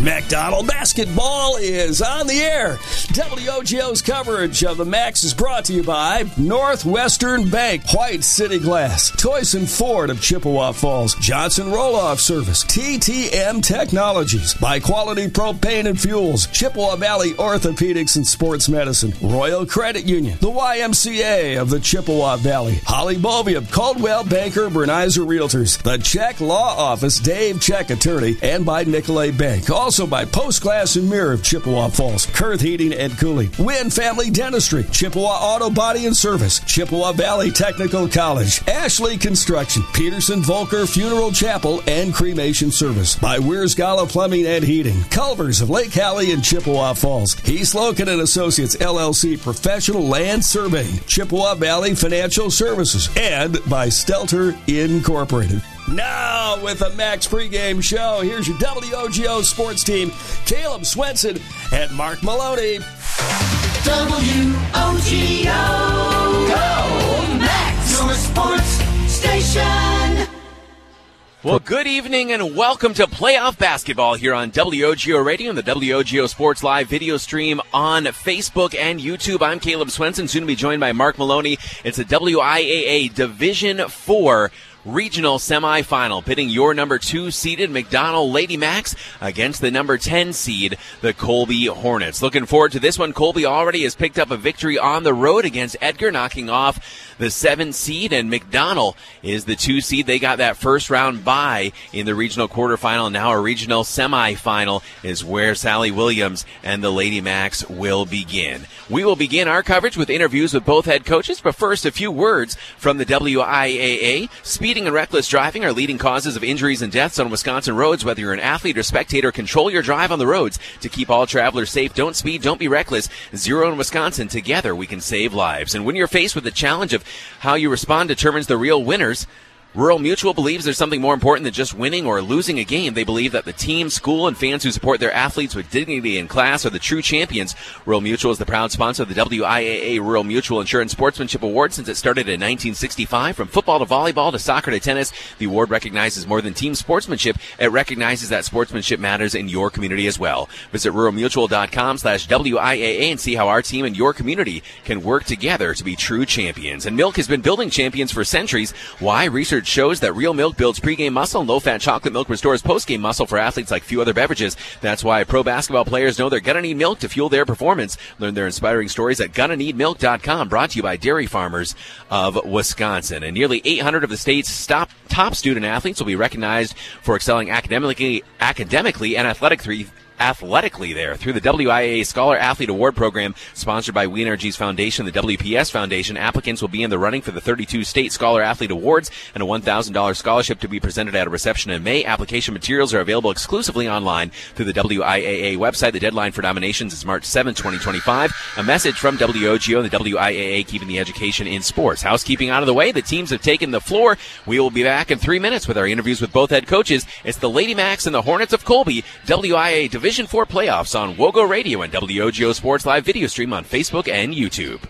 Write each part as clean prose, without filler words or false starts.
McDonald basketball is on the air. WOGO's coverage of the Max is brought to you by Northwestern Bank, White City Glass, Toyson Ford of Chippewa Falls, Johnson Roll-Off Service, TTM Technologies, By Quality Propane and Fuels, Chippewa Valley Orthopedics and Sports Medicine, Royal Credit Union, the YMCA of the Chippewa Valley, Holly Bovey of Caldwell Banker Bernizer Realtors, the Check Law Office, Dave Check Attorney, and by Nicolay Bank. Also by Post Glass and Mirror of Chippewa Falls, Kurth Heating and Cooling, Wynn Family Dentistry, Chippewa Auto Body and Service, Chippewa Valley Technical College, Ashley Construction, Peterson Volker Funeral Chapel and Cremation Service, by Weir's Gala Plumbing and Heating, Culver's of Lake Hallie and Chippewa Falls, Heath Loken and Associates LLC Professional Land Surveying, Chippewa Valley Financial Services, and by Stelter Incorporated. Now, with the Max pregame show, here's your WOGO sports team, Caleb Swenson and Mark Maloney. WOGO, go Max, your sports station. Well, good evening and welcome to playoff basketball here on WOGO Radio and the WOGO Sports Live video stream on Facebook and YouTube. I'm Caleb Swenson, soon to be joined by Mark Maloney. It's a WIAA Division IV regional semifinal, pitting your number 2 seeded McDonald Lady Max against the number 10 seed, the Colby Hornets. Looking forward to this one. Colby already has picked up a victory on the road against Edgar, knocking off the 7 seed, and McDonald is the 2 seed. They got that first round bye in the regional quarterfinal. Now a regional semifinal is where Sally Williams and the Lady Max will begin. We will begin our coverage with interviews with both head coaches, but first a few words from the WIAA. Speeding and reckless driving are leading causes of injuries and deaths on Wisconsin roads. Whether you're an athlete or spectator, control your drive on the roads to keep all travelers safe. Don't speed, don't be reckless. Zero in Wisconsin. Together we can save lives. And when you're faced with the challenge of how you respond determines the real winners, Rural Mutual believes there's something more important than just winning or losing a game. They believe that the team, school, and fans who support their athletes with dignity and class are the true champions. Rural Mutual is the proud sponsor of the WIAA Rural Mutual Insurance Sportsmanship Award since it started in 1965. From football to volleyball to soccer to tennis, the award recognizes more than team sportsmanship. It recognizes that sportsmanship matters in your community as well. Visit ruralmutual.com/WIAA and see how our team and your community can work together to be true champions. And Milk has been building champions for centuries. Why? Research shows that real milk builds pregame muscle, and low-fat chocolate milk restores postgame muscle for athletes like few other beverages. That's why pro basketball players know they're going to need milk to fuel their performance. Learn their inspiring stories at GonnaNeedMilk.com, brought to you by Dairy Farmers of Wisconsin. And nearly 800 of the state's top student athletes will be recognized for excelling academically and athletically there through the WIAA Scholar Athlete Award Program, sponsored by We Energies Foundation, the WPS Foundation. Applicants will be in the running for the 32 State Scholar Athlete Awards and a $1,000 scholarship to be presented at a reception in May. Application materials are available exclusively online through the WIAA website. The deadline for nominations is March 7, 2025. A message from WOGO and the WIAA, keeping the education in sports. Housekeeping out of the way, the teams have taken the floor. We will be back in 3 minutes with our interviews with both head coaches. It's the Lady Max and the Hornets of Colby, WIAA Division IV playoffs on WOGO Radio and WOGO Sports Live video stream on Facebook and YouTube.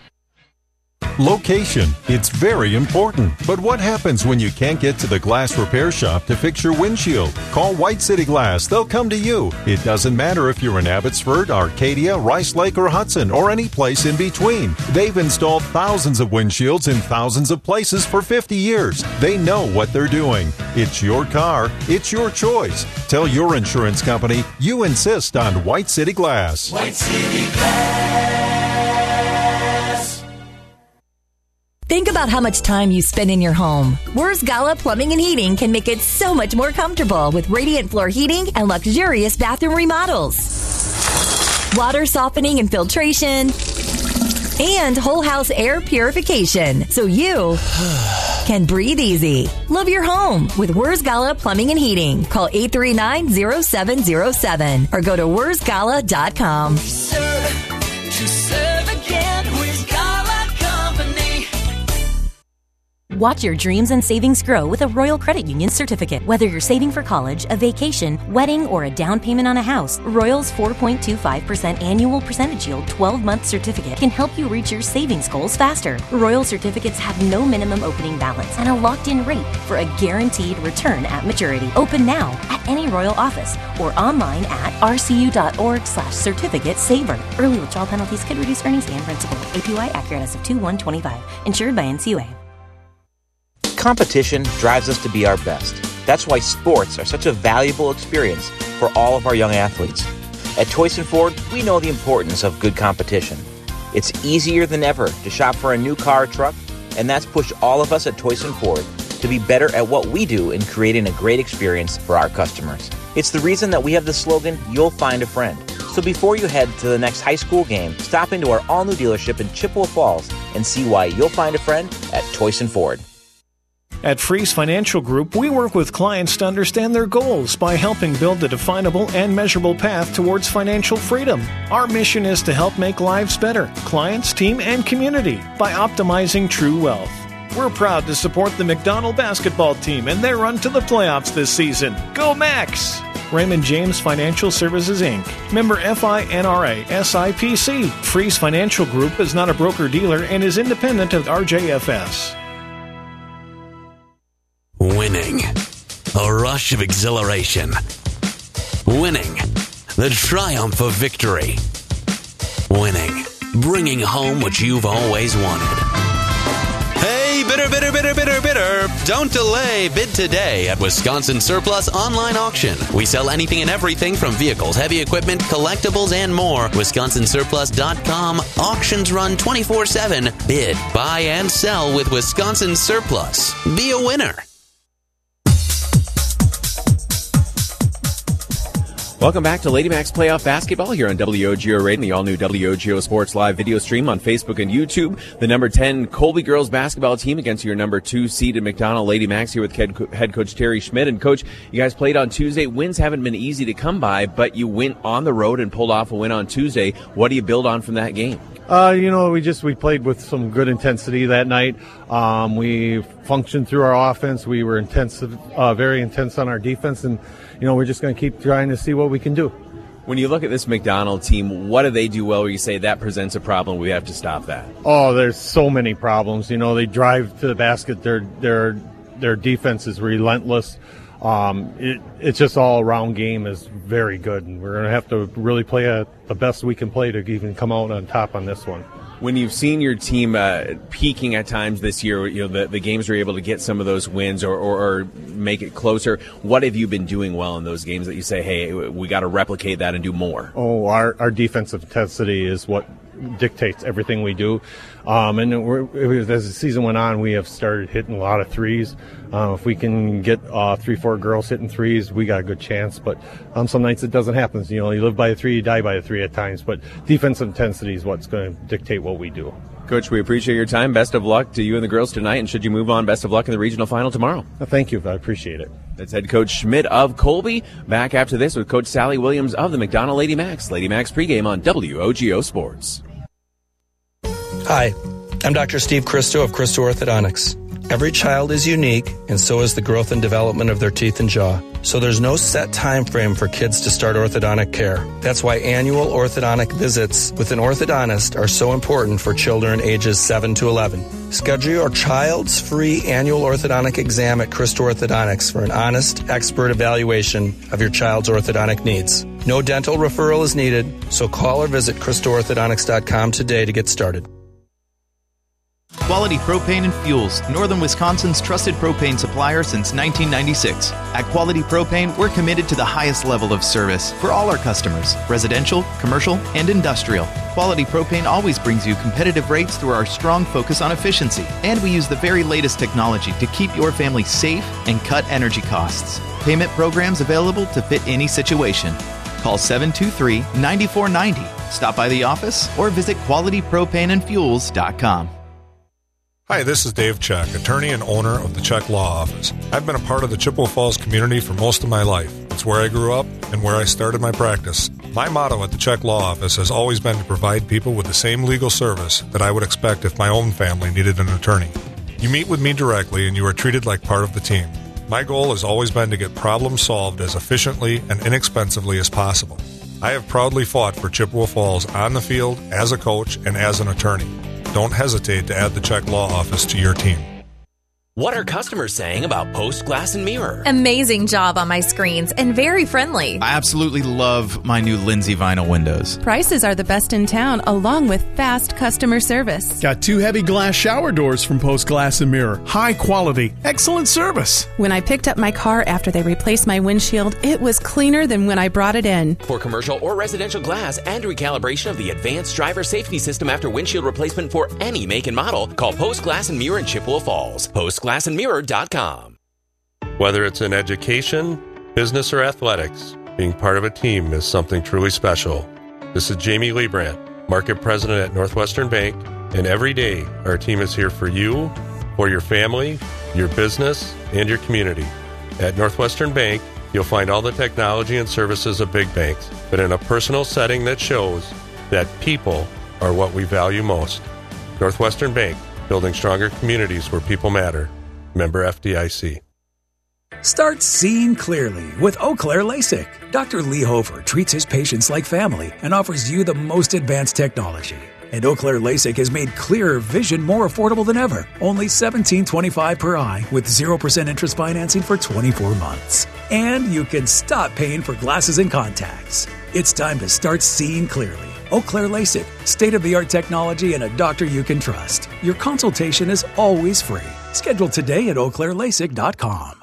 Location. It's very important. But what happens when you can't get to the glass repair shop to fix your windshield? Call White City Glass. They'll come to you. It doesn't matter if you're in Abbotsford, Arcadia, Rice Lake, or Hudson, or any place in between. They've installed thousands of windshields in thousands of places for 50 years. They know what they're doing. It's your car. It's your choice. Tell your insurance company you insist on White City Glass. White City Glass. Think about how much time you spend in your home. Weir's Gala Plumbing and Heating can make it so much more comfortable with radiant floor heating and luxurious bathroom remodels. Water softening and filtration, and whole house air purification, so you can breathe easy. Love your home with Weir's Gala Plumbing and Heating. Call 839-0707 or go to Weir'sGala.com. Watch your dreams and savings grow with a Royal Credit Union certificate. Whether you're saving for college, a vacation, wedding, or a down payment on a house, Royal's 4.25% annual percentage yield 12-month certificate can help you reach your savings goals faster. Royal certificates have no minimum opening balance and a locked-in rate for a guaranteed return at maturity. Open now at any Royal office or online at rcu.org/certificate saver. Early withdrawal penalties could reduce earnings and principal. APY accurate as of 2/1/25. Insured by NCUA. Competition drives us to be our best. That's why sports are such a valuable experience for all of our young athletes. At Toyson Ford, we know the importance of good competition. It's easier than ever to shop for a new car or truck, and that's pushed all of us at Toyson Ford to be better at what we do in creating a great experience for our customers. It's the reason that we have the slogan, "You'll find a friend." So before you head to the next high school game, stop into our all-new dealership in Chippewa Falls and see why you'll find a friend at Toyson Ford. At Freeze Financial Group, we work with clients to understand their goals by helping build a definable and measurable path towards financial freedom. Our mission is to help make lives better, clients, team, and community, by optimizing true wealth. We're proud to support the McDonald basketball team and their run to the playoffs this season. Go Max! Raymond James Financial Services, Inc. Member FINRA SIPC. Freeze Financial Group is not a broker-dealer and is independent of RJFS. Winning. A rush of exhilaration. Winning. The triumph of victory. Winning. Bringing home what you've always wanted. Hey, bidder. Don't delay. Bid today at Wisconsin Surplus Online Auction. We sell anything and everything from vehicles, heavy equipment, collectibles, and more. WisconsinSurplus.com. Auctions run 24/7. Bid, buy, and sell with Wisconsin Surplus. Be a winner. Welcome back to Lady Max Playoff Basketball here on WOGO Radio and the all-new WOGO Sports Live video stream on Facebook and YouTube. The number 10 Colby girls basketball team against your number 2 seeded McDonald Lady Max here with head coach Terry Schmidt. And, Coach, you guys played on Tuesday. Wins haven't been easy to come by, but you went on the road and pulled off a win on Tuesday. What do you build on from that game? We played with some good intensity that night. We functioned through our offense. We were very intense on our defense, and we're just going to keep trying to see what we can do. When you look at this McDonald team, what do they do well where you say that presents a problem, we have to stop that? Oh, there's so many problems. They drive to the basket. Their defense is relentless. It's just all-around game is very good, and we're going to have to really play the best we can play to even come out on top on this one. When you've seen your team peaking at times this year, the games are able to get some of those wins or make it closer. What have you been doing well in those games that you say, hey, we got to replicate that and do more? Oh, our defensive intensity is what dictates everything we do. And as the season went on, we have started hitting a lot of threes. If we can get 3-4 girls hitting threes, we got a good chance. But some nights it doesn't happen. You live by a three, you die by a three at times. But defensive intensity is what's going to dictate what we do. Coach, we appreciate your time. Best of luck to you and the girls tonight. And should you move on, best of luck in the regional final tomorrow. Thank you. I appreciate it. That's head coach Schmidt of Colby. Back after this with Coach Sally Williams of the McDonald Lady Max. Lady Max pregame on WOGO Sports. Hi, I'm Dr. Steve Christo of Christo Orthodontics. Every child is unique, and so is the growth and development of their teeth and jaw. So there's no set time frame for kids to start orthodontic care. That's why annual orthodontic visits with an orthodontist are so important for children ages 7 to 11. Schedule your child's free annual orthodontic exam at Christo Orthodontics for an honest, expert evaluation of your child's orthodontic needs. No dental referral is needed, so call or visit ChristoOrthodontics.com today to get started. Quality Propane and Fuels, Northern Wisconsin's trusted propane supplier since 1996. At Quality Propane, we're committed to the highest level of service for all our customers, residential, commercial, and industrial. Quality Propane always brings you competitive rates through our strong focus on efficiency, and we use the very latest technology to keep your family safe and cut energy costs. Payment programs available to fit any situation. Call 723-9490. Stop by the office or visit qualitypropaneandfuels.com. Hi, this is Dave Check, attorney and owner of the Check Law Office. I've been a part of the Chippewa Falls community for most of my life. It's where I grew up and where I started my practice. My motto at the Check Law Office has always been to provide people with the same legal service that I would expect if my own family needed an attorney. You meet with me directly and you are treated like part of the team. My goal has always been to get problems solved as efficiently and inexpensively as possible. I have proudly fought for Chippewa Falls on the field, as a coach, and as an attorney. Don't hesitate to add the Czech Law Office to your team. What are customers saying about Post Glass and Mirror? Amazing job on my screens and very friendly. I absolutely love my new Lindsay vinyl windows. Prices are the best in town, along with fast customer service. Got 2 heavy glass shower doors from Post Glass and Mirror. High quality, excellent service. When I picked up my car after they replaced my windshield, it was cleaner than when I brought it in. For commercial or residential glass and recalibration of the advanced driver safety system after windshield replacement for any make and model, call Post Glass and Mirror in Chippewa Falls. PostGlassandMirror.com. Whether it's in education, business, or athletics, being part of a team is something truly special. This is Jamie Liebrandt, Market President at Northwestern Bank, and every day our team is here for you, for your family, your business, and your community. At Northwestern Bank, you'll find all the technology and services of big banks, but in a personal setting that shows that people are what we value most. Northwestern Bank, building stronger communities where people matter. Member FDIC. Start seeing clearly with Eau Claire LASIK. Dr. Lee Hofer treats his patients like family and offers you the most advanced technology. And Eau Claire LASIK has made clearer vision more affordable than ever. Only $17.25 per eye with 0% interest financing for 24 months. And you can stop paying for glasses and contacts. It's time to start seeing clearly. Eau Claire LASIK, state-of-the-art technology and a doctor you can trust. Your consultation is always free. Schedule today at eauclairelasic.com.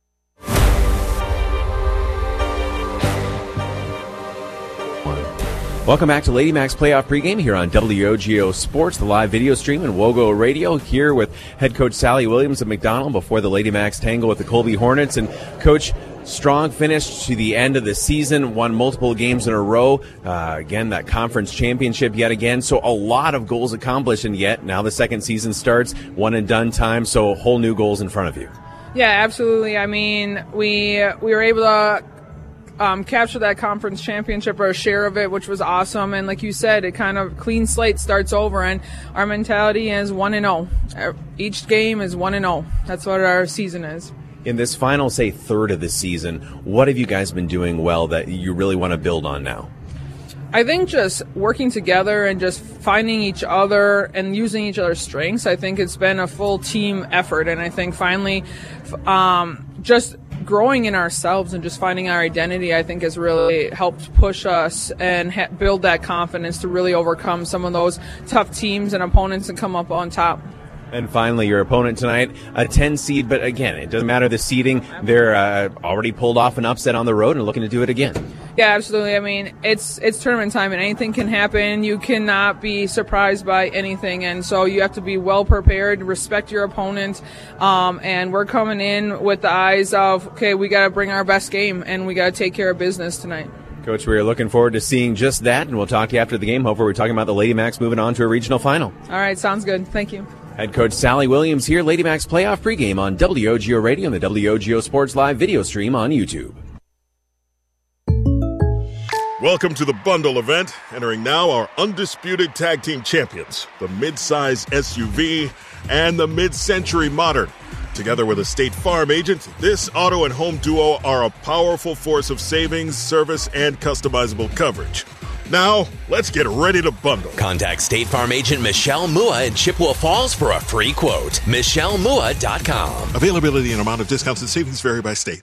Welcome back to Lady Mac's Playoff Pregame here on WOGO Sports, the live video stream and WOGO Radio, here with head coach Sally Williams of McDonald before the Lady Macs tangle with the Colby Hornets. And Coach, strong finish to the end of the season, won multiple games in a row. Again, that conference championship yet again. So a lot of goals accomplished, and yet now the second season starts, one and done time, so whole new goals in front of you. Yeah, absolutely. I mean, we were able to capture that conference championship, or a share of it, which was awesome. And like you said, it kind of clean slate starts over, and our mentality is 1-0. Each game is 1-0. That's what our season is. In this final, say, third of the season, what have you guys been doing well that you really want to build on now? I think just working together and just finding each other and using each other's strengths. I think it's been a full team effort, and I think finally just growing in ourselves and just finding our identity, I think, has really helped push us and build that confidence to really overcome some of those tough teams and opponents and come up on top. And finally, your opponent tonight, a 10 seed, but again, it doesn't matter the seeding. They're already pulled off an upset on the road and looking to do it again. Yeah, absolutely. I mean, it's tournament time, and anything can happen. You cannot be surprised by anything, and so you have to be well prepared, respect your opponent, and we're coming in with the eyes of, okay, we got to bring our best game, and we got to take care of business tonight. Coach, we are looking forward to seeing just that, and we'll talk to you after the game. Hopefully we're talking about the Lady Macs moving on to a regional final. All right, sounds good. Thank you. Head coach Sally Williams here, Lady Mac's Playoff Pregame on WOGO Radio and the WOGO Sports Live video stream on YouTube. Welcome to the bundle event. Entering now our undisputed tag team champions, the mid-size SUV and the mid-century modern. Together with a State Farm agent, this auto and home duo are a powerful force of savings, service, and customizable coverage. Now, let's get ready to bundle. Contact State Farm agent Michelle Mua in Chippewa Falls for a free quote. MichelleMua.com. Availability and amount of discounts and savings vary by state.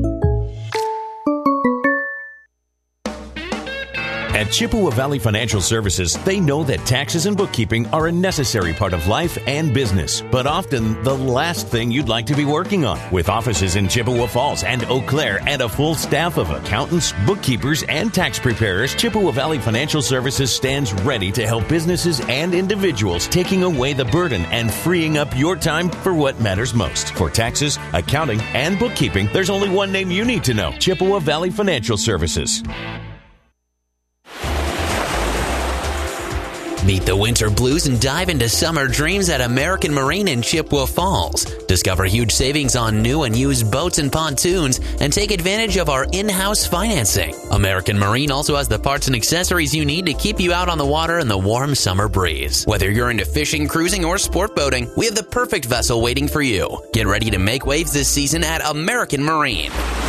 At Chippewa Valley Financial Services, they know that taxes and bookkeeping are a necessary part of life and business, but often the last thing you'd like to be working on. With offices in Chippewa Falls and Eau Claire and a full staff of accountants, bookkeepers, and tax preparers, Chippewa Valley Financial Services stands ready to help businesses and individuals, taking away the burden and freeing up your time for what matters most. For taxes, accounting, and bookkeeping, there's only one name you need to know: Chippewa Valley Financial Services. Meet the winter blues and dive into summer dreams at American Marine in Chippewa Falls. Discover huge savings on new and used boats and pontoons and take advantage of our in-house financing. American Marine also has the parts and accessories you need to keep you out on the water in the warm summer breeze. Whether you're into fishing, cruising, or sport boating, we have the perfect vessel waiting for you. Get ready to make waves this season at American Marine.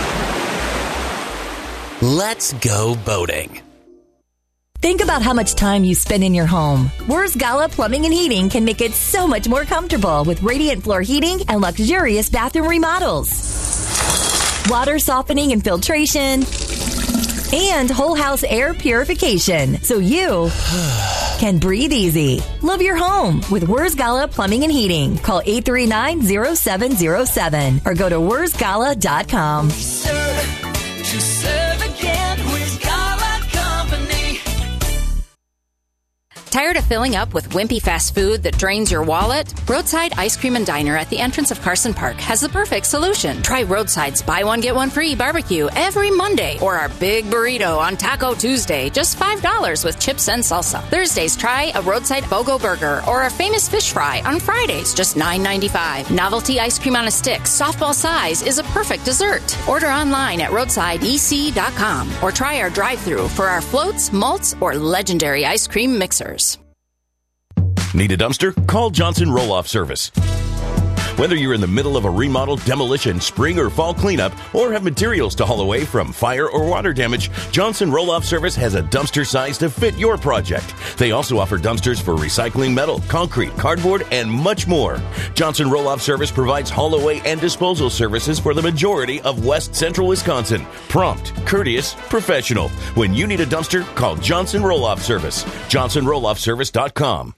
Let's go boating. Think about how much time you spend in your home. Wurz Gala Plumbing and Heating can make it so much more comfortable with radiant floor heating and luxurious bathroom remodels. Water softening and filtration, and whole house air purification, so you can breathe easy. Love your home with Wurz Gala Plumbing and Heating. Call 839-0707 or go to wurzgala.com. To serve again, Wurz Gala Company. Tired of filling up with wimpy fast food that drains your wallet? Roadside Ice Cream and Diner at the entrance of Carson Park has the perfect solution. Try Roadside's buy one, get one free barbecue every Monday, or our big burrito on Taco Tuesday, just $5 with chips and salsa. Thursdays, try a Roadside BOGO burger or our famous fish fry on Fridays, just $9.95. Novelty ice cream on a stick, softball size, is a perfect dessert. Order online at roadsideec.com or try our drive-thru for our floats, malts, or legendary ice cream mixers. Need a dumpster? Call Johnson Roll-Off Service. Whether you're in the middle of a remodel, demolition, spring or fall cleanup, or have materials to haul away from fire or water damage, Johnson Roll-Off Service has a dumpster size to fit your project. They also offer dumpsters for recycling metal, concrete, cardboard, and much more. Johnson Roll-Off Service provides haul away and disposal services for the majority of West Central Wisconsin. Prompt, courteous, professional. When you need a dumpster, call Johnson Roll-Off Service. JohnsonRollOffService.com.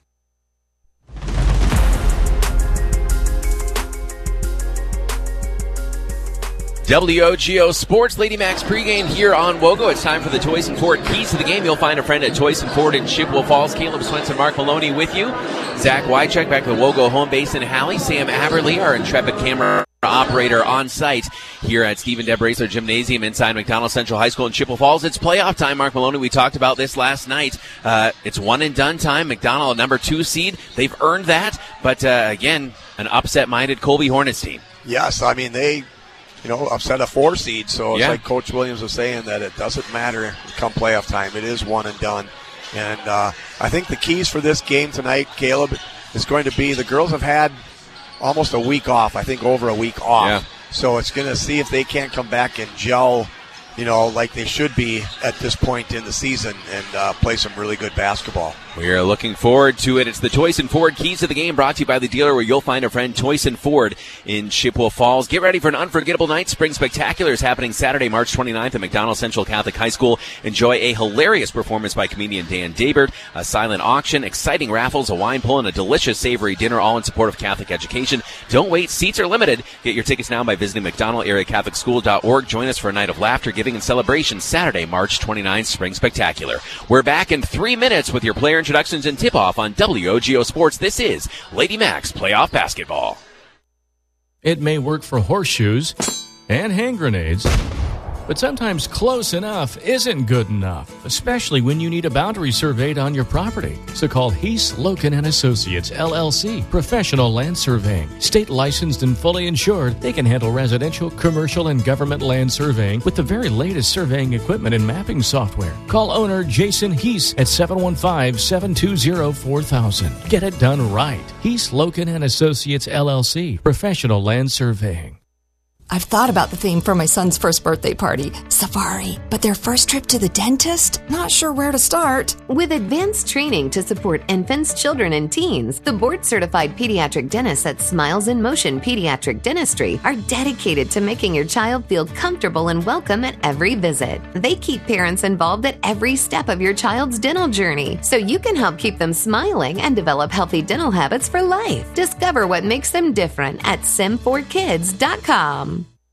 WOGO Sports Lady Max pregame here on WOGO. It's time for the Toys and Ford Keys to the Game. You'll find a friend at Toys and Ford in Chippewa Falls. Caleb Swenson, Mark Maloney with you. Zach Wycheck back at the WOGO home base in Halley. Sam Aberley, our intrepid camera operator on site here at Stephen Deb Racer Gymnasium inside McDonald Central High School in Chippewa Falls. It's playoff time, Mark Maloney. We talked about this last night. It's one and done time. McDonald, number 2 seed. They've earned that. But again, an upset-minded Colby Hornets team. Yes, I mean, they upset a 4 seed, so it's like Coach Williams was saying that it doesn't matter come playoff time. It is one and done. And I think the keys for this game tonight, Caleb, is going to be the girls have had almost a week off, I think over a week off. Yeah. So it's going to see if they can't come back and gel, like they should be at this point in the season and play some really good basketball. We are looking forward to it. It's the Toys and Ford Keys to the Game, brought to you by the dealer where you'll find a friend, Toys and Ford in Chippewa Falls. Get ready for an unforgettable night. Spring Spectacular is happening Saturday, March 29th at McDonald Central Catholic High School. Enjoy a hilarious performance by comedian Dan Daybert, a silent auction, exciting raffles, a wine pull, and a delicious savory dinner, all in support of Catholic education. Don't wait. Seats are limited. Get your tickets now by visiting McDonald-area-Catholic-School.org. Join us for a night of laughter, giving, and celebration Saturday, March 29th, Spring Spectacular. We're back in 3 minutes with your player introductions and tip-off on WOGO Sports. This is Lady Max Playoff Basketball. It may work for horseshoes and hand grenades, but sometimes close enough isn't good enough, especially when you need a boundary surveyed on your property. So call Heath, Loken & Associates, LLC, Professional Land Surveying. State licensed and fully insured, they can handle residential, commercial, and government land surveying with the very latest surveying equipment and mapping software. Call owner Jason Heath at 715-720-4000. Get it done right. Heath, Loken & Associates, LLC, Professional Land Surveying. I've thought about the theme for my son's first birthday party, safari, but their first trip to the dentist? Not sure where to start. With advanced training to support infants, children, and teens, the board-certified pediatric dentists at Smiles in Motion Pediatric Dentistry are dedicated to making your child feel comfortable and welcome at every visit. They keep parents involved at every step of your child's dental journey, so you can help keep them smiling and develop healthy dental habits for life. Discover what makes them different at sim4kids.com.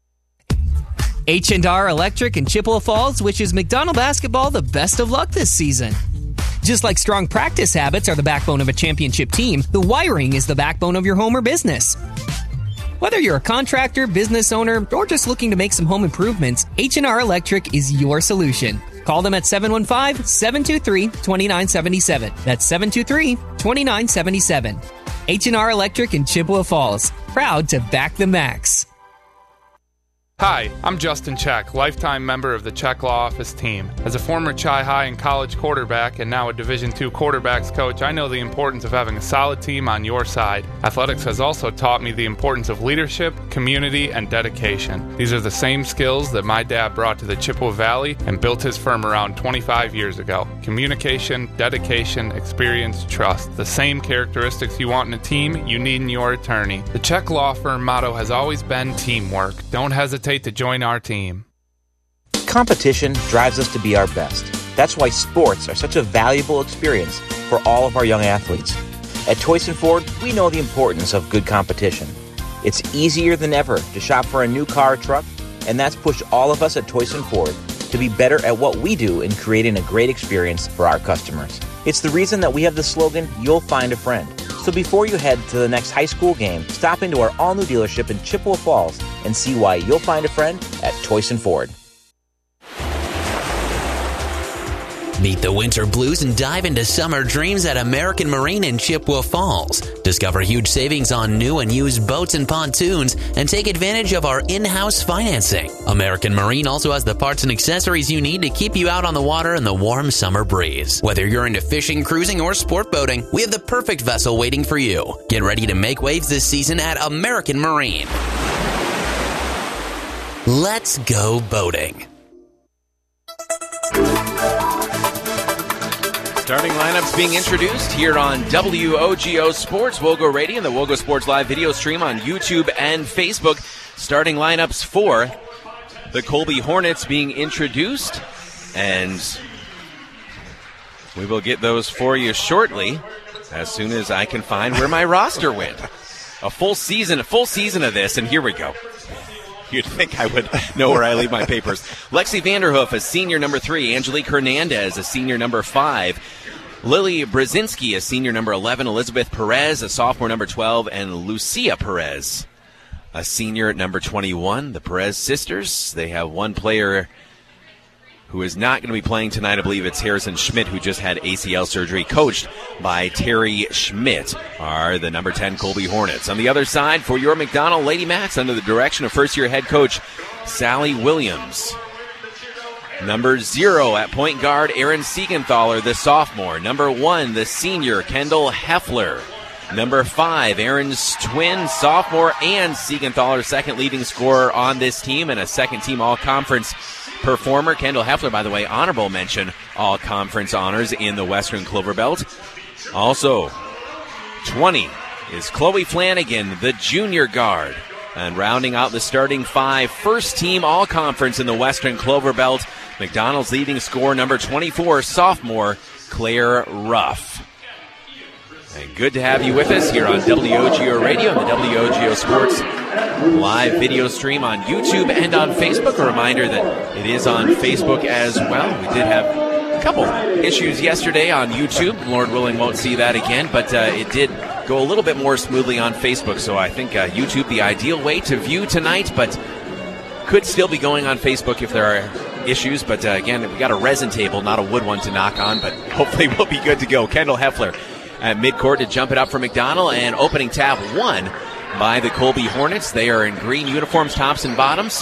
H&R Electric in Chippewa Falls wishes McDonald basketball the best of luck this season. Just like strong practice habits are the backbone of a championship team, the wiring is the backbone of your home or business. Whether you're a contractor, business owner, or just looking to make some home improvements, H&R Electric is your solution. Call them at 715-723-2977. That's 723-2977. H&R Electric in Chippewa Falls. Proud to back the Max. Hi, I'm Justin Check, lifetime member of the Check Law Office team. As a former Chi-High and college quarterback and now a Division II quarterbacks coach, I know the importance of having a solid team on your side. Athletics has also taught me the importance of leadership, community, and dedication. These are the same skills that my dad brought to the Chippewa Valley and built his firm around 25 years ago. Communication, dedication, experience, trust. The same characteristics you want in a team, you need in your attorney. The Check Law Firm motto has always been teamwork. Don't hesitate to join our team. Competition drives us to be our best. That's why sports are such a valuable experience for all of our young athletes. At Toyson Ford, we know the importance of good competition. It's easier than ever to shop for a new car or truck, and that's pushed all of us at Toyson Ford to be better at what we do in creating a great experience for our customers. It's the reason that we have the slogan, "You'll find a friend." So before you head to the next high school game, stop into our all-new dealership in Chippewa Falls and see why you'll find a friend at Toyson Ford. Meet the winter blues and dive into summer dreams at American Marine in Chippewa Falls. Discover huge savings on new and used boats and pontoons and take advantage of our in-house financing. American Marine also has the parts and accessories you need to keep you out on the water in the warm summer breeze. Whether you're into fishing, cruising, or sport boating, we have the perfect vessel waiting for you. Get ready to make waves this season at American Marine. Let's go boating. Starting lineups being introduced here on WOGO Sports, WOGO Radio, and the WOGO Sports Live video stream on YouTube and Facebook. Starting lineups for the Colby Hornets being introduced, and we will get those for you shortly as soon as I can find where my roster went. A full season of this, and here we go. You'd think I would know where I leave my papers. Lexi Vanderhoof, a senior number 3. Angelique Hernandez, a senior number 5. Lily Brzezinski, a senior number 11. Elizabeth Perez, a sophomore number 12. And Lucia Perez, a senior at number 21. The Perez sisters, they have one player who is not going to be playing tonight. I believe it's Harrison Schmidt, who just had ACL surgery, coached by Terry Schmidt, are the number 10 Colby Hornets. On the other side, for your McDonald Lady Macs, under the direction of first-year head coach Sally Williams. Number 0 at point guard, Aaron Siegenthaler, the sophomore. Number 1, the senior, Kendall Heffler. Number 5, Aaron's twin, sophomore, and Siegenthaler's second leading scorer on this team, and a second-team all-conference performer. Kendall Heffler, by the way, honorable mention, all-conference honors in the Western Clover Belt. Also, 20 is Chloe Flanagan, the junior guard. And rounding out the starting 5, first-team all-conference in the Western Clover Belt, McDonald's leading scorer, number 24, sophomore, Claire Ruff. And good to have you with us here on WOGO Radio and the WOGO Sports live video stream on YouTube and on Facebook. A reminder that it is on Facebook as well. We did have a couple issues yesterday on YouTube. Lord willing, won't see that again, but it did go a little bit more smoothly on Facebook. So I think YouTube, the ideal way to view tonight, but could still be going on Facebook if there are issues. But again, we got a resin table, not a wood one to knock on, but hopefully we'll be good to go. Kendall Heffler at midcourt to jump it up for McDonald, and opening tab 1 by the Colby Hornets. They are in green uniforms, tops and bottoms,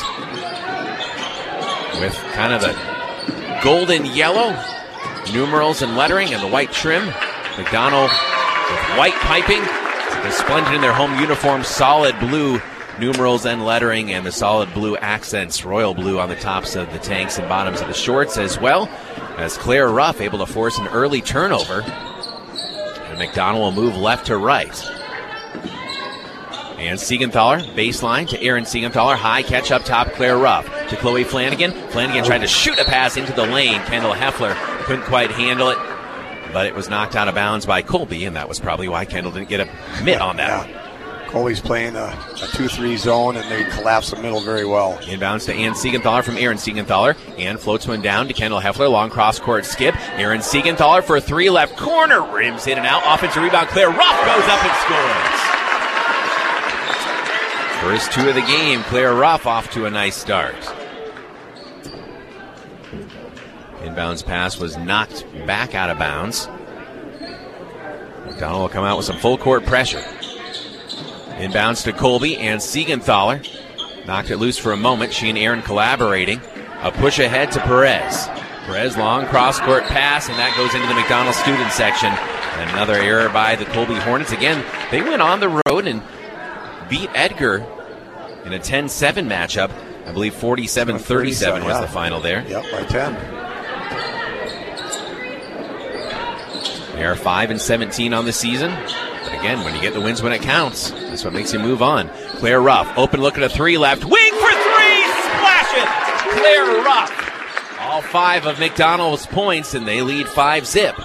with kind of the golden yellow numerals and lettering and the white trim. McDonald with white piping, resplendent in their home uniforms, solid blue numerals and lettering, and the solid blue accents, royal blue on the tops of the tanks and bottoms of the shorts, as well as Claire Ruff able to force an early turnover. McDonald will move left to right. And Siegenthaler, baseline to Aaron Siegenthaler. High catch up top, Claire Ruff to Chloe Flanagan. Flanagan tried to shoot a pass into the lane. Kendall Heffler couldn't quite handle it, but it was knocked out of bounds by Colby, and that was probably why Kendall didn't get a mitt on that one. Colby's playing a 2-3 zone, and they collapse the middle very well. Inbounds to Ann Siegenthaler from Aaron Siegenthaler. Ann floats one down to Kendall Heffler. Long cross-court skip. Aaron Siegenthaler for 3 left corner. Rims in and out. Offensive rebound. Claire Ruff goes up and scores. First 2 of the game. Claire Ruff off to a nice start. In Inbounds pass was knocked back out of bounds. McDonald will come out with some full court pressure. Inbounds to Colby and Siegenthaler. Knocked it loose for a moment. She and Aaron collaborating. A push ahead to Perez. Perez, long cross-court pass, and that goes into the McDonald student section. And another error by the Colby Hornets. Again, they went on the road and beat Edgar in a 10-7 matchup. I believe 47-37 was the final there. Yep, by 10. They are 5-17 on the season. But again, when you get the wins when it counts, that's what makes you move on. Claire Ruff, open look at a three left. Wing for three! Splash it! Claire Ruff. All 5 of McDonald's points, and they lead 5-zip.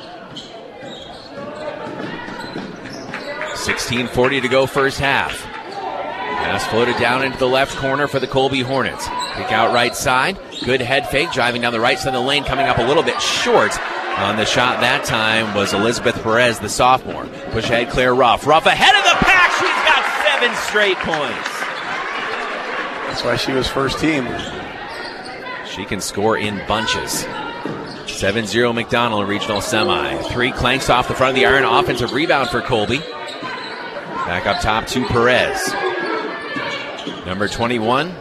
16:40 to go first half. Pass floated down into the left corner for the Colby Hornets. Kick out right side. Good head fake, driving down the right side of the lane, coming up a little bit short. On the shot that time was Elizabeth Perez, the sophomore. Push ahead, Claire Ruff. Ruff ahead of the pack. She's got 7 straight points. That's why she was first team. She can score in bunches. 7-0 McDonald regional semi. 3 clanks off the front of the iron. Offensive rebound for Colby. Back up top to Perez. Number 21,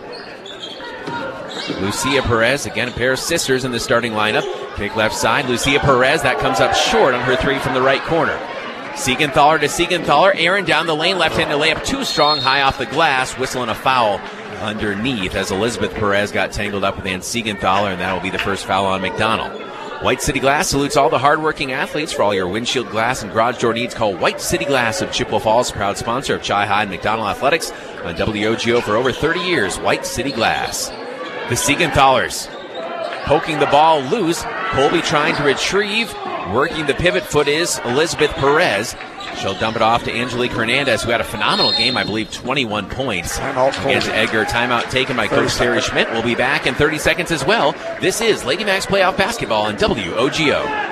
Lucia Perez. Again, a pair of sisters in the starting lineup. Kick left side. Lucia Perez. That comes up short on her three from the right corner. Siegenthaler to Siegenthaler. Aaron down the lane. Left-handed layup. Too strong. High off the glass. Whistling a foul underneath as Elizabeth Perez got tangled up with Ann Siegenthaler, and that will be the first foul on McDonald. White City Glass salutes all the hardworking athletes. For all your windshield glass and garage door needs, call White City Glass of Chippewa Falls, proud sponsor of Chi High and McDonald Athletics on WOGO for over 30 years. White City Glass. The Siegenthalers poking the ball loose. Colby trying to retrieve. Working the pivot foot is Elizabeth Perez. She'll dump it off to Angelique Hernandez, who had a phenomenal game, I believe 21 points against Edgar. Timeout taken by Coach Terry Schmidt. We'll be back in 30 seconds as well. This is Lady Max Playoff Basketball on WOGO.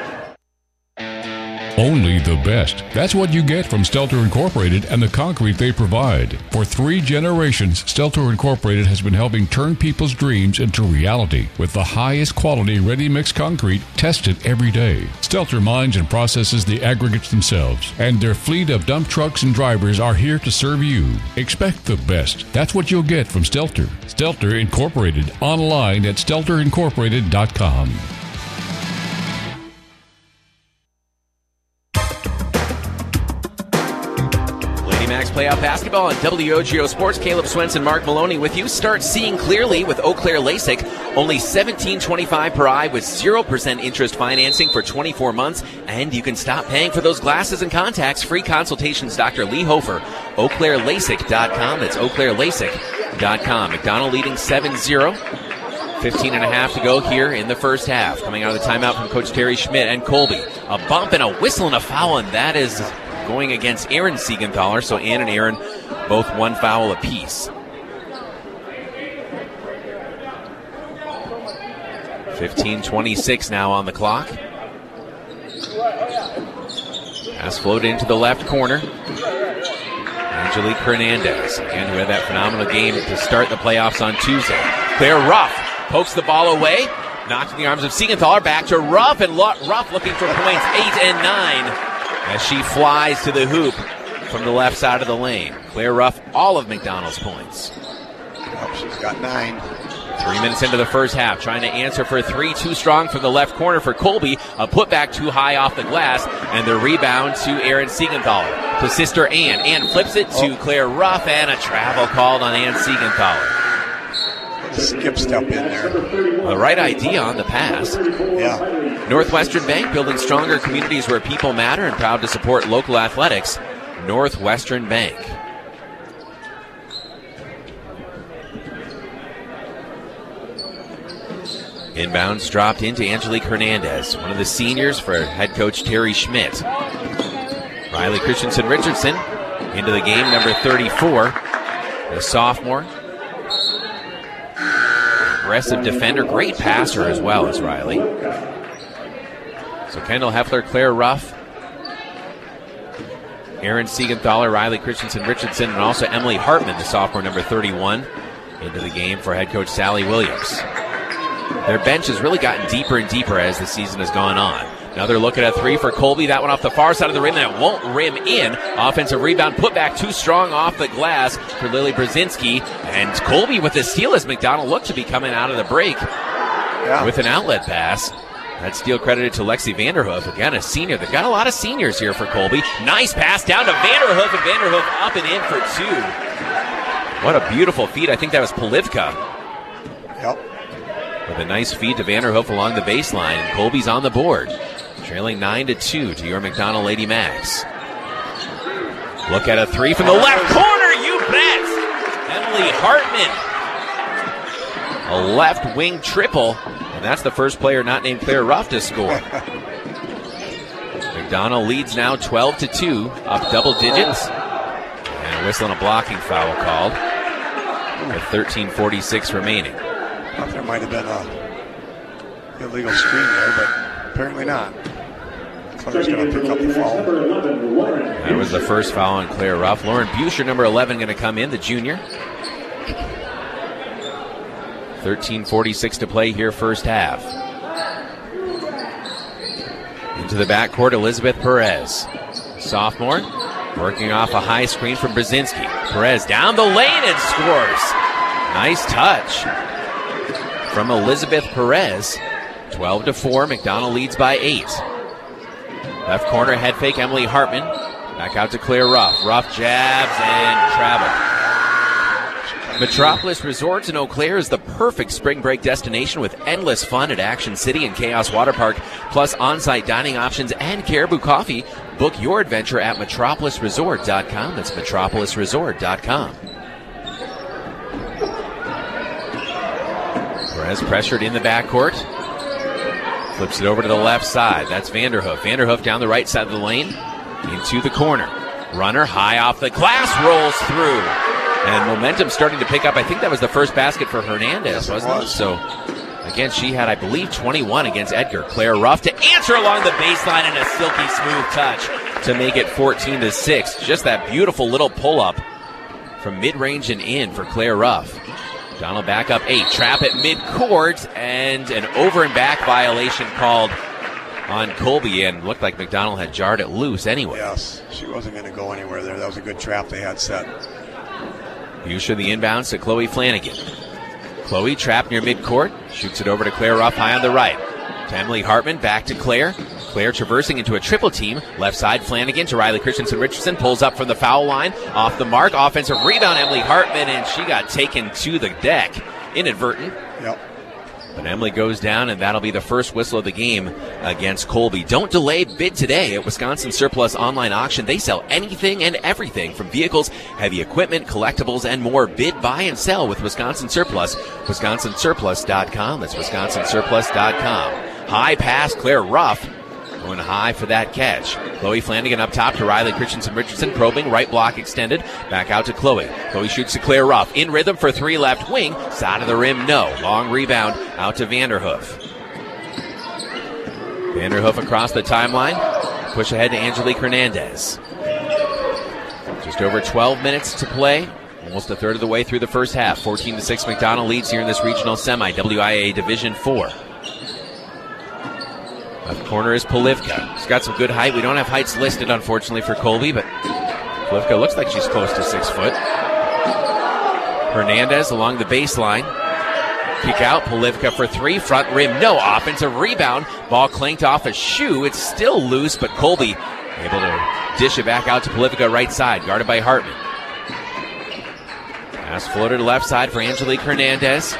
Only the best. That's what you get from Stelter Incorporated and the concrete they provide. For 3 generations, Stelter Incorporated has been helping turn people's dreams into reality with the highest quality ready-mix concrete tested every day. Stelter mines and processes the aggregates themselves, and their fleet of dump trucks and drivers are here to serve you. Expect the best. That's what you'll get from Stelter. Stelter Incorporated. Online at stelterincorporated.com. Playoff basketball on WOGO Sports. Caleb Swenson, Mark Maloney with you. Start seeing clearly with Eau Claire LASIK. Only $17.25 per eye with 0% interest financing for 24 months. And you can stop paying for those glasses and contacts. Free consultations, Dr. Lee Hofer. EauClaireLASIK.com. That's EauClaireLASIK.com. McDonald leading 7-0. 15.5 to go here in the first half. Coming out of the timeout from Coach Terry Schmidt and Colby. A bump and a whistle and a foul, and that is going against Aaron Siegenthaler. So Ann and Aaron both 1 foul apiece. 15:26 now on the clock. Pass floated into the left corner. Angelique Hernandez, again, who had that phenomenal game to start the playoffs on Tuesday. Claire Ruff pokes the ball away. Knocked in the arms of Siegenthaler. Back to Ruff, and Ruff looking for points 8 and 9. As she flies to the hoop from the left side of the lane. Claire Ruff, all of McDonald's points. Oh, she's got 9. 3 minutes into the first half, trying to answer for 3, too strong from the left corner for Colby. A putback too high off the glass, and the rebound to Aaron Siegenthaler. To sister Ann. Ann flips it to Claire Ruff, and a travel called on Ann Siegenthaler. Skip step in there. The right idea on the pass. Yeah. Northwestern Bank, building stronger communities where people matter and proud to support local athletics. Northwestern Bank. Inbounds dropped into Angelique Hernandez, one of the seniors for head coach Terry Schmidt. Riley Christensen Richardson into the game, number 34, the sophomore. Aggressive defender, great passer as well as Riley. So Kendall Heffler, Claire Ruff, Aaron Siegenthaler, Riley Christensen Richardson, and also Emily Hartman, the sophomore, number 31, into the game for head coach Sally Williams. Their bench has really gotten deeper and deeper as the season has gone on. Another look at a three for Colby. That one off the far side of the rim, and it won't rim in. Offensive rebound, put back too strong off the glass for Lily Brzezinski. And Colby with the steal as McDonald looked to be coming out of the break with an outlet pass. That steal credited to Lexi Vanderhoof. Again, a senior. They've got a lot of seniors here for Colby. Nice pass down to Vanderhoof, and Vanderhoof up and in for two. What a beautiful feed. I think that was Polivka. Yep. With a nice feed to Vanderhoof along the baseline. And Colby's on the board. Trailing 9-2 to your McDonald Lady Max. Look at a three from the left corner, you bet! Emily Hartman. A left wing triple, and that's the first player not named Claire Ruff to score. McDonald leads now 12-2, up double digits. And a whistle and a blocking foul called with 13:46 remaining. I thought there might have been a illegal screen there, but apparently not. Claire's going to pick up the foul. That was the first foul on Claire Ruff. Lauren Buscher, number 11, going to come in, the junior. 13:46 to play here, first half. Into the backcourt, Elizabeth Perez. Sophomore, working off a high screen from Brzezinski. Perez down the lane and scores. Nice touch from Elizabeth Perez. 12-4, McDonald leads by 8. Left corner, head fake, Emily Hartman. Back out to Claire Ruff. Ruff jabs and travel. Metropolis Resorts in Eau Claire is the perfect spring break destination with endless fun at Action City and Chaos Water Park, plus on-site dining options and Caribou Coffee. Book your adventure at metropolisresort.com. That's metropolisresort.com. Perez pressured in the backcourt. Flips it over to the left side. That's Vanderhoof. Vanderhoof down the right side of the lane into the corner. Runner high off the glass, rolls through. And momentum starting to pick up. I think that was the first basket for Hernandez, wasn't it? So, again, she had, I believe, 21 against Edgar. Claire Ruff to answer along the baseline and a silky smooth touch to make it 14-6. Just that beautiful little pull-up from mid-range and in for Claire Ruff. Donald back up 8. Trap at mid-court, and an over and back violation called on Colby, and looked like McDonald had jarred it loose anyway. Yes, she wasn't going to go anywhere there. That was a good trap they had set. Buscher the inbounds to Chloe Flanagan. Chloe trapped near midcourt, shoots it over to Claire Ruff high on the right. To Emily Hartman, back to Claire. Claire traversing into a triple team. Left side, Flanagan to Riley Christensen-Richardson. Pulls up from the foul line. Off the mark. Offensive rebound, Emily Hartman, and she got taken to the deck. Inadvertent. Yep. But Emily goes down, and that'll be the first whistle of the game against Colby. Don't delay. Bid today at Wisconsin Surplus Online Auction. They sell anything and everything from vehicles, heavy equipment, collectibles, and more. Bid, buy, and sell with Wisconsin Surplus. WisconsinSurplus.com. That's WisconsinSurplus.com. High pass, Claire Ruff. Going high for that catch. Chloe Flanagan up top to Riley Christensen-Richardson. Probing, right block extended. Back out to Chloe. Chloe shoots to Claire Ruff. In rhythm for 3 left wing. Side of the rim, no. Long rebound out to Vanderhoof. Vanderhoof across the timeline. Push ahead to Angelique Hernandez. Just over 12 minutes to play. Almost a third of the way through the first half. 14-6 McDonald leads here in this regional semi. WIA Division 4. Left corner is Polivka. She's got some good height. We don't have heights listed, unfortunately, for Colby, but Polivka looks like she's close to 6 foot. Hernandez along the baseline. Kick out. Polivka for 3. Front rim, no. Offensive rebound. Ball clanked off a shoe. It's still loose, but Colby able to dish it back out to Polivka right side, guarded by Hartman. Pass floated left side for Angelique Hernandez.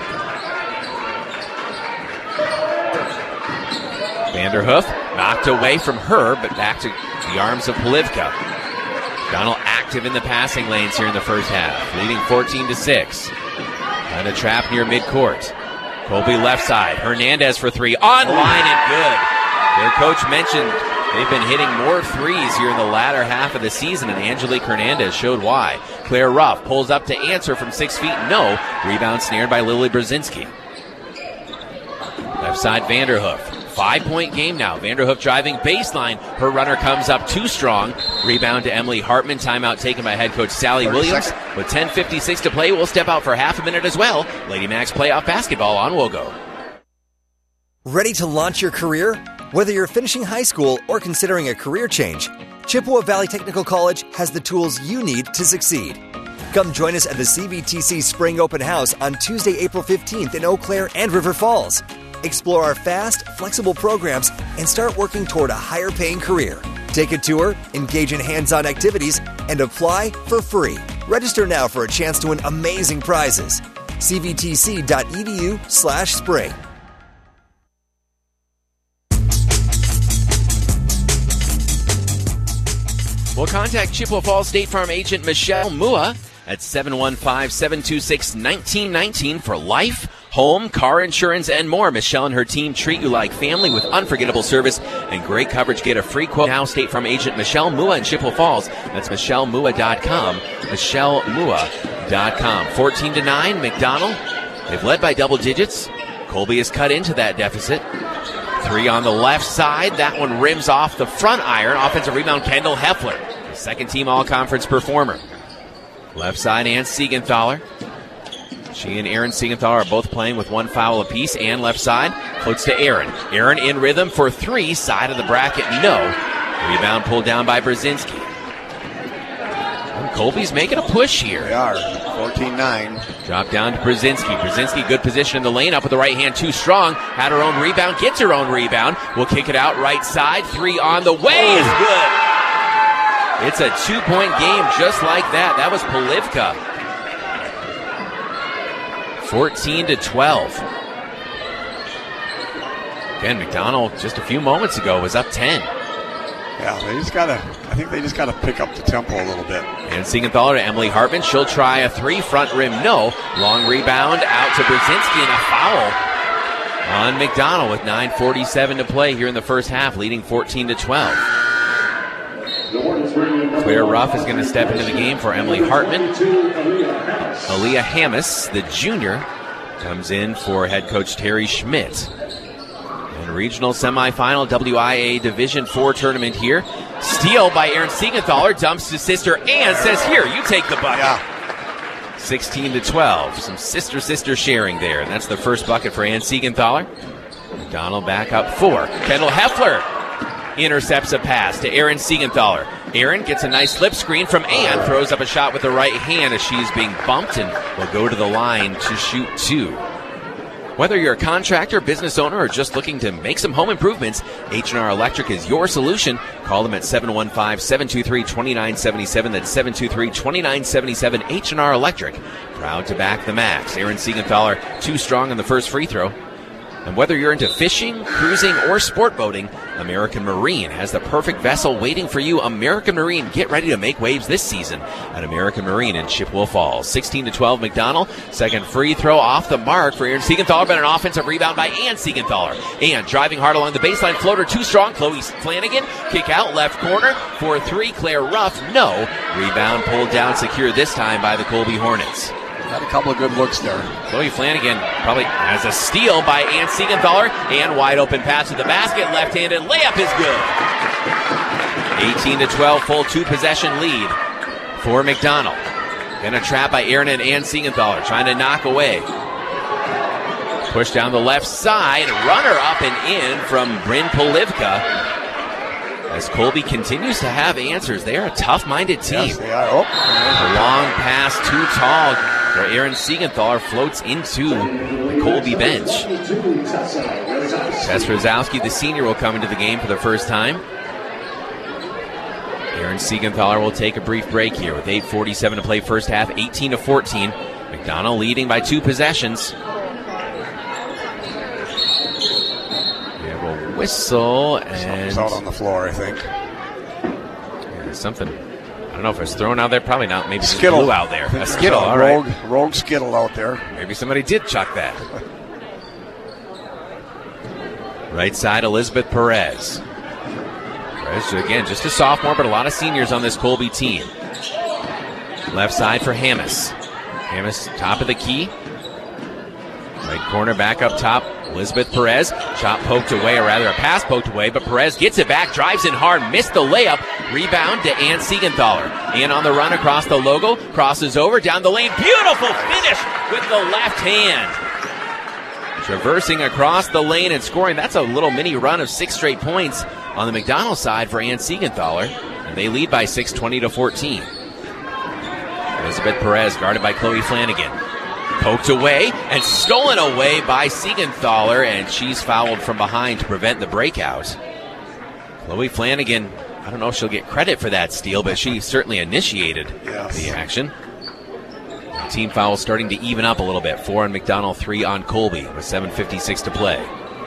Vanderhoof knocked away from her, but back to the arms of Polivka. Donald active in the passing lanes here in the first half, leading 14-6. And a trap near midcourt. Colby left side. Hernandez for 3. On line and good. Their coach mentioned they've been hitting more threes here in the latter half of the season, and Angelique Hernandez showed why. Claire Ruff pulls up to answer from 6 feet. No. Rebound snared by Lily Brzezinski. Left side, Vanderhoof. 5-point game now. Vanderhoof driving baseline. Her runner comes up too strong. Rebound to Emily Hartman. Timeout taken by head coach Sally Williams. With 10:56 to play, we'll step out for half a minute as well. Lady Max playoff basketball on Wogo. Ready to launch your career? Whether you're finishing high school or considering a career change, Chippewa Valley Technical College has the tools you need to succeed. Come join us at the CVTC Spring Open House on Tuesday, April 15th in Eau Claire and River Falls. Explore our fast, flexible programs and start working toward a higher-paying career. Take a tour, engage in hands-on activities, and apply for free. Register now for a chance to win amazing prizes. cvtc.edu/spring. We'll contact Chippewa Falls State Farm agent Michelle Mua at 715-726-1919 for life, home, car insurance, and more. Michelle and her team treat you like family with unforgettable service and great coverage. Get a free quote now. State Farm agent Michelle Mua in Chippewa Falls. That's MichelleMua.com. MichelleMua.com. 14-9, McDonald. They've led by double digits. Colby has cut into that deficit. 3 on the left side. That one rims off the front iron. Offensive rebound, Kendall Heffler, second team all-conference performer. Left side, Ann Siegenthaler. She and Aaron Siegenthaler are both playing with 1 foul apiece. Ann left side, floats to Aaron. Aaron in rhythm for 3, side of the bracket, no. Rebound pulled down by Brzezinski. And Colby's making a push here. They are, 14-9. Drop down to Brzezinski. Brzezinski, good position in the lane, up with the right hand, too strong. Had her own rebound, gets her own rebound. Will kick it out right side. 3 on the way is good. It's a 2-point game just like that. That was Polivka. 14-12. Again, McDonald just a few moments ago was up 10. Yeah, I think they just gotta pick up the tempo a little bit. And Siegenthaler to Emily Hartman. She'll try a 3, front rim, no. Long rebound out to Brzezinski and a foul on McDonald with 9:47 to play here in the first half, leading 14-12. Claire Ruff is going to step into the game for Emily Hartman. Aaliyah Hammis, the junior, comes in for head coach Terry Schmidt. And regional semifinal WIA Division IV tournament here. Steal by Aaron Siegenthaler, dumps to sister Ann, says, here, you take the bucket. Yeah. 16-12. Some sister sharing there. And that's the first bucket for Ann Siegenthaler. McDonald back up 4. Kendall Heffler intercepts a pass to Aaron Siegenthaler. Aaron gets a nice slip screen from Ann, throws up a shot with the right hand as she's being bumped and will go to the line to shoot 2. Whether you're a contractor, business owner, or just looking to make some home improvements, H&R Electric is your solution. Call them at 715-723-2977. That's 723-2977. H&R Electric, proud to back the Max. Aaron Siegenthaler, too strong on the first free throw. And whether you're into fishing, cruising, or sport boating, American Marine has the perfect vessel waiting for you. American Marine, get ready to make waves this season at American Marine in Chippewa Falls. 16-12 McDonald. Second free throw off the mark for Aaron Siegenthaler, but an offensive rebound by Ann Siegenthaler. Ann driving hard along the baseline, floater too strong. Chloe Flanagan, kick out left corner for 3. Claire Ruff, no. Rebound pulled down, secure this time by the Colby Hornets. Had a couple of good looks there. Chloe Flanagan probably has a steal by Ann Siegenthaler. And wide open pass to the basket. Left-handed layup is good. 18-12, full 2-possession lead for McDonald. Then a trap by Aaron and Ann Siegenthaler, trying to knock away. Push down the left side. Runner up and in from Bryn Polivka. As Colby continues to have answers. They are a tough-minded team. Yes, they are. Oh. A long pass, too tall, where Aaron Siegenthaler floats into the Colby bench. Tess Rosowski, the senior, will come into the game for the first time. Aaron Siegenthaler will take a brief break here with 8:47 to play first half, 18-14. McDonald leading by 2 possessions. Whistle and something's out on the floor, I think. Yeah, something. I don't know if it's thrown out there. Probably not. Maybe skittle blew out there. A skittle. All right. Rogue skittle out there. Maybe somebody did chuck that. Right side, Elizabeth Perez. Perez again, just a sophomore, but a lot of seniors on this Colby team. Left side for Hammis. Hammis, top of the key. Right corner, back up top. Elizabeth Perez, shot poked away, or rather a pass poked away, but Perez gets it back, drives in hard, missed the layup, rebound to Ann Siegenthaler. Ann on the run across the logo, crosses over, down the lane, beautiful finish with the left hand. Traversing across the lane and scoring. That's a little mini run of 6 straight points on the McDonald side for Ann Siegenthaler. And they lead by 6, 20-14. Elizabeth Perez guarded by Chloe Flanagan. Poked away and stolen away by Siegenthaler, and she's fouled from behind to prevent the breakout. Chloe Flanagan, I don't know if she'll get credit for that steal, but she certainly initiated the action. Team fouls starting to even up a little bit. 4 on McDonald, 3 on Colby with 7:56 to play.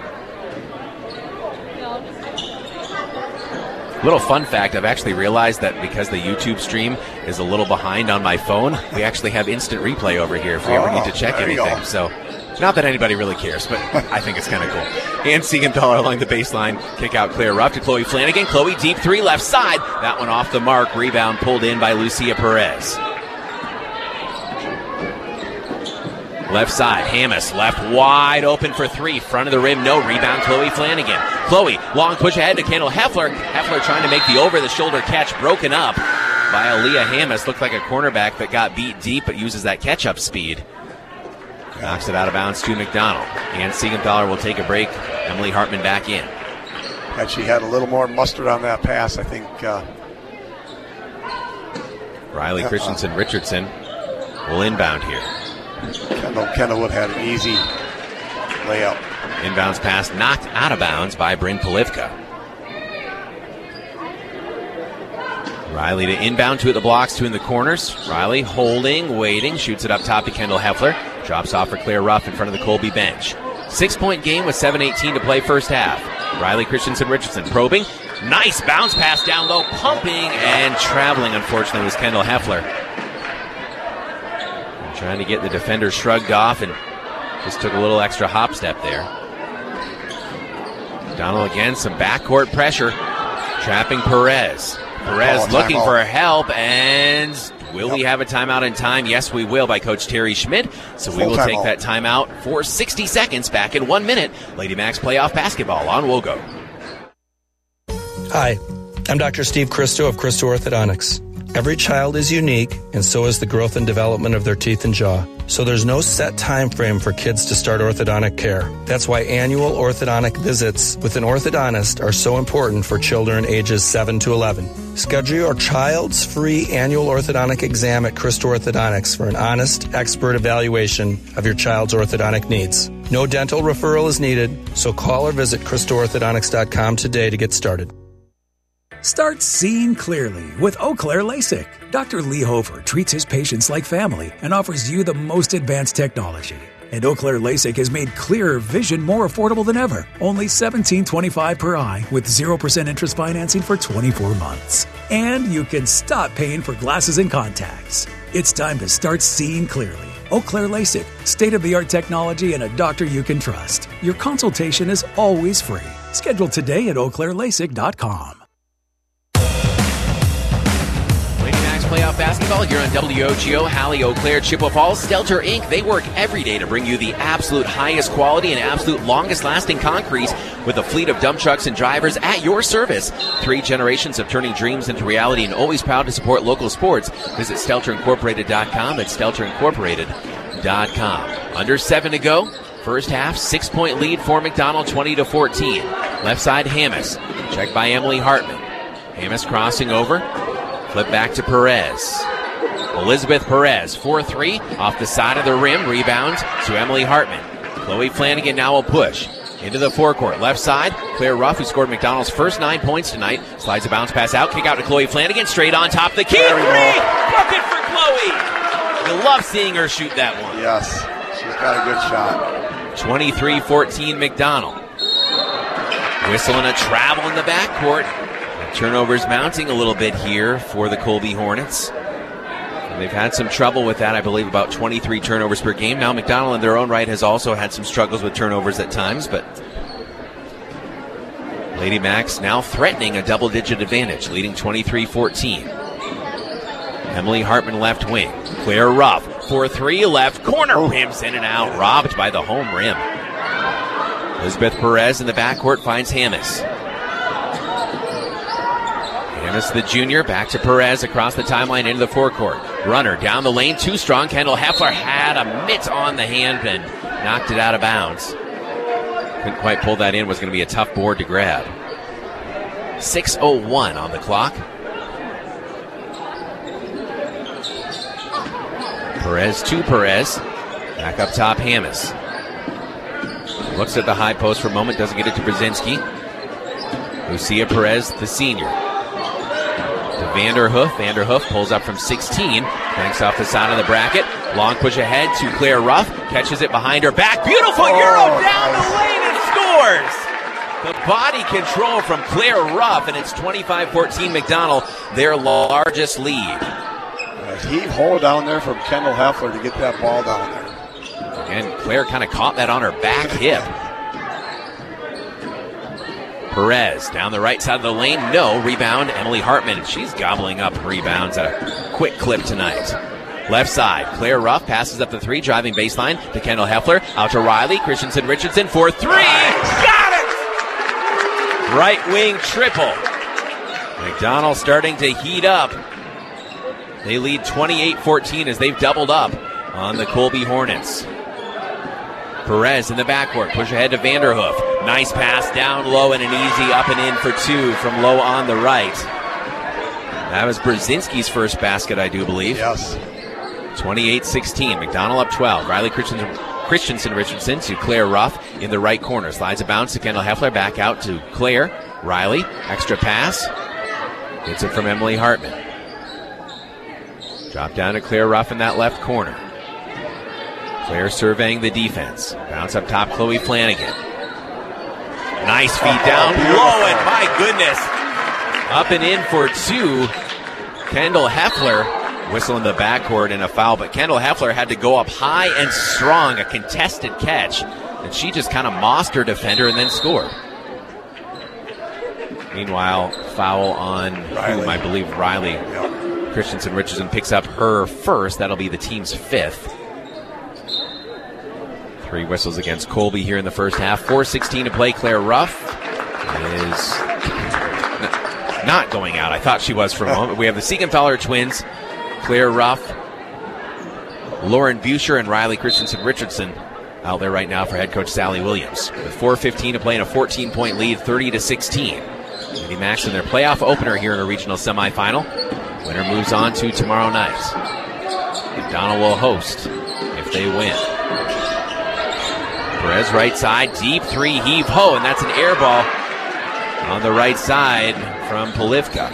Little fun fact, I've actually realized that because the YouTube stream is a little behind on my phone, we actually have instant replay over here if we ever need to check anything. So, not that anybody really cares, but I think it's kind of cool. And Siegenthaler along the baseline, kick out Claire Ruff to Chloe Flanagan. Chloe deep 3 left side. That one off the mark. Rebound pulled in by Lucia Perez. Left side, Hammes left wide open for 3. Front of the rim, no rebound, Chloe Flanagan. Chloe, long push ahead to Kendall Heffler. Heffler trying to make the over-the-shoulder catch, broken up by Aaliyah Hammes. Looked like a cornerback that got beat deep, but uses that catch-up speed. Knocks it out of bounds to McDonald. And Siegenthaler will take a break. Emily Hartman back in. Had she had a little more mustard on that pass, I think. Riley Christensen Richardson will inbound here. Kendall Wood had an easy layup. Inbounds pass knocked out of bounds by Bryn Polivka. Riley to inbound, 2 at the blocks, 2 in the corners. Riley holding, waiting, shoots it up top to Kendall Heffler. Drops off for Claire Ruff in front of the Colby bench. 6-point game with 7:18 to play first half. Riley Christensen Richardson probing. Nice bounce pass down low, pumping and traveling, unfortunately, was Kendall Heffler. Trying to get the defender shrugged off and just took a little extra hop step there. Donald again, some backcourt pressure. Trapping Perez. Perez looking for help, and will we have a timeout in time? Yes, we will, by Coach Terry Schmidt. So we will take that timeout for 60 seconds. Back in 1 minute. Lady Max playoff basketball on Wogo. Hi, I'm Dr. Steve Christo of Christo Orthodontics. Every child is unique, and so is the growth and development of their teeth and jaw. So there's no set time frame for kids to start orthodontic care. That's why annual orthodontic visits with an orthodontist are so important for children ages 7 to 11. Schedule your child's free annual orthodontic exam at Christo Orthodontics for an honest, expert evaluation of your child's orthodontic needs. No dental referral is needed, so call or visit ChristoOrthodontics.com today to get started. Start seeing clearly with Eau Claire LASIK. Dr. Lee Hofer treats his patients like family and offers you the most advanced technology. And Eau Claire LASIK has made clearer vision more affordable than ever. Only $17.25 per eye with 0% interest financing for 24 months. And you can stop paying for glasses and contacts. It's time to start seeing clearly. Eau Claire LASIK, state-of-the-art technology and a doctor you can trust. Your consultation is always free. Schedule today at eauclairelaSIK.com. Playoff basketball here on WOGO, Hallie, Eau Claire, Chippewa Falls, Stelter Inc. They work every day to bring you the absolute highest quality and absolute longest lasting concrete with a fleet of dump trucks and drivers at your service. 3 generations of turning dreams into reality and always proud to support local sports. Visit StelterIncorporated.com. That's StelterIncorporated.com. Under 7 to go. First half, 6-point lead for McDonald, 20-14. Left side, Hammes. Checked by Emily Hartman. Hammes crossing over. Flip back to Perez. Elizabeth Perez, 4-3, off the side of the rim. Rebound to Emily Hartman. Chloe Flanagan now will push into the forecourt. Left side, Claire Ruff, who scored McDonald's first 9 points tonight. Slides a bounce pass out. Kick out to Chloe Flanagan. Straight on top of the key. 3! Bucket for Chloe! You love seeing her shoot that one. Yes, she's got a good shot. 23-14 McDonald. Whistle and a travel in the backcourt. Turnovers mounting a little bit here for the Colby Hornets. And they've had some trouble with that, I believe, about 23 turnovers per game. Now McDonald in their own right has also had some struggles with turnovers at times, but Lady Max now threatening a double-digit advantage, leading 23-14. Emily Hartman left wing. Claire Ruff, 4-3, left corner, rims in and out, robbed by the home rim. Elizabeth Perez in the backcourt finds Hammes. Hammes, the junior, back to Perez across the timeline into the forecourt. Runner down the lane, too strong. Kendall Heffler had a mitt on the hand and knocked it out of bounds. Couldn't quite pull that in. Was going to be a tough board to grab. 6:01 on the clock. Perez to Perez. Back up top, Hammes. Looks at the high post for a moment. Doesn't get it to Brzezinski. Lucia Perez, the senior. To Vanderhoof. Vanderhoof pulls up from 16. Banks off the side of the bracket. Long push ahead to Claire Ruff. Catches it behind her back. Beautiful Euro down the lane and scores! The body control from Claire Ruff, and it's 25-14 McDonald, their largest lead. Heave hole down there from Kendall Heffler to get that ball down there. And Claire kind of caught that on her back hip. Perez down the right side of the lane. No. Rebound, Emily Hartman. She's gobbling up rebounds at a quick clip tonight. Left side, Claire Ruff passes up the three, driving baseline to Kendall Heffler. Out to Riley. Christensen Richardson for three. Got it! Right wing triple. McDonald starting to heat up. They lead 28-14 as they've doubled up on the Colby Hornets. Perez in the backcourt. Push ahead to Vanderhoof. Nice pass down low and an easy up and in for two from low on the right. That was Brzezinski's first basket, I do believe. Yes. 28-16. McDonald up 12. Riley Christensen Richardson to Claire Ruff in the right corner. Slides a bounce to Kendall Heffler. Back out to Claire. Riley. Extra pass. Gets it from Emily Hartman. Drop down to Claire Ruff in that left corner. Claire surveying the defense. Bounce up top, Chloe Flanagan. Nice feed down low, and my goodness. Up and in for two. Kendall Heffler. Whistle in the backcourt and a foul, but Kendall Heffler had to go up high and strong, a contested catch, and she just kind of mossed her defender and then scored. Meanwhile, foul on whom I believe Riley. Yep. Christensen Richardson picks up her first. That'll be the team's fifth. 3 whistles against Colby here in the first half. 4:16 to play. Claire Ruff is not going out. I thought she was for a moment. We have the Siegenthaler twins, Claire Ruff, Lauren Buescher, and Riley Christensen Richardson out there right now for head coach Sally Williams. With 4:15 to play in a 14-point lead, 30-16. Lady Max in their playoff opener here in a regional semifinal. Winner moves on to tomorrow night. McDonald will host if they win. Perez right side, deep three, heave ho, and that's an air ball on the right side from Polivka.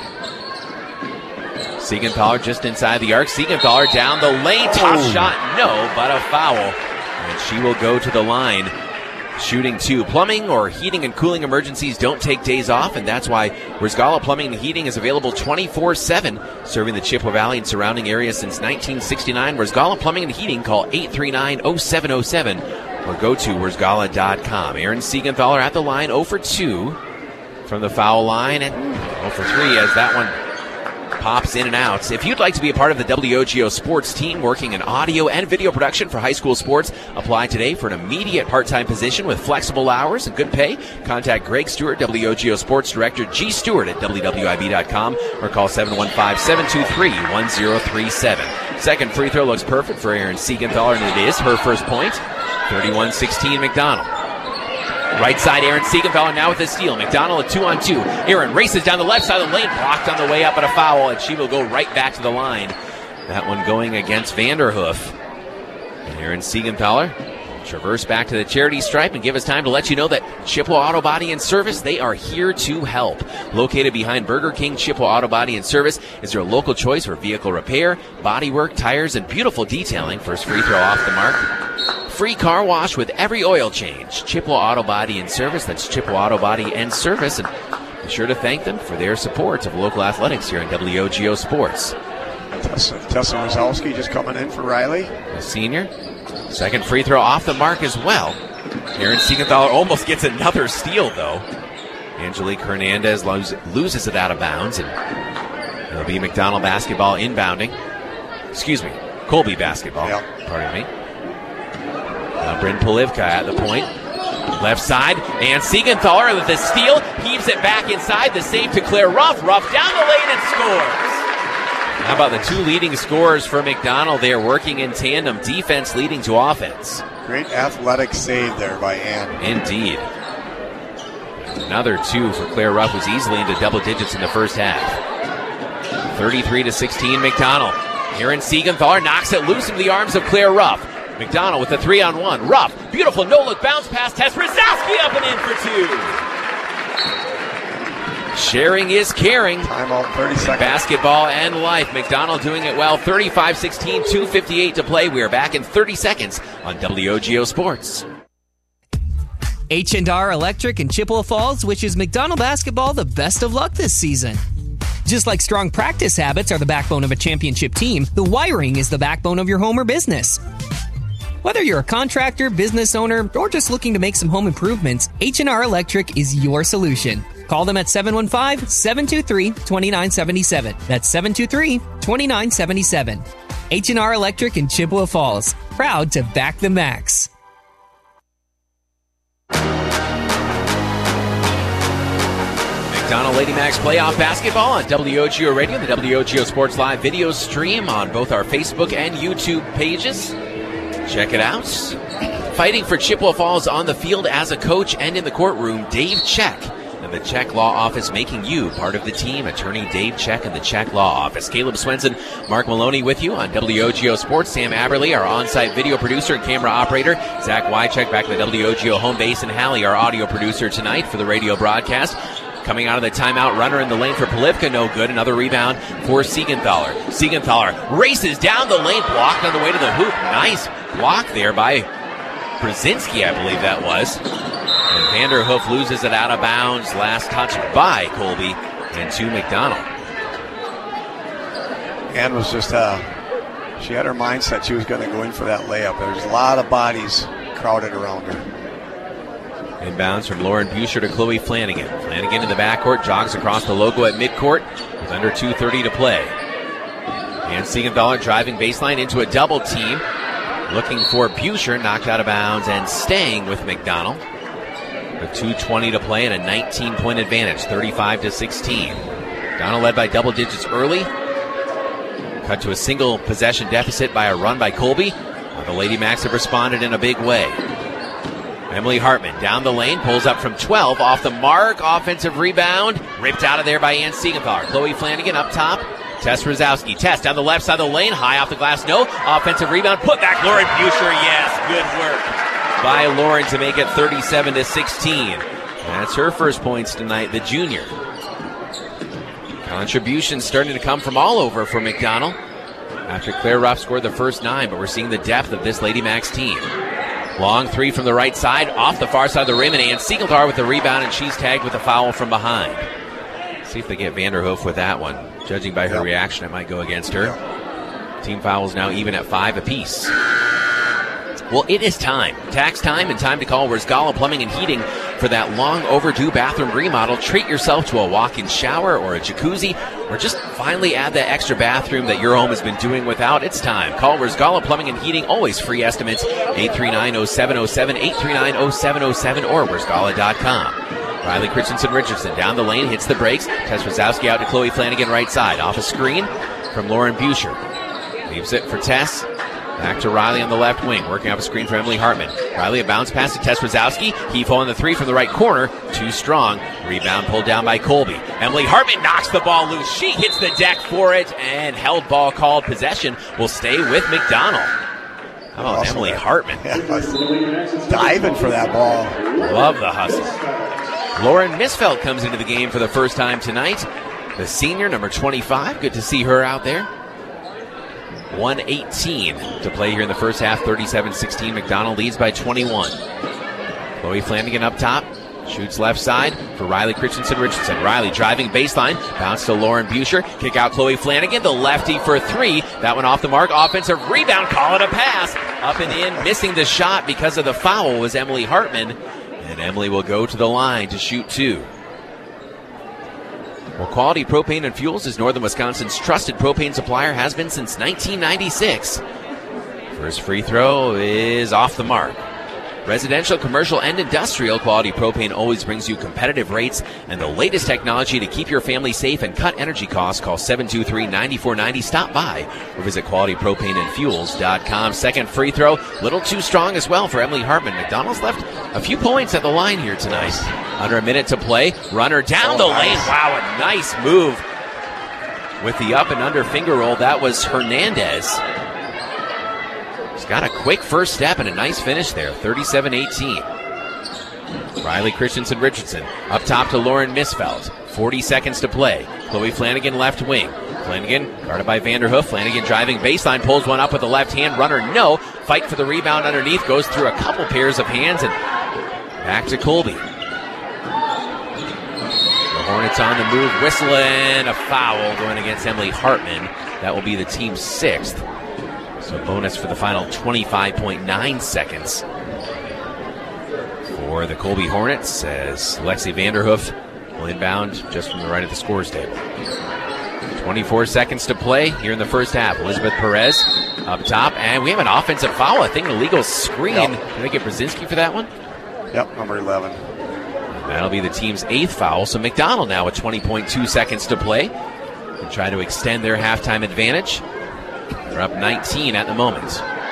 Siegenthaler just inside the arc. Siegenthaler down the lane, tough shot, no, but a foul. And she will go to the line, shooting two. Plumbing or heating and cooling emergencies don't take days off, and that's why Rosgala Plumbing and Heating is available 24/7, serving the Chippewa Valley and surrounding areas since 1969. Rosgala Plumbing and Heating, call 839-0707 or go to Rosgala.com. Aaron Siegenthaler at the line, 0 for 2 from the foul line, and 0 for 3 as that one pops in and out. If you'd like to be a part of the WOGO sports team working in audio and video production for high school sports, apply today for an immediate part-time position with flexible hours and good pay. Contact Greg Stewart, WOGO Sports Director, G. Stewart at WWIB.com or call 715-723-1037. Second free throw looks perfect for Aaron Siegenthaler, and it is her first point. 31-16 McDonald. Right side, Aaron Siegenthaler now with the steal. McDonald a 2-on-2. Aaron races down the left side of the lane, blocked on the way up, but a foul, and she will go right back to the line. That one going against Vanderhoof. And Aaron Siegenthaler traverse back to the charity stripe and give us time to let you know that Chippewa Auto Body and Service, they are here to help. Located behind Burger King, Chippewa Auto Body and Service is your local choice for vehicle repair, body work, tires, and beautiful detailing. First free throw off the mark. Free car wash with every oil change. Chippewa Auto Body and Service. That's Chippewa Auto Body and Service. And be sure to thank them for their support of local athletics here on WOGO Sports. Tessa Rozalski just coming in for Riley. The senior. Second free throw off the mark as well. Aaron Siegenthaler almost gets another steal, though. Angelique Hernandez loses it out of bounds, and it'll be McDonald basketball inbounding. Excuse me, Colby basketball. Yep. Pardon me. Bryn Polivka at the point. Left side, and Siegenthaler with the steal, heaves it back inside, the save to Claire Ruff. Ruff down the lane and scores. How about the two leading scorers for McDonald? They are working in tandem, defense leading to offense. Great athletic save there by Ann. Indeed. Another two for Claire Ruff, who's easily into double digits in the first half. 33-16 McDonald. Aaron Siegenthaler knocks it loose into the arms of Claire Ruff. McDonald with the 3-on-1. Ruff, beautiful no-look bounce pass. Tess Brzezowski up and in for two. Sharing is caring. Timeout, 30 seconds. Basketball and life. McDonald doing it well. 35-16, 2:58 to play. We are back in 30 seconds on WOGO Sports. H&R Electric in Chippewa Falls wishes McDonald basketball the best of luck this season. Just like strong practice habits are the backbone of a championship team, the wiring is the backbone of your home or business. Whether you're a contractor, business owner, or just looking to make some home improvements, H&R Electric is your solution. Call them at 715-723-2977. That's 723-2977. H&R Electric in Chippewa Falls. Proud to back the Max. McDonald Lady Max playoff basketball on WOGO Radio, the WOGO Sports Live video stream on both our Facebook and YouTube pages. Check it out. Fighting for Chippewa Falls on the field as a coach and in the courtroom, Dave Check and the Check Law Office, making you part of the team. Attorney Dave Check and the Check Law Office. Caleb Swenson, Mark Maloney with you on WOGO Sports. Sam Aberley, our on-site video producer and camera operator. Zach Wycheck back at the WOGO home base, and Hallie, our audio producer tonight for the radio broadcast. Coming out of the timeout, runner in the lane for Polivka, no good. Another rebound for Siegenthaler. Siegenthaler races down the lane, blocked on the way to the hoop. Nice block there by Brzezinski, I believe that was. And Vanderhoof loses it out of bounds. Last touch by Colby and to McDonald. Ann was just, she had her mindset she was going to go in for that layup. There's a lot of bodies crowded around her. Inbounds from Lauren Buescher to Chloe Flanagan. Flanagan in the backcourt, jogs across the logo at midcourt with under 2:30 to play. And Siegenthaler driving baseline into a double team. Looking for Buescher, knocked out of bounds and staying with McDonald. With 2:20 to play and a 19-point advantage, 35-16. McDonald led by double digits early. Cut to a single possession deficit by a run by Colby. The Lady Macs have responded in a big way. Emily Hartman down the lane, pulls up from 12, off the mark, offensive rebound, ripped out of there by Ann Siegenthaler. Chloe Flanagan up top, Tess Brzezowski. Tess down the left side of the lane, high off the glass, no, offensive rebound, put back Lauren Buescher, yes, good work by Lauren to make it 37-16. That's her first points tonight, the junior. Contributions starting to come from all over for McDonald after Claire Ruff scored the first 9, but we're seeing the depth of this Lady Macs team. Long three from the right side, off the far side of the rim, and Ann Siegenthaler with the rebound, and she's tagged with a foul from behind. See if they get Vanderhoof with that one. Judging by her reaction, it might go against her. Team fouls now even at 5 apiece. Well, it is time. Tax time and time to call Wiersgala Plumbing and Heating for that long overdue bathroom remodel. Treat yourself to a walk-in shower or a jacuzzi, or just finally add that extra bathroom that your home has been doing without. It's time. Call Wiersgala Plumbing and Heating. Always free estimates. 839-0707, 839-0707, or Wiersgala.com. Riley Christensen-Richardson down the lane, hits the brakes. Tess Brzezowski out to Chloe Flanagan right side. Off a screen from Lauren Buescher. Leaves it for Tess. Back to Riley on the left wing, working off a screen for Emily Hartman. Riley, a bounce pass to Tess Brzezowski. Heave on the three from the right corner. Too strong. Rebound pulled down by Colby. Emily Hartman knocks the ball loose. She hits the deck for it, and held ball called. Possession will stay with McDonald. How about awesome, Emily Hartman? Yeah, diving for that ball. Love the hustle. Lauren Misfeld comes into the game for the first time tonight. The senior, number 25. Good to see her out there. 1:18 to play here in the first half. 37-16. McDonald leads by 21. Chloe Flanagan up top. Shoots left side for Riley Christensen-Richardson. Riley driving baseline. Bounce to Lauren Buescher. Kick out Chloe Flanagan. The lefty for 3. That one off the mark. Offensive rebound. Call it a pass. Up and in. Missing the shot because of the foul was Emily Hartman. And Emily will go to the line to shoot 2. Well, Quality Propane and Fuels is Northern Wisconsin's trusted propane supplier, has been since 1996. First free throw is off the mark. Residential, commercial, and industrial, Quality Propane always brings you competitive rates and the latest technology to keep your family safe and cut energy costs. Call 723-9490. Stop by or visit qualitypropaneandfuels.com. Second free throw, little too strong as well for Emily Hartman. McDonald's left a few points at the line here tonight. Under a minute to play. Runner down the lane. Wow, a nice move with the up and under finger roll. That was Hernandez. He's got a quick first step and a nice finish there. 37-18. Riley Christensen-Richardson up top to Lauren Misfeld. 40 seconds to play. Chloe Flanagan left wing. Flanagan guarded by Vanderhoof. Flanagan driving baseline, pulls one up with the left hand. Runner no. Fight for the rebound underneath. Goes through a couple pairs of hands and back to Colby. The Hornets on the move. Whistling a foul going against Emily Hartman. That will be the team's 6th. So bonus for the final 25.9 seconds for the Colby Hornets as Lexi Vanderhoof will inbound just from the right of the scores table. 24 seconds to play here in the first half. Elizabeth Perez up top, and we have an offensive foul. I think an illegal screen. Did they get Brzezinski for that one? Yep, number 11. That'll be the team's 8th foul. So McDonald now with 20.2 seconds to play. They try to extend their halftime advantage. They're up 19 at the moment.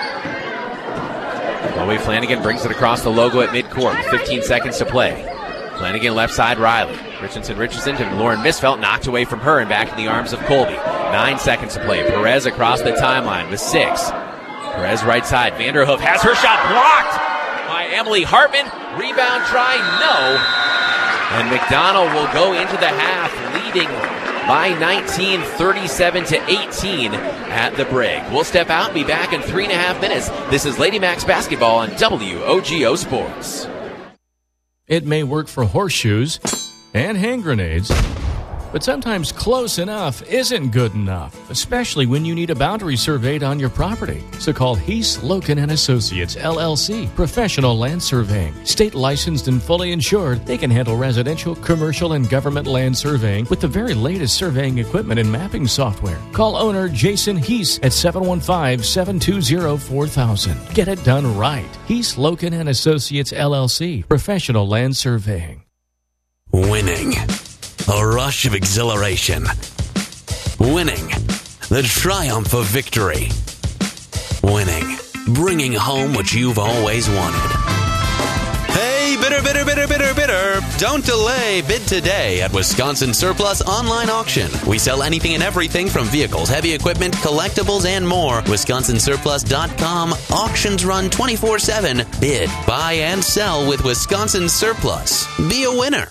Chloe Flanagan brings it across the logo at midcourt. 15 seconds to play. Flanagan left side, Riley. Richardson to Lauren Misfeld, knocked away from her and back in the arms of Colby. 9 seconds to play. Perez across the timeline with 6. Perez right side. Vanderhoof has her shot blocked by Emily Hartman. Rebound try, no. And McDonald will go into the half leading by 19, 37-18 at the break. We'll step out and be back in 3.5 minutes. This is Lady Max Basketball on WOGO Sports. It may work for horseshoes and hand grenades, but sometimes close enough isn't good enough, especially when you need a boundary surveyed on your property. So call Heath, Loken & Associates, LLC, Professional Land Surveying. State licensed and fully insured, they can handle residential, commercial, and government land surveying with the very latest surveying equipment and mapping software. Call owner Jason Heath at 715-720-4000. Get it done right. Heath, Loken & Associates, LLC, Professional Land Surveying. Winning. A rush of exhilaration. Winning. The triumph of victory. Winning. Bringing home what you've always wanted. Hey, bidder. Don't delay. Bid today at Wisconsin Surplus Online Auction. We sell anything and everything from vehicles, heavy equipment, collectibles, and more. WisconsinSurplus.com. Auctions run 24/7. Bid, buy, and sell with Wisconsin Surplus. Be a winner.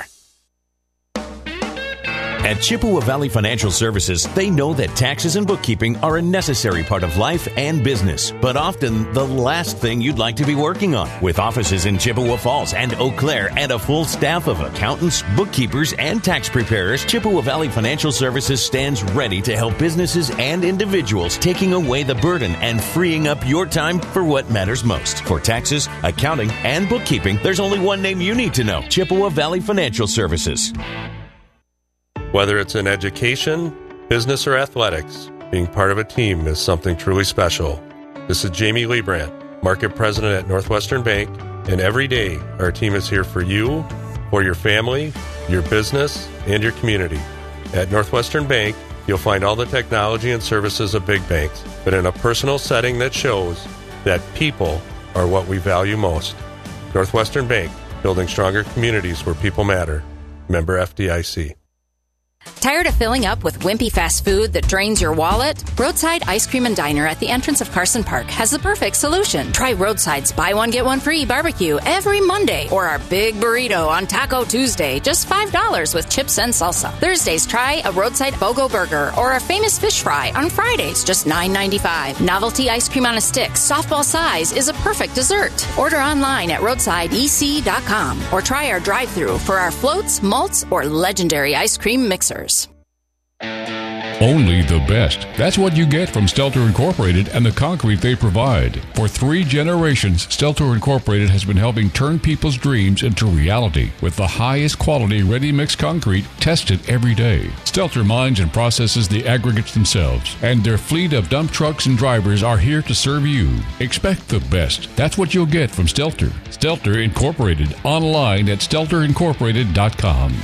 At Chippewa Valley Financial Services, they know that taxes and bookkeeping are a necessary part of life and business, but often the last thing you'd like to be working on. With offices in Chippewa Falls and Eau Claire and a full staff of accountants, bookkeepers, and tax preparers, Chippewa Valley Financial Services stands ready to help businesses and individuals, taking away the burden and freeing up your time for what matters most. For taxes, accounting, and bookkeeping, there's only one name you need to know: Chippewa Valley Financial Services. Whether it's in education, business, or athletics, being part of a team is something truly special. This is Jamie Liebrandt, Market President at Northwestern Bank, and every day our team is here for you, for your family, your business, and your community. At Northwestern Bank, you'll find all the technology and services of big banks, but in a personal setting that shows that people are what we value most. Northwestern Bank, building stronger communities where people matter. Member FDIC. Tired of filling up with wimpy fast food that drains your wallet? Roadside Ice Cream and Diner at the entrance of Carson Park has the perfect solution. Try Roadside's buy one, get one free barbecue every Monday, or our big burrito on Taco Tuesday, just $5 with chips and salsa. Thursdays, try a Roadside BOGO burger or our famous fish fry on Fridays, just $9.95. Novelty ice cream on a stick, softball size, is a perfect dessert. Order online at roadsideec.com or try our drive-thru for our floats, malts, or legendary ice cream mixers. Only the best. That's what you get from Stelter Incorporated and the concrete they provide. For 3 generations, Stelter Incorporated has been helping turn people's dreams into reality with the highest quality ready-mix concrete tested every day. Stelter mines and processes the aggregates themselves, and their fleet of dump trucks and drivers are here to serve you. Expect the best. That's what you'll get from Stelter. Stelter Incorporated, online at stelterincorporated.com.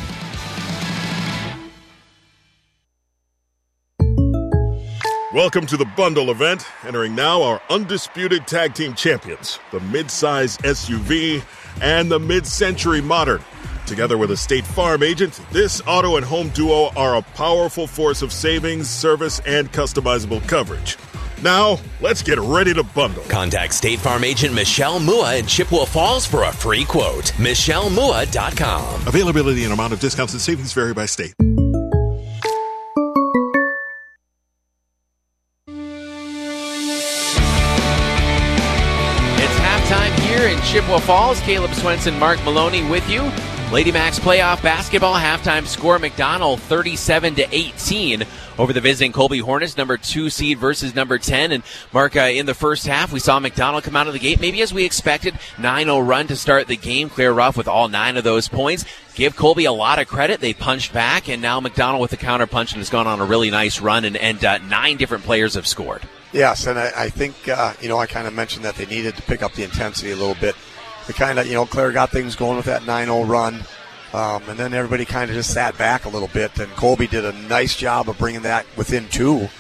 Welcome to the bundle event. Entering now our undisputed tag team champions, the mid-size SUV and the mid-century modern. Together with a State Farm agent, this auto and home duo are a powerful force of savings, service, and customizable coverage. Now, let's get ready to bundle. Contact State Farm agent Michelle Mua in Chippewa Falls for a free quote. MichelleMua.com. Availability and amount of discounts and savings vary by state. In Chippewa Falls, Caleb Swenson, Mark Maloney with you. Lady Max playoff basketball halftime score: McDonald 37-18 over the visiting Colby Hornets, number 2 seed versus number 10. And Mark, in the first half, we saw McDonald come out of the gate, maybe as we expected, 9-0 run to start the game. Claire Ruff with all 9 of those points. Give Colby a lot of credit. They punched back, and now McDonald with the counter punch and has gone on a really nice run, and 9 different players have scored. Yes, and I think, I kind of mentioned that they needed to pick up the intensity a little bit. They kind of, Claire got things going with that 9-0 run, and then everybody kind of just sat back a little bit, and Colby did a nice job of bringing that within 2.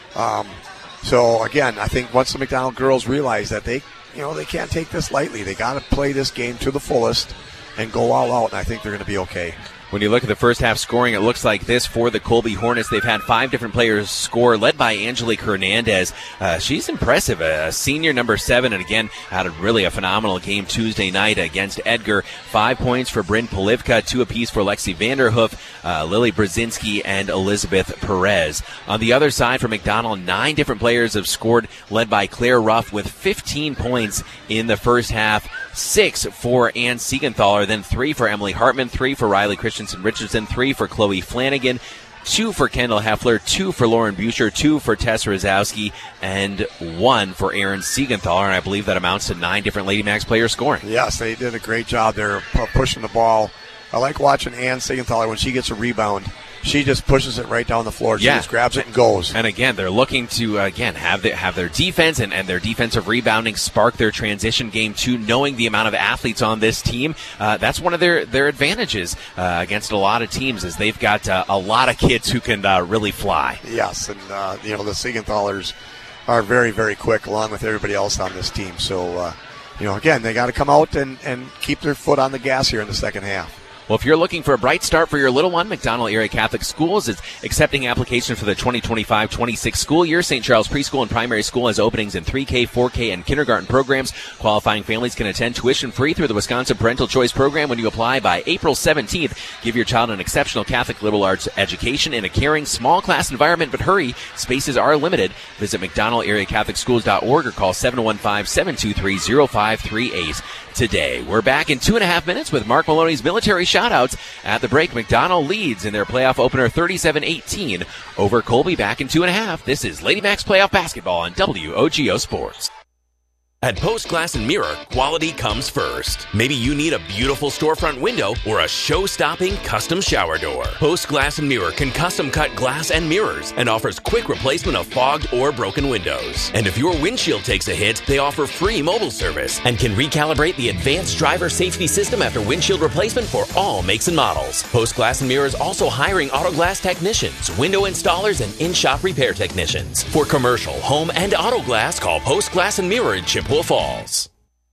So, again, I think once the McDonald girls realize that they can't take this lightly, they got to play this game to the fullest and go all out, and I think they're going to be okay. When you look at the first half scoring, it looks like this for the Colby Hornets. They've had 5 different players score, led by Angelique Hernandez. She's impressive, a senior, number 7, and again, had a phenomenal game Tuesday night against Edgar. 5 points for Bryn Polivka, 2 apiece for Lexi Vanderhoof, Lily Brzezinski, and Elizabeth Perez. On the other side for McDonald, 9 different players have scored, led by Claire Ruff with 15 points in the first half. 6 for Ann Siegenthaler, then 3 for Emily Hartman, 3 for Riley Christensen Richardson, 3 for Chloe Flanagan, 2 for Kendall Heffler, 2 for Lauren Buescher, 2 for Tessa Rozowski, and 1 for Erin Siegenthaler, and I believe that amounts to 9 different Lady Max players scoring. Yes, they did a great job there pushing the ball. I like watching Ann Siegenthaler when she gets a rebound. She just pushes it right down the floor. She just grabs it and goes. And again, they're looking to have their defense and their defensive rebounding spark their transition game too. Knowing the amount of athletes on this team, that's one of their advantages against a lot of teams, is they've got a lot of kids who can really fly. Yes, and the Siegenthalers are very, very quick, along with everybody else on this team. So again, they got to come out and keep their foot on the gas here in the second half. Well, if you're looking for a bright start for your little one, McDonald Area Catholic Schools is accepting applications for the 2025-26 school year. St. Charles Preschool and Primary School has openings in 3K, 4K, and kindergarten programs. Qualifying families can attend tuition-free through the Wisconsin Parental Choice Program when you apply by April 17th. Give your child an exceptional Catholic liberal arts education in a caring, small-class environment, but hurry, spaces are limited. Visit McDonaldAreaCatholicSchools.org or call 715-723-0538 today. We're back in 2.5 minutes with Mark Maloney's military shoutouts. At the break, McDonald leads in their playoff opener 37-18 over Colby. Back in 2.5. This is Lady Max Playoff Basketball on WOGO Sports. At Post Glass and Mirror, quality comes first. Maybe you need a beautiful storefront window or a show-stopping custom shower door. Post Glass and Mirror can custom cut glass and mirrors and offers quick replacement of fogged or broken windows. And if your windshield takes a hit, they offer free mobile service and can recalibrate the advanced driver safety system after windshield replacement for all makes and models. Post Glass and Mirror is also hiring auto glass technicians, window installers, and in-shop repair technicians. For commercial, home, and auto glass, call Post Glass and Mirror in Chippewa Falls.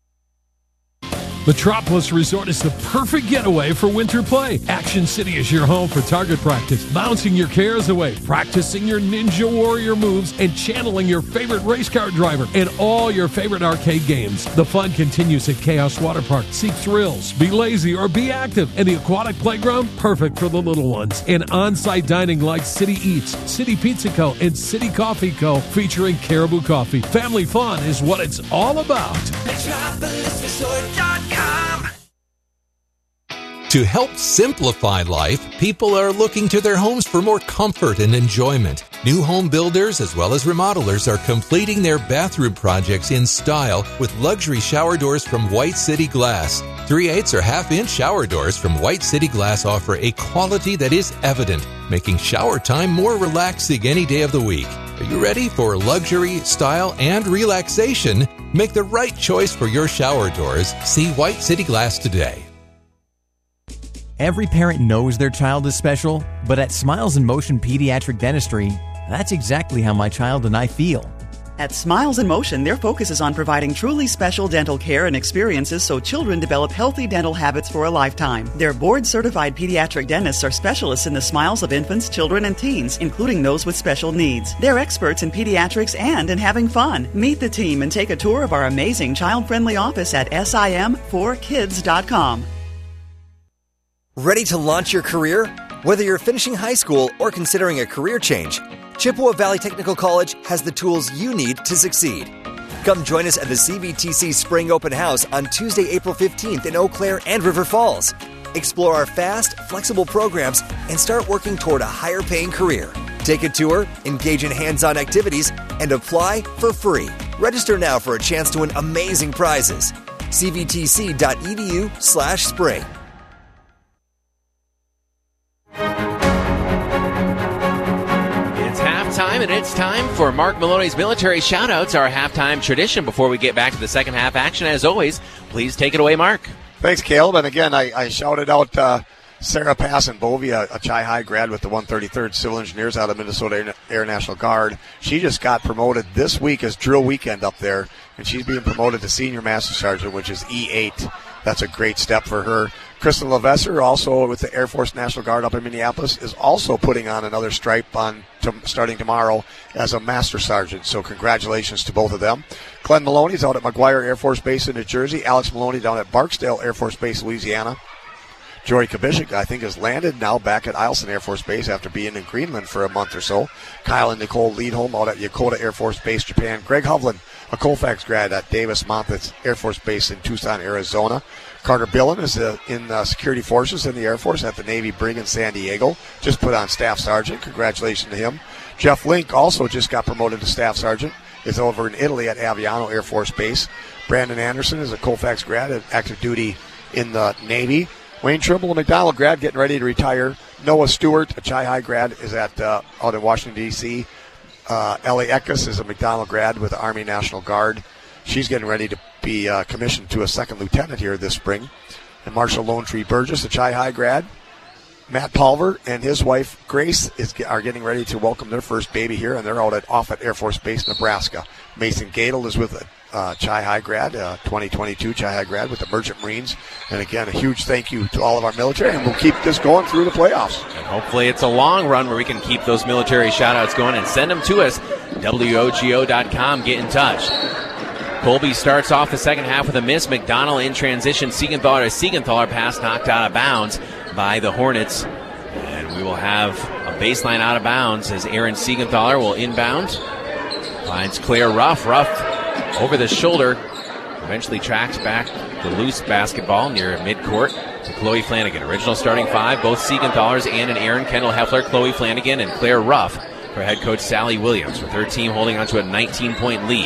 Metropolis Resort is the perfect getaway for winter play. Action City is your home for target practice, bouncing your cares away, practicing your Ninja Warrior moves, and channeling your favorite race car driver and all your favorite arcade games. The fun continues at Chaos Water Park. Seek thrills, be lazy, or be active. And the aquatic playground, perfect for the little ones. And on-site dining like City Eats, City Pizza Co., and City Coffee Co., featuring Caribou Coffee. Family fun is what it's all about. MetropolisResort.com. To help simplify life, people are looking to their homes for more comfort and enjoyment. New home builders as well as remodelers are completing their bathroom projects in style with luxury shower doors from White City Glass. 3/8 or half-inch shower doors from White City Glass offer a quality that is evident, making shower time more relaxing any day of the week. Are you ready for luxury, style, and relaxation? Make the right choice for your shower doors. See White City Glass today. Every parent knows their child is special, but at Smiles in Motion Pediatric Dentistry, that's exactly how my child and I feel. At Smiles in Motion, their focus is on providing truly special dental care and experiences so children develop healthy dental habits for a lifetime. Their board-certified pediatric dentists are specialists in the smiles of infants, children, and teens, including those with special needs. They're experts in pediatrics and in having fun. Meet the team and take a tour of our amazing child-friendly office at sim4kids.com. Ready to launch your career? Whether you're finishing high school or considering a career change, Chippewa Valley Technical College has the tools you need to succeed. Come join us at the CVTC Spring Open House on Tuesday, April 15th in Eau Claire and River Falls. Explore our fast, flexible programs and start working toward a higher-paying career. Take a tour, engage in hands-on activities, and apply for free. Register now for a chance to win amazing prizes. cvtc.edu/spring. Time, and it's time for Mark Maloney's military shoutouts, our halftime tradition before we get back to the second half action. As always, please take it away, Mark. Thanks, Caleb. And again, I shouted out Sarah Passon-Bovey, a Chi High grad with the 133rd Civil Engineers out of Minnesota Air National Guard. She just got promoted this week as drill weekend up there, and she's being promoted to Senior Master Sergeant, which is E8. That's a great step for her. Kristen Levesser, also with the Air Force National Guard up in Minneapolis, is also putting on another stripe starting tomorrow as a Master Sergeant. So congratulations to both of them. Glenn Maloney's out at McGuire Air Force Base in New Jersey. Alex Maloney down at Barksdale Air Force Base, Louisiana. Jory Kubishik, I think, has landed now back at Eielson Air Force Base after being in Greenland for a month or so. Kyle and Nicole Liedholm out at Yokota Air Force Base, Japan. Greg Hovland, a Colfax grad at Davis-Monthan Air Force Base in Tucson, Arizona. Carter Billen is in security forces in the Air Force at the Navy Brig in San Diego. Just put on Staff Sergeant. Congratulations to him. Jeff Link also just got promoted to Staff Sergeant. Is over in Italy at Aviano Air Force Base. Brandon Anderson is a Colfax grad at active duty in the Navy. Wayne Trimble, a McDonald grad, getting ready to retire. Noah Stewart, a Chi High grad, is out in Washington, D.C. Ellie Eckes is a McDonald grad with the Army National Guard. She's getting ready to be commissioned to a second lieutenant here this spring. And Marshall Lone Tree Burgess, a Chi High grad. Matt Pulver and his wife, Grace, are getting ready to welcome their first baby here, and they're out at Offutt Air Force Base, Nebraska. Mason Gadel is with Chi High grad, 2022 Chi High grad with the Merchant Marines. And again, a huge thank you to all of our military, and we'll keep this going through the playoffs. And hopefully it's a long run where we can keep those military shout-outs going and send them to us. WOGO.com, get in touch. Colby starts off the second half with a miss. McDonald in transition. Siegenthaler pass knocked out of bounds by the Hornets. And we will have a baseline out of bounds as Aaron Siegenthaler will inbound. Finds Claire Ruff. Ruff over the shoulder. Eventually tracks back the loose basketball near midcourt to Chloe Flanagan. Original starting five, both Siegenthalers and an Aaron Kendall Heffler, Chloe Flanagan, and Claire Ruff for head coach Sally Williams, with her team holding on to a 19-point lead.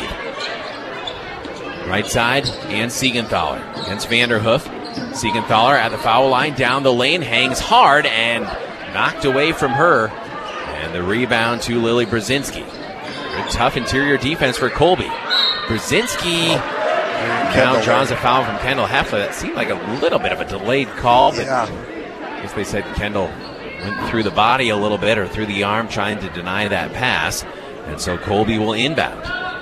Right side, and Siegenthaler against Vanderhoof. Siegenthaler at the foul line, down the lane, hangs hard and knocked away from her. And the rebound to Lily Brzezinski. Good tough interior defense for Colby. Brzezinski now draws a foul from Kendall Heffler. That seemed like a little bit of a delayed call, but I guess they said Kendall went through the body a little bit or through the arm trying to deny that pass. And so Colby will inbound.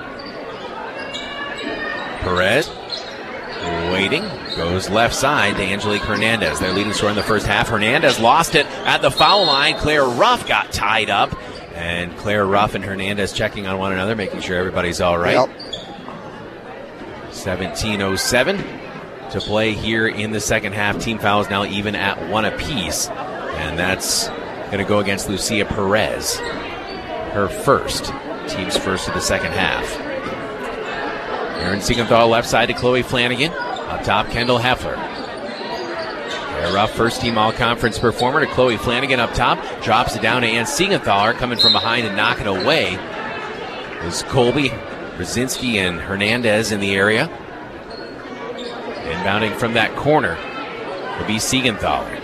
Perez waiting, goes left side to Angelique Hernandez. Their leading scorer in the first half. Hernandez lost it at the foul line. Claire Ruff got tied up, and Claire Ruff and Hernandez checking on one another, making sure everybody's all right. Yep. 17:07 to play here in the second half. Team fouls now even at one apiece, and that's going to go against Lucia Perez. Her first, team's first of the second half. Aaron Siegenthaler left side to Chloe Flanagan. Up top, Kendall Heffler. Claire Ruff, first-team all-conference performer, to Chloe Flanagan up top. Drops it down to Ann Siegenthaler, coming from behind and knocking away. There's Colby, Brzezinski, and Hernandez in the area. Inbounding from that corner will be Siegenthaler.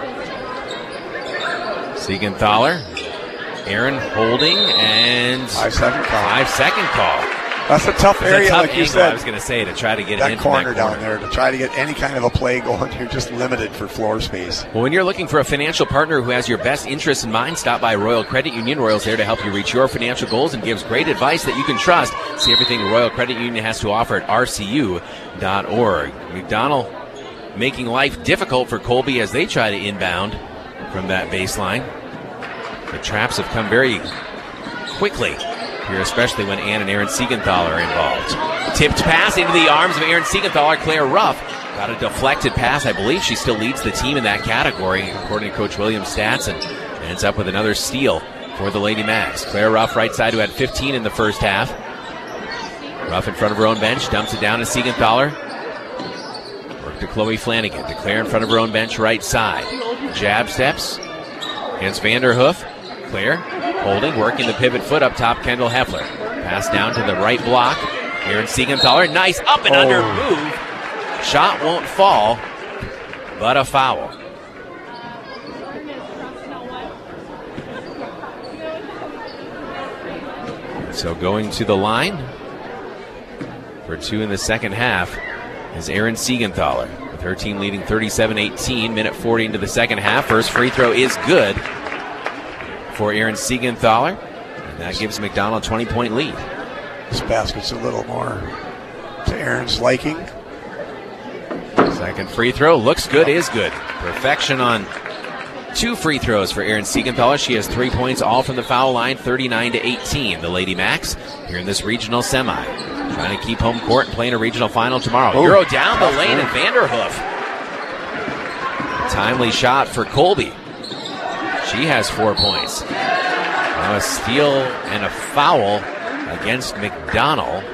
Aaron holding, and 5-second call. 5-second call. That's a tough area, tough like you angle, said. I was going to say, to try to get it that into corner that corner down there, to try to get any kind of a play going, you're just limited for floor space. Well, when you're looking for a financial partner who has your best interests in mind, stop by Royal Credit Union. Royal's there to help you reach your financial goals and gives great advice that you can trust. See everything Royal Credit Union has to offer at rcu.org. McDonald making life difficult for Colby as they try to inbound from that baseline. The traps have come very quickly here, especially when Ann and Aaron Siegenthaler are involved. Tipped pass into the arms of Aaron Siegenthaler. Claire Ruff got a deflected pass. I believe she still leads the team in that category, according to Coach Williams' stats, and ends up with another steal for the Lady Macs. Claire Ruff, right side, who had 15 in the first half. Ruff in front of her own bench, dumps it down to Siegenthaler. Work to Chloe Flanagan. To Claire in front of her own bench, right side. Jab steps against Vanderhoof. Claire holding, working the pivot foot up top, Kendall Heffler. Pass down to the right block. Aaron Siegenthaler, nice up and under move. Shot won't fall, but a foul. So going to the line for two in the second half is Aaron Siegenthaler, with her team leading 37-18, minute 40 into the second half. First free throw is good for Aaron Siegenthaler, and that gives McDonald a 20-point lead. This basket's a little more to Aaron's liking. Second free throw looks good, is good. Perfection on two free throws for Aaron Siegenthaler. She has 3 points, all from the foul line, 39-18. The Lady Macs here in this regional semi, trying to keep home court and playing a regional final tomorrow. Euro down the lane and Vanderhoof. Timely shot for Colby. She has 4 points. Now a steal and a foul against McDonald.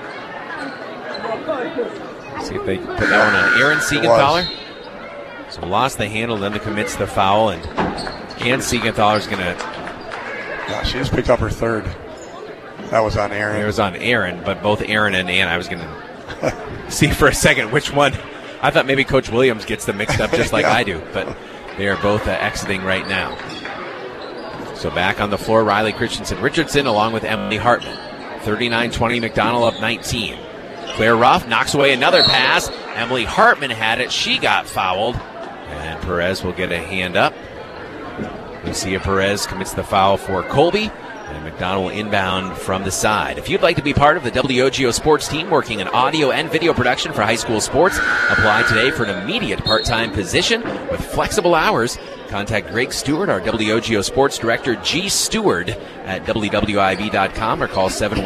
See if they can put that one on Aaron Siegenthaler. So lost the handle, then commits the foul, and Ann Siegenthaler's going to... Yeah, she just picked up her third. That was on Aaron. It was on Aaron, but both Aaron and Ann, I was going to see for a second which one. I thought maybe Coach Williams gets them mixed up just like I do, but they are both exiting right now. So back on the floor, Riley Christensen-Richardson along with Emily Hartman. 39-20, McDonald up 19. Claire Ruff knocks away another pass. Emily Hartman had it. She got fouled. And Perez will get a hand up. Lucia Perez commits the foul for Colby. And McDonald will inbound from the side. If you'd like to be part of the WOGO sports team working in audio and video production for high school sports, apply today for an immediate part-time position with flexible hours. Contact Greg Stewart, our WOGO sports director, G. Stewart, at WWIB.com or call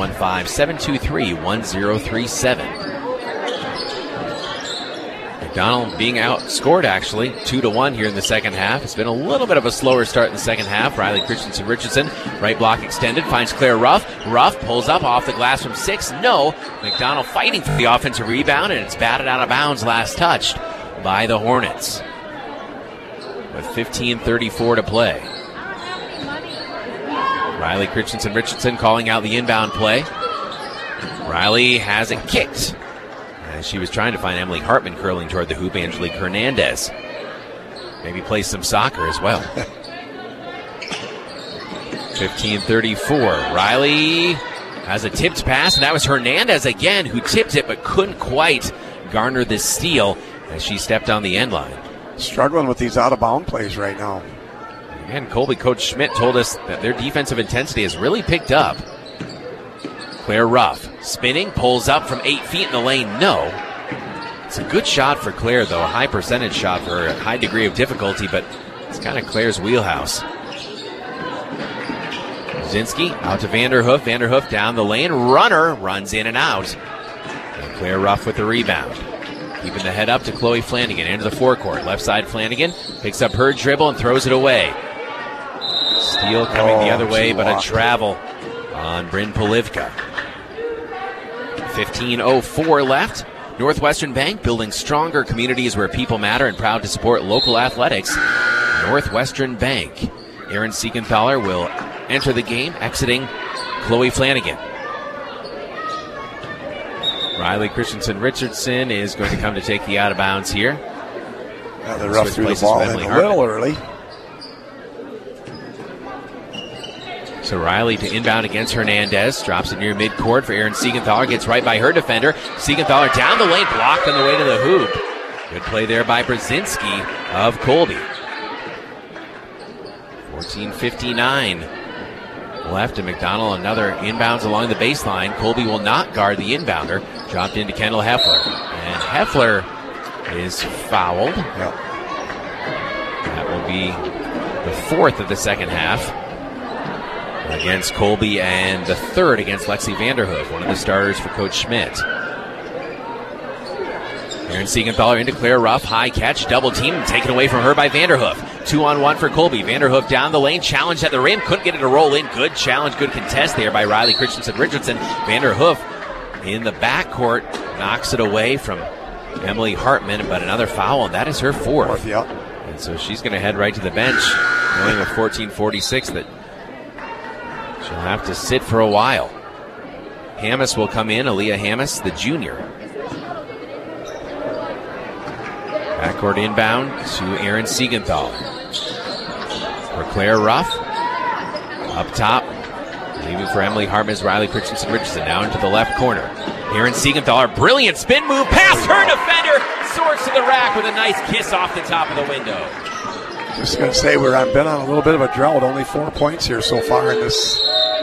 715-723-1037. McDonald being outscored, actually, 2-1 here in the second half. It's been a little bit of a slower start in the second half. Riley Christensen-Richardson, right block extended, finds Claire Ruff. Ruff pulls up off the glass from 6. No. McDonald fighting for the offensive rebound, and it's batted out of bounds last touched by the Hornets. With 15:34 to play. Riley Christensen-Richardson calling out the inbound play. Riley has it kicked. As she was trying to find Emily Hartman curling toward the hoop, Angelique Hernandez. Maybe play some soccer as well. 15:34. Riley has a tipped pass, and that was Hernandez again who tipped it but couldn't quite garner the steal as she stepped on the end line. Struggling with these out-of-bound plays right now. Again, Colby Coach Schmidt told us that their defensive intensity has really picked up. Claire Ruff spinning, pulls up from 8 feet in the lane. No. It's a good shot for Claire, though. A high percentage shot for her, a high degree of difficulty, but it's kind of Claire's wheelhouse. Brzezinski out to Vanderhoof. Vanderhoof down the lane. Runner runs in and out. And Claire Ruff with the rebound. Keeping the head up to Chloe Flanagan into the forecourt. Left side Flanagan picks up her dribble and throws it away. Steal coming the other way, but a travel on Bryn Polivka. 15:04 left. Northwestern Bank, building stronger communities where people matter and proud to support local athletics. Northwestern Bank. Aaron Siegenthaler will enter the game, exiting Chloe Flanagan. Riley Christensen-Richardson is going to come to take the out of bounds here. The rough threw the ball in a little early. So Riley to inbound against Hernandez. Drops it near midcourt for Aaron Siegenthaler. Gets right by her defender. Siegenthaler down the lane, blocked on the way to the hoop. Good play there by Brzezinski of Colby. 14:59 left, and McDonald another inbounds along the baseline. Colby will not guard the inbounder. Dropped into Kendall Heffler. And Heffler is fouled. Yep. That will be the fourth of the second half against Colby, and the third against Lexi Vanderhoof, one of the starters for Coach Schmidt. Aaron Siegenthaler into Claire Ruff. High catch, double team, taken away from her by Vanderhoof. 2-on-1 for Colby. Vanderhoof down the lane, challenged at the rim, couldn't get it to roll in. Good challenge, good contest there by Riley Christensen-Richardson. Vanderhoof in the backcourt knocks it away from Emily Hartman, but another foul, and that is her fourth. Yep. And so she's going to head right to the bench, knowing with 14:46 that she'll have to sit for a while. Hammes will come in, Aaliyah Hammes, the junior. Backcourt inbound to Aaron Siegenthaler. For Claire Ruff. Up top, leaving for Emily Hartman is Riley Christensen-Richardson. Now into the left corner. Aaron Siegenthaler, brilliant spin move, past her defender, soars to the rack with a nice kiss off the top of the window. Just going to say I've been on a little bit of a drought. Only 4 points here so far in this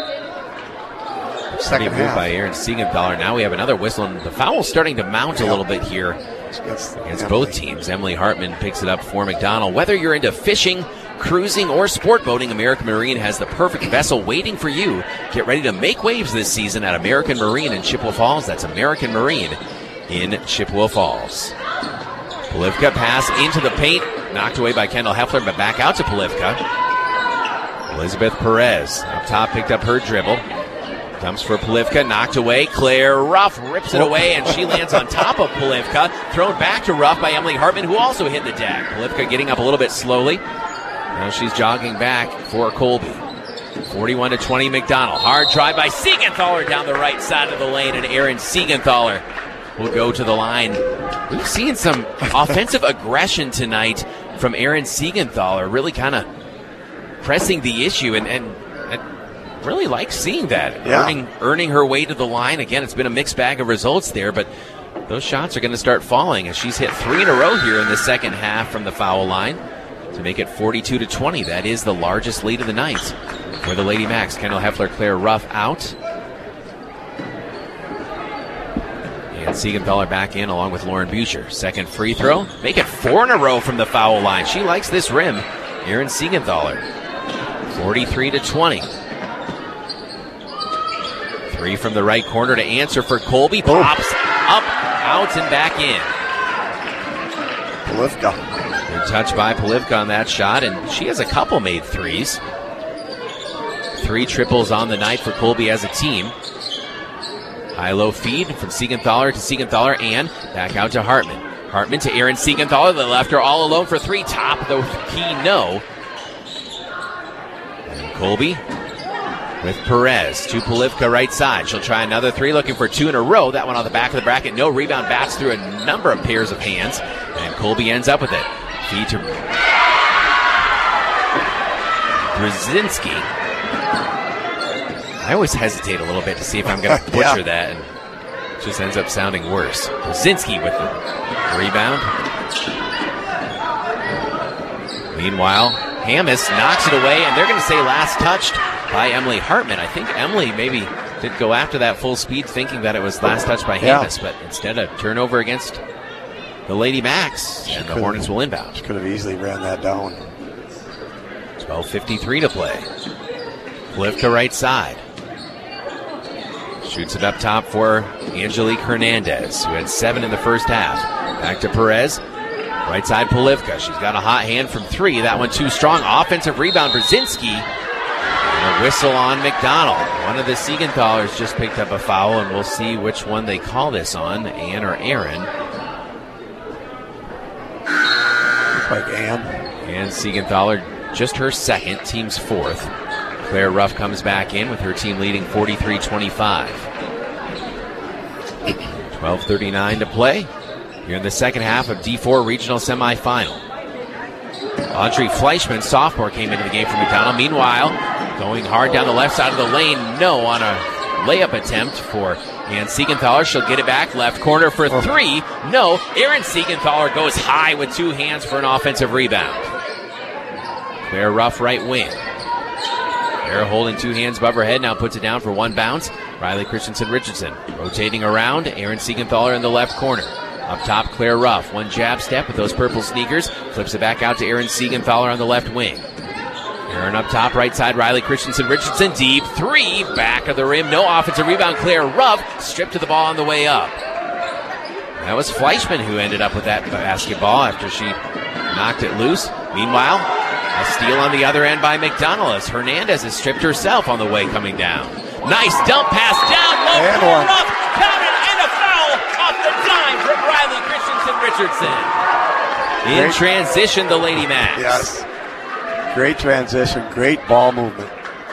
second half. By Aaron Siegenthaler. Now we have another whistle, and the foul's starting to mount a little bit here against both teams. Emily Hartman picks it up for McDonald. Whether you're into fishing, cruising, or sport boating, American Marine has the perfect vessel waiting for you. Get ready to make waves this season at American Marine in Chippewa Falls. That's American Marine in Chippewa Falls. Polivka pass into the paint, knocked away by Kendall Heffler, but back out to Polivka. Elizabeth Perez up top, picked up her dribble. Comes for Polivka, knocked away. Claire Ruff rips it away, and she lands on top of Polivka. Thrown back to Ruff by Emily Hartman, who also hit the deck. Polivka getting up a little bit slowly. Now she's jogging back for Colby. 41-20 McDonald. Hard drive by Siegenthaler down the right side of the lane, and Aaron Siegenthaler will go to the line. We've seen some offensive aggression tonight from Aaron Siegenthaler, really kind of pressing the issue, and really like seeing that. Yeah. Earning her way to the line. Again, it's been a mixed bag of results there, but those shots are going to start falling as she's hit 3 in a row here in the second half from the foul line to make it 42-20. That is the largest lead of the night for the Lady Macs. Kendall Heffler, Claire Ruff out. And Siegenthaler back in along with Lauren Buescher. Second free throw. Make it 4 in a row from the foul line. She likes this rim. Aaron Siegenthaler. 43-20. 3 from the right corner to answer for Colby. Pops up, out, and back in. Polivka. Good touch by Polivka on that shot, and she has a couple made threes. 3 triples on the night for Colby as a team. High-low feed from Siegenthaler to Siegenthaler, and back out to Hartman. Hartman to Aaron Siegenthaler. They left her all alone for 3. Top the key, no. And Colby with Perez to Polivka right side. She'll try another 3, looking for 2 in a row. That one on the back of the bracket. No rebound, bats through a number of pairs of hands. And Colby ends up with it. Feed to Brzezinski. I always hesitate a little bit to see if I'm going to butcher that, and it just ends up sounding worse. Brzezinski with the rebound. Meanwhile, Hammes knocks it away, and they're going to say last touched by Emily Hartman. I think Emily maybe did go after that full speed thinking that it was last touched by Hammes, but instead a turnover against the Lady Macs, and the Hornets will inbound. She could have easily ran that down. 12:53 to play. Polivka right side. Shoots it up top for Angelique Hernandez, who had 7 in the first half. Back to Perez. Right side Polivka. She's got a hot hand from 3. That one too strong. Offensive rebound. Brzezinski And a whistle on McDonald. One of the Siegenthalers just picked up a foul, and we'll see which one they call this on, Ann or Aaron. Looks like Ann. Ann Siegenthaler, just her second, team's fourth. Claire Ruff comes back in with her team leading 43-25. 12:39 to play here in the second half of D4 Regional Semifinal. Audrey Fleischman, sophomore, came into the game for McDonald. Meanwhile, going hard down the left side of the lane, no on a layup attempt for Ann Siegenthaler. She'll get it back, left corner for three. No, Erin Siegenthaler goes high with two hands for an offensive rebound. Claire Ruff, right wing. Claire holding two hands above her head, now puts it down for one bounce. Riley Christensen Richardson rotating around. Erin Siegenthaler in the left corner. Up top, Claire Ruff. One jab step with those purple sneakers. Flips it back out to Erin Siegenthaler on the left wing. Erin up top, right side, Riley Christensen Richardson. Deep three, back of the rim. No offensive rebound. Claire Ruff stripped to the ball on the way up. That was Fleischman who ended up with that basketball after she knocked it loose. Meanwhile, a steal on the other end by McDonald as Hernandez has stripped herself on the way coming down. Nice dump pass down low for Ruff. Counted and a foul off the dime from Riley Christensen Richardson. In transition, the Lady Macs. Yes. Great transition, great ball movement.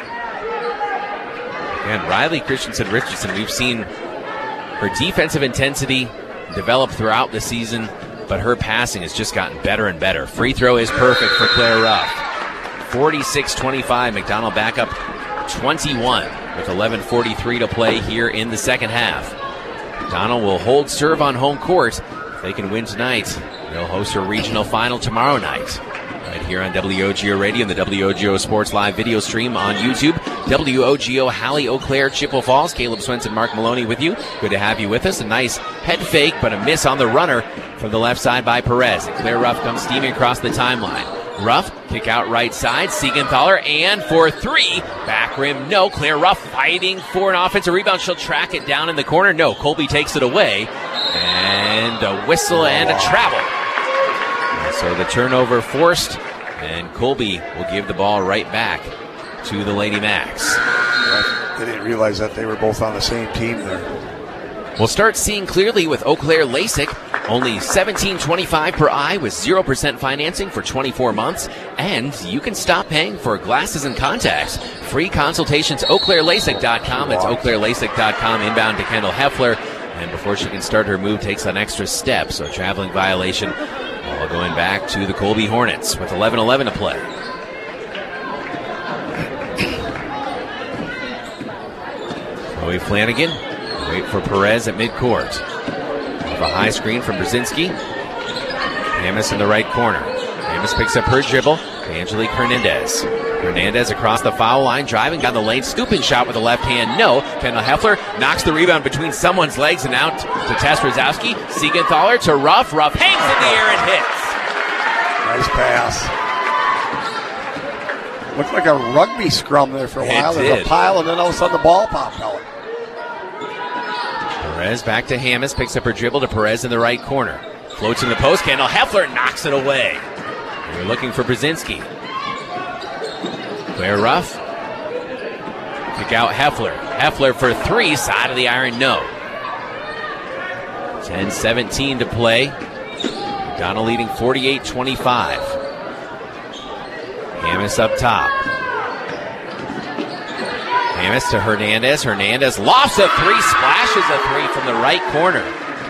And Riley Christensen Richardson, we've seen her defensive intensity develop throughout the season, but her passing has just gotten better and better. Free throw is perfect for Claire Ruff. 46-25, McDonald back up 21 with 11:43 to play here in the second half. McDonald will hold serve on home court. If they can win tonight, they'll host a regional final tomorrow night. Right here on WOGO Radio and the WOGO Sports Live video stream on YouTube. WOGO, Hallie, Eau Claire, Chippewa Falls. Caleb Swenson, Mark Maloney with you. Good to have you with us. A nice head fake, but a miss on the runner from the left side by Perez. And Claire Ruff comes steaming across the timeline. Ruff, kick out right side. Siegenthaler, and for three. Back rim, no. Claire Ruff fighting for an offensive rebound. She'll track it down in the corner. No, Colby takes it away. And a whistle and a travel. So the turnover forced, and Colby will give the ball right back to the Lady Macs. They didn't realize that they were both on the same team there. We'll start seeing clearly with Eau Claire LASIK. Only $17.25 per eye with 0% financing for 24 months. And you can stop paying for glasses and contacts. Free consultations, EauClaireLASIK.com. It's EauClaireLASIK.com. Inbound to Kendall Heffler. And before she can start her move, takes an extra step. So traveling violation. All going back to the Colby Hornets with 11:11 to play. Chloe Flanagan, wait for Perez at midcourt. A high screen from Brzezinski. Hamas in the right corner. Hamas picks up her dribble. Angelique Hernandez. Hernandez across the foul line, driving down the lane, scooping shot with the left hand. No. Kendall Heffler knocks the rebound between someone's legs and out to Tess Rosowski. Siegenthaler to Ruff. Ruff hangs in the air and hits. Nice pass. Looked like a rugby scrum there for a while. There's a pile, and then all of a sudden the ball popped out. Perez back to Hamas, picks up her dribble to Perez in the right corner. Floats in the post, Kendall Heffler knocks it away. We're looking for Brzezinski. Claire Ruff. Kick out Heffler. Heffler for three, side of the iron, no. 10:17 to play. McDonald leading 48-25. Hamas up top. Hamas to Hernandez. Hernandez lofts a three, splashes a three from the right corner.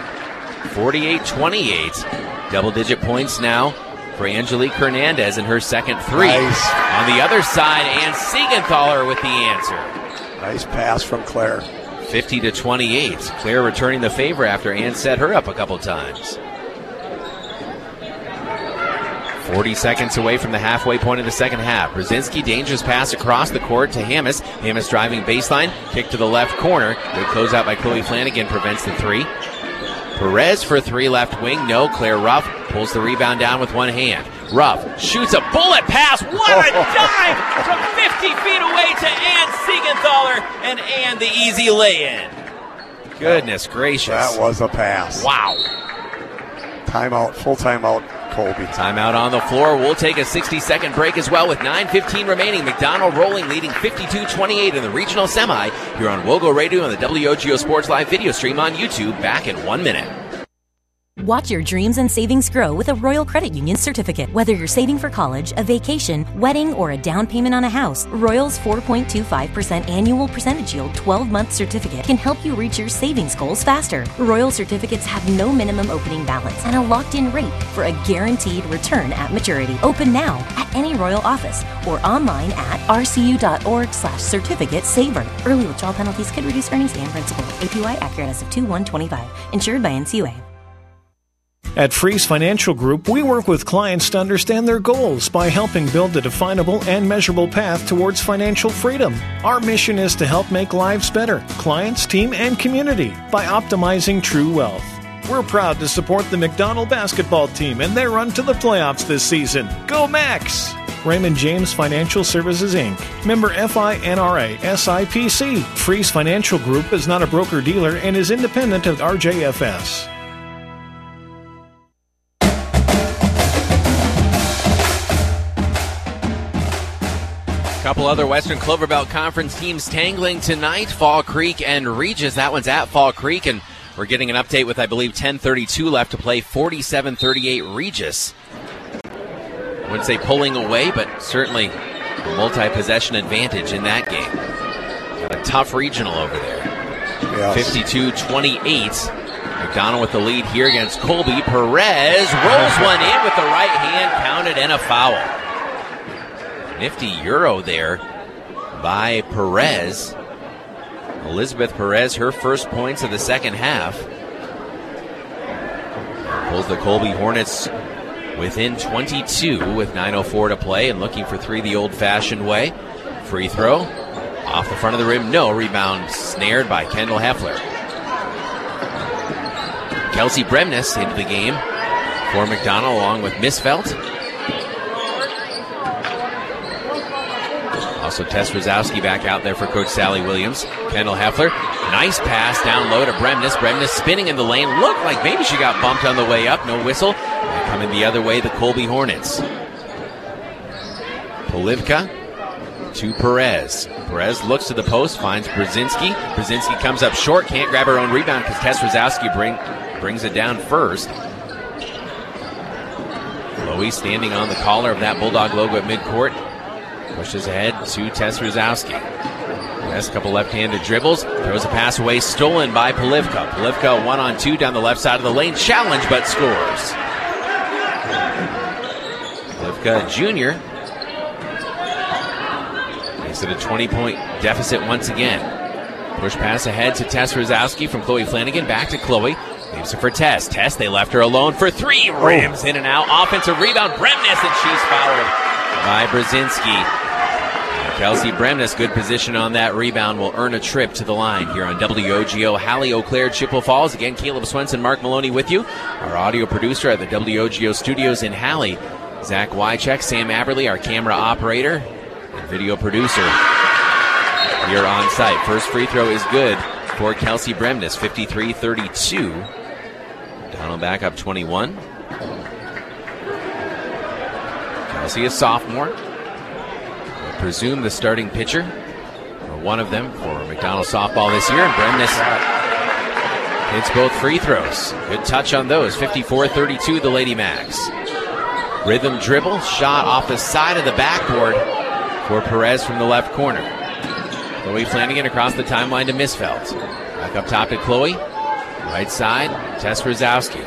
48-28. Double-digit points now for Angelique Hernandez in her second three. Nice. On the other side, Ann Siegenthaler with the answer. Nice pass from Claire. 50-28. Claire returning the favor after Ann set her up a couple times. 40 seconds away from the halfway point of the second half. Brzezinski, dangerous pass across the court to Hamas. Hamas driving baseline, kick to the left corner. Good closeout by Chloe Flanagan prevents the three. Perez for three, left wing, no. Claire Ruff pulls the rebound down with one hand. Ruff shoots a bullet pass. What a dive from 50 feet away to Ann Siegenthaler, and Ann the easy lay-in. Goodness gracious. That was a pass. Wow. Timeout, full timeout. Colby. Timeout on the floor. We'll take a 60-second break as well with 9:15 remaining. McDonald rolling, leading 52-28 in the regional semi here on Wogo Radio and the WOGO Sports Live video stream on YouTube. Back in 1 minute. Watch your dreams and savings grow with a Royal Credit Union certificate. Whether you're saving for college, a vacation, wedding, or a down payment on a house, Royal's 4.25% annual percentage yield 12-month certificate can help you reach your savings goals faster. Royal certificates have no minimum opening balance and a locked-in rate for a guaranteed return at maturity. Open now at any Royal office or online at rcu.org/certificate saver. Early withdrawal penalties could reduce earnings and principal. APY accurate as of 2/1/25. Insured by NCUA. At Freeze Financial Group, we work with clients to understand their goals by helping build a definable and measurable path towards financial freedom. Our mission is to help make lives better, clients, team, and community, by optimizing true wealth. We're proud to support the McDonald basketball team and their run to the playoffs this season. Go Max! Raymond James Financial Services, Inc. Member FINRA SIPC. Freeze Financial Group is not a broker-dealer and is independent of RJFS. Couple other Western Clover Belt Conference teams tangling tonight, Fall Creek and Regis. That one's at Fall Creek, and we're getting an update with, I believe, 10:32 left to play, 47-38 Regis. I wouldn't say pulling away, but certainly a multi-possession advantage in that game. Got a tough regional over there. Yes. 52-28. McDonald with the lead here against Colby. Perez rolls one in with the right hand, counted, and a foul. Nifty Euro there by Perez. Elizabeth Perez, her first points of the second half. Pulls the Colby Hornets within 22 with 9:04 to play and looking for three the old-fashioned way. Free throw. Off the front of the rim, no. Rebound snared by Kendall Heffler. Kelsey Bremnes into the game for McDonald along with Misfelt. Also, Tess Rosowski back out there for Coach Sally Williams. Kendall Heffler, nice pass down low to Bremnes. Bremnes spinning in the lane. Looked like maybe she got bumped on the way up. No whistle. And coming the other way, the Colby Hornets. Polivka to Perez. Perez looks to the post, finds Brzezinski. Brzezinski comes up short, can't grab her own rebound because Tess Rosowski brings it down first. Chloe standing on the collar of that Bulldog logo at midcourt. Pushes ahead to Tess Rosowski. Has a couple left-handed dribbles. Throws a pass away, stolen by Polivka. Polivka 1-on-2 down the left side of the lane. Challenge, but scores. Polivka Jr. makes it a 20-point deficit once again. Push pass ahead to Tess Rosowski from Chloe Flanagan. Back to Chloe. Leaves it for Tess. Tess, they left her alone for three. Rams in and out. Offensive rebound. Bremnes, and she's fouled by Brzezinski. Kelsey Bremnes, good position on that rebound, will earn a trip to the line here on WOGO. Hallie, Eau Claire, Chippewa Falls. Again, Caleb Swenson, Mark Maloney with you. Our audio producer at the WOGO studios in Hallie, Zach Wycheck. Sam Aberley, our camera operator and video producer here on site. First free throw is good for Kelsey Bremnes, 53-32. Donald back up 21. Kelsey, a sophomore. I presume the starting pitcher, or one of them, for McDonald softball this year. And Bremnes hits both free throws. Good touch on those. 54-32, the Lady Macs. Rhythm dribble, shot off the side of the backboard for Perez from the left corner. Chloe Flanagan across the timeline to Misfeld. Back up top to Chloe. Right side, Tess Rosowski.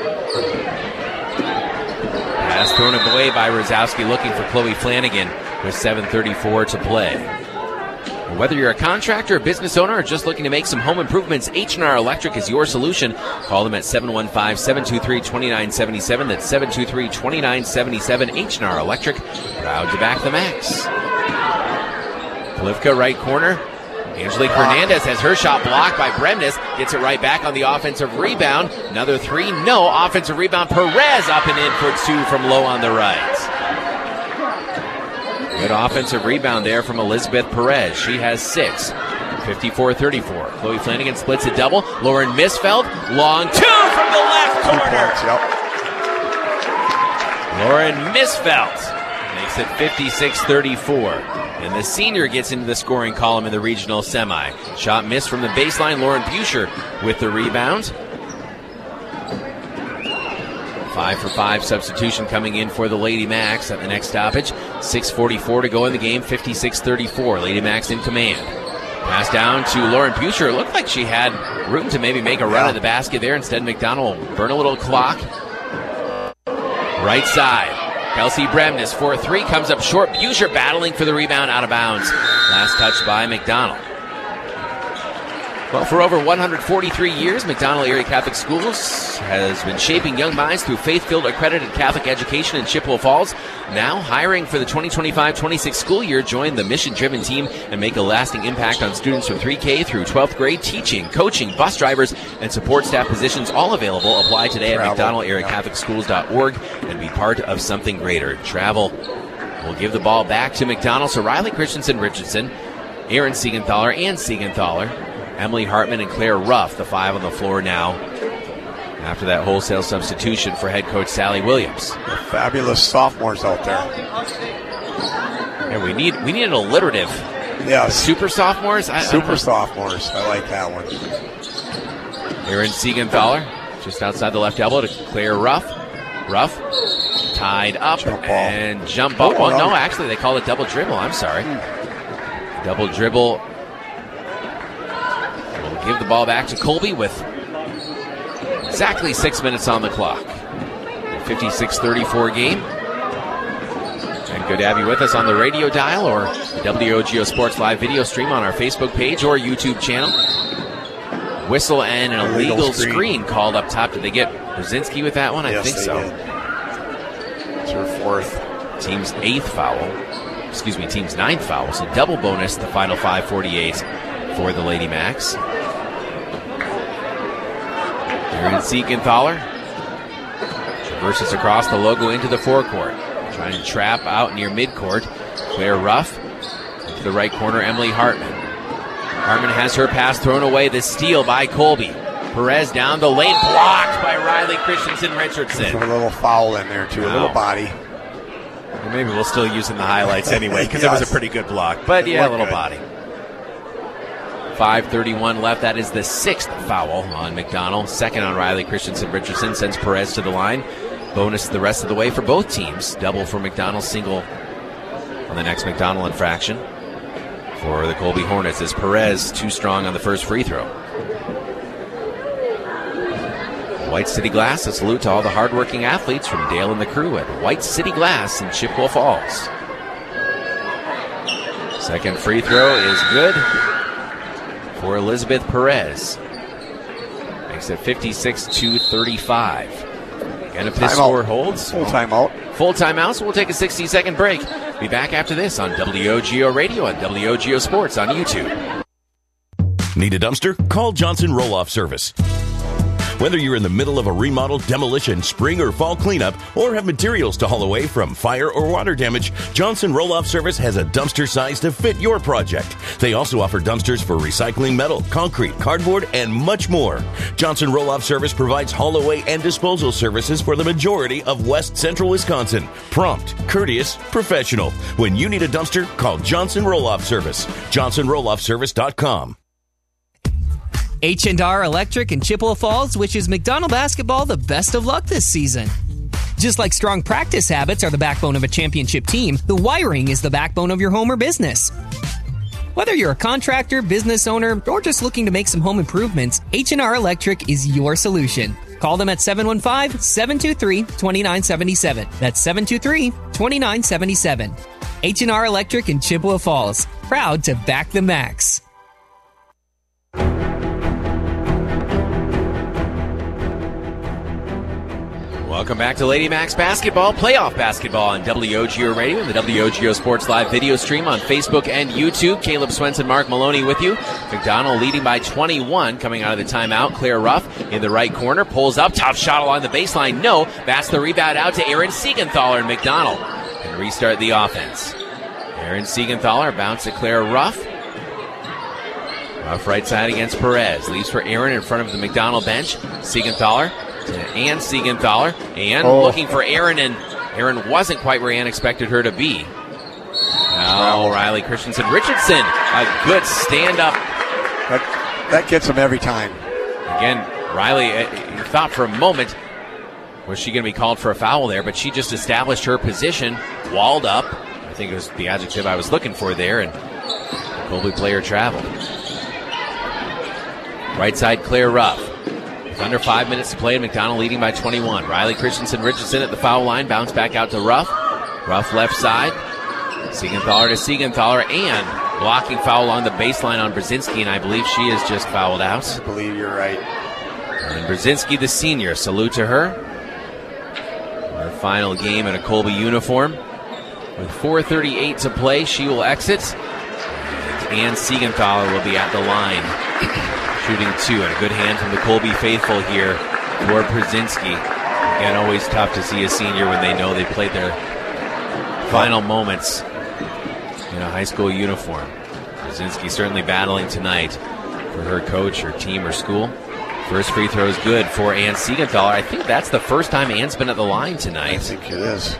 Pass thrown away by Rosowski, looking for Chloe Flanagan with 7:34 to play. Whether you're a contractor, a business owner, or just looking to make some home improvements, H&R Electric is your solution. Call them at 715-723-2977. That's 723-2977. H&R Electric, proud to back the Macs. Polivka, right corner. Angelique Hernandez has her shot blocked by Bremnes. Gets it right back on the offensive rebound. Another three, no. Offensive rebound. Perez up and in for two from low on the right. Good offensive rebound there from Elizabeth Perez. She has 6. 54-34. Chloe Flanagan splits a double. Lauren Misfeld, long two from the left corner. 2 points, Lauren Misfelt makes it 56-34. And the senior gets into the scoring column in the regional semi. Shot missed from the baseline. Lauren Buescher with the rebound. 5-for-5 substitution coming in for the Lady Macs at the next stoppage. 6:44 to go in the game, 56-34. Lady Macs in command. Pass down to Lauren Buescher. It looked like she had room to maybe make a run at the basket there. Instead, McDonald will burn a little clock. Right side. Kelsey Bremnes for a three, comes up short. Buescher battling for the rebound, out of bounds. Last touch by McDonald. Well, for over 143 years, McDonald Area Catholic Schools has been shaping young minds through faith-filled accredited Catholic education in Chippewa Falls. Now hiring for the 2025-26 school year, join the mission-driven team and make a lasting impact on students from 3K through 12th grade. Teaching, coaching, bus drivers, and support staff positions all available. Apply today at McDonaldAreaCatholicSchools.org and be part of something greater. Travel will give the ball back to McDonald. So Riley Christensen Richardson, Aaron Siegenthaler and Siegenthaler, Emily Hartman and Claire Ruff, the five on the floor now after that wholesale substitution for head coach Sally Williams. The fabulous sophomores out there. Yeah, we need an alliterative. Yeah, super sophomores. Sophomores. I like that one. Aaron Siegenthaler just outside the left elbow to Claire Ruff. Ruff tied up and jump ball. Oh no, actually they call it double dribble. I'm sorry. Double dribble. Give the ball back to Colby with exactly 6 minutes on the clock. 56-34 game. And good to have you with us on the radio dial or WOGO Sports Live video stream on our Facebook page or YouTube channel. Whistle and an illegal screen called up top. Did they get Brzezinski with that one? I think so. It's her fourth. Team's ninth foul. So double bonus, the final 5:48 for the Lady Macs. Aaron Siegenthaler traverses across the logo into the forecourt. Trying to trap out near midcourt. Claire Ruff into the right corner, Emily Hartman. Hartman has her pass thrown away. The steal by Colby. Perez down the lane, blocked by Riley Christensen Richardson. A little foul in there, too. A little body. Well, maybe we'll still use in the highlights anyway, because it was a pretty good block. But yeah, a little body. 5:31 left. That is the sixth foul on McDonald. Second on Riley Christensen Richardson. Sends Perez to the line. Bonus the rest of the way for both teams. Double for McDonald, single on the next McDonald infraction for the Colby Hornets as Perez too strong on the first free throw. White City Glass, a salute to all the hardworking athletes from Dale and the crew at White City Glass in Chippewa Falls. Second free throw is good for Elizabeth Perez. Makes it 56-35. And if this score holds, full timeout. Full timeout, so we'll take a 60-second break. Be back after this on WOGO Radio and WOGO Sports on YouTube. Need a dumpster? Call Johnson Roll-Off Service. Whether you're in the middle of a remodel, demolition, spring or fall cleanup, or have materials to haul away from fire or water damage, Johnson Roll-Off Service has a dumpster size to fit your project. They also offer dumpsters for recycling metal, concrete, cardboard, and much more. Johnson Roll-Off Service provides haul away and disposal services for the majority of West Central Wisconsin. Prompt, courteous, professional. When you need a dumpster, call Johnson Roll-Off Service. JohnsonRollOffService.com. H&R Electric in Chippewa Falls wishes McDonald basketball the best of luck this season. Just like strong practice habits are the backbone of a championship team, the wiring is the backbone of your home or business. Whether you're a contractor, business owner, or just looking to make some home improvements, H&R Electric is your solution. Call them at 715-723-2977. That's 723-2977. H&R Electric in Chippewa Falls. Proud to back the Macs. Welcome back to Lady Macs basketball, playoff basketball on WOGO Radio and the WOGO Sports Live video stream on Facebook and YouTube. Caleb Swenson, Mark Maloney with you. McDonald leading by 21 coming out of the timeout. Claire Ruff in the right corner, pulls up, top shot along the baseline. No, that's the rebound out to Aaron Siegenthaler and McDonald. And restart the offense. Aaron Siegenthaler bounce to Claire Ruff. Ruff right side against Perez. Leaves for Aaron in front of the McDonald bench. Siegenthaler. And Siegenthaler, and looking for Aaron, and Erin wasn't quite where Ann expected her to be. Now Riley Christensen Richardson, a good stand-up. That gets him every time. Again, Riley, you thought for a moment, was she going to be called for a foul there, but she just established her position, walled up. I think it was the adjective I was looking for there, and the Colby player traveled. Right side, Claire Ruff. With under 5 minutes to play, and McDonald leading by 21. Riley Christensen Richardson at the foul line, bounce back out to Ruff. Ruff left side. Siegenthaler to Siegenthaler, and blocking foul along the baseline on Brzezinski, and I believe she is just fouled out. I believe you're right. And Brzezinski, the senior, salute to her. Her final game in a Colby uniform. With 4:38 to play, she will exit. And Ann Siegenthaler will be at the line, shooting 2. And a good hand from the Colby faithful here for Brzezinski. Again, always tough to see a senior when they know they played their final moments in a high school uniform. Brzezinski certainly battling tonight for her coach, her team, her school. First free throw is good for Ann Siegenthaler. I think that's the first time Ann's been at the line tonight. I think it is.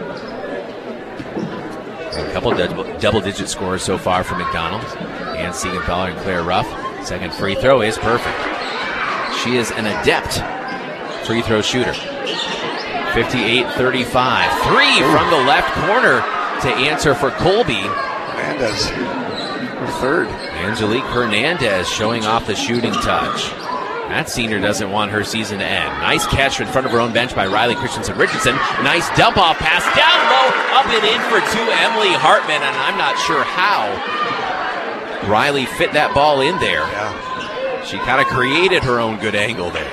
A couple double-digit scores so far for McDonald. Ann Siegenthaler and Claire Ruff. Second free throw is perfect. She is an adept free throw shooter. 58-35. 3 from the left corner to answer for Colby. Hernandez, her third. Angelique Hernandez showing off the shooting touch. That senior doesn't want her season to end. Nice catch in front of her own bench by Riley Christensen Richardson. Nice dump-off pass down low, up and in for 2, Emily Hartman, and I'm not sure how Riley fit that ball in there. Yeah. She kind of created her own good angle there.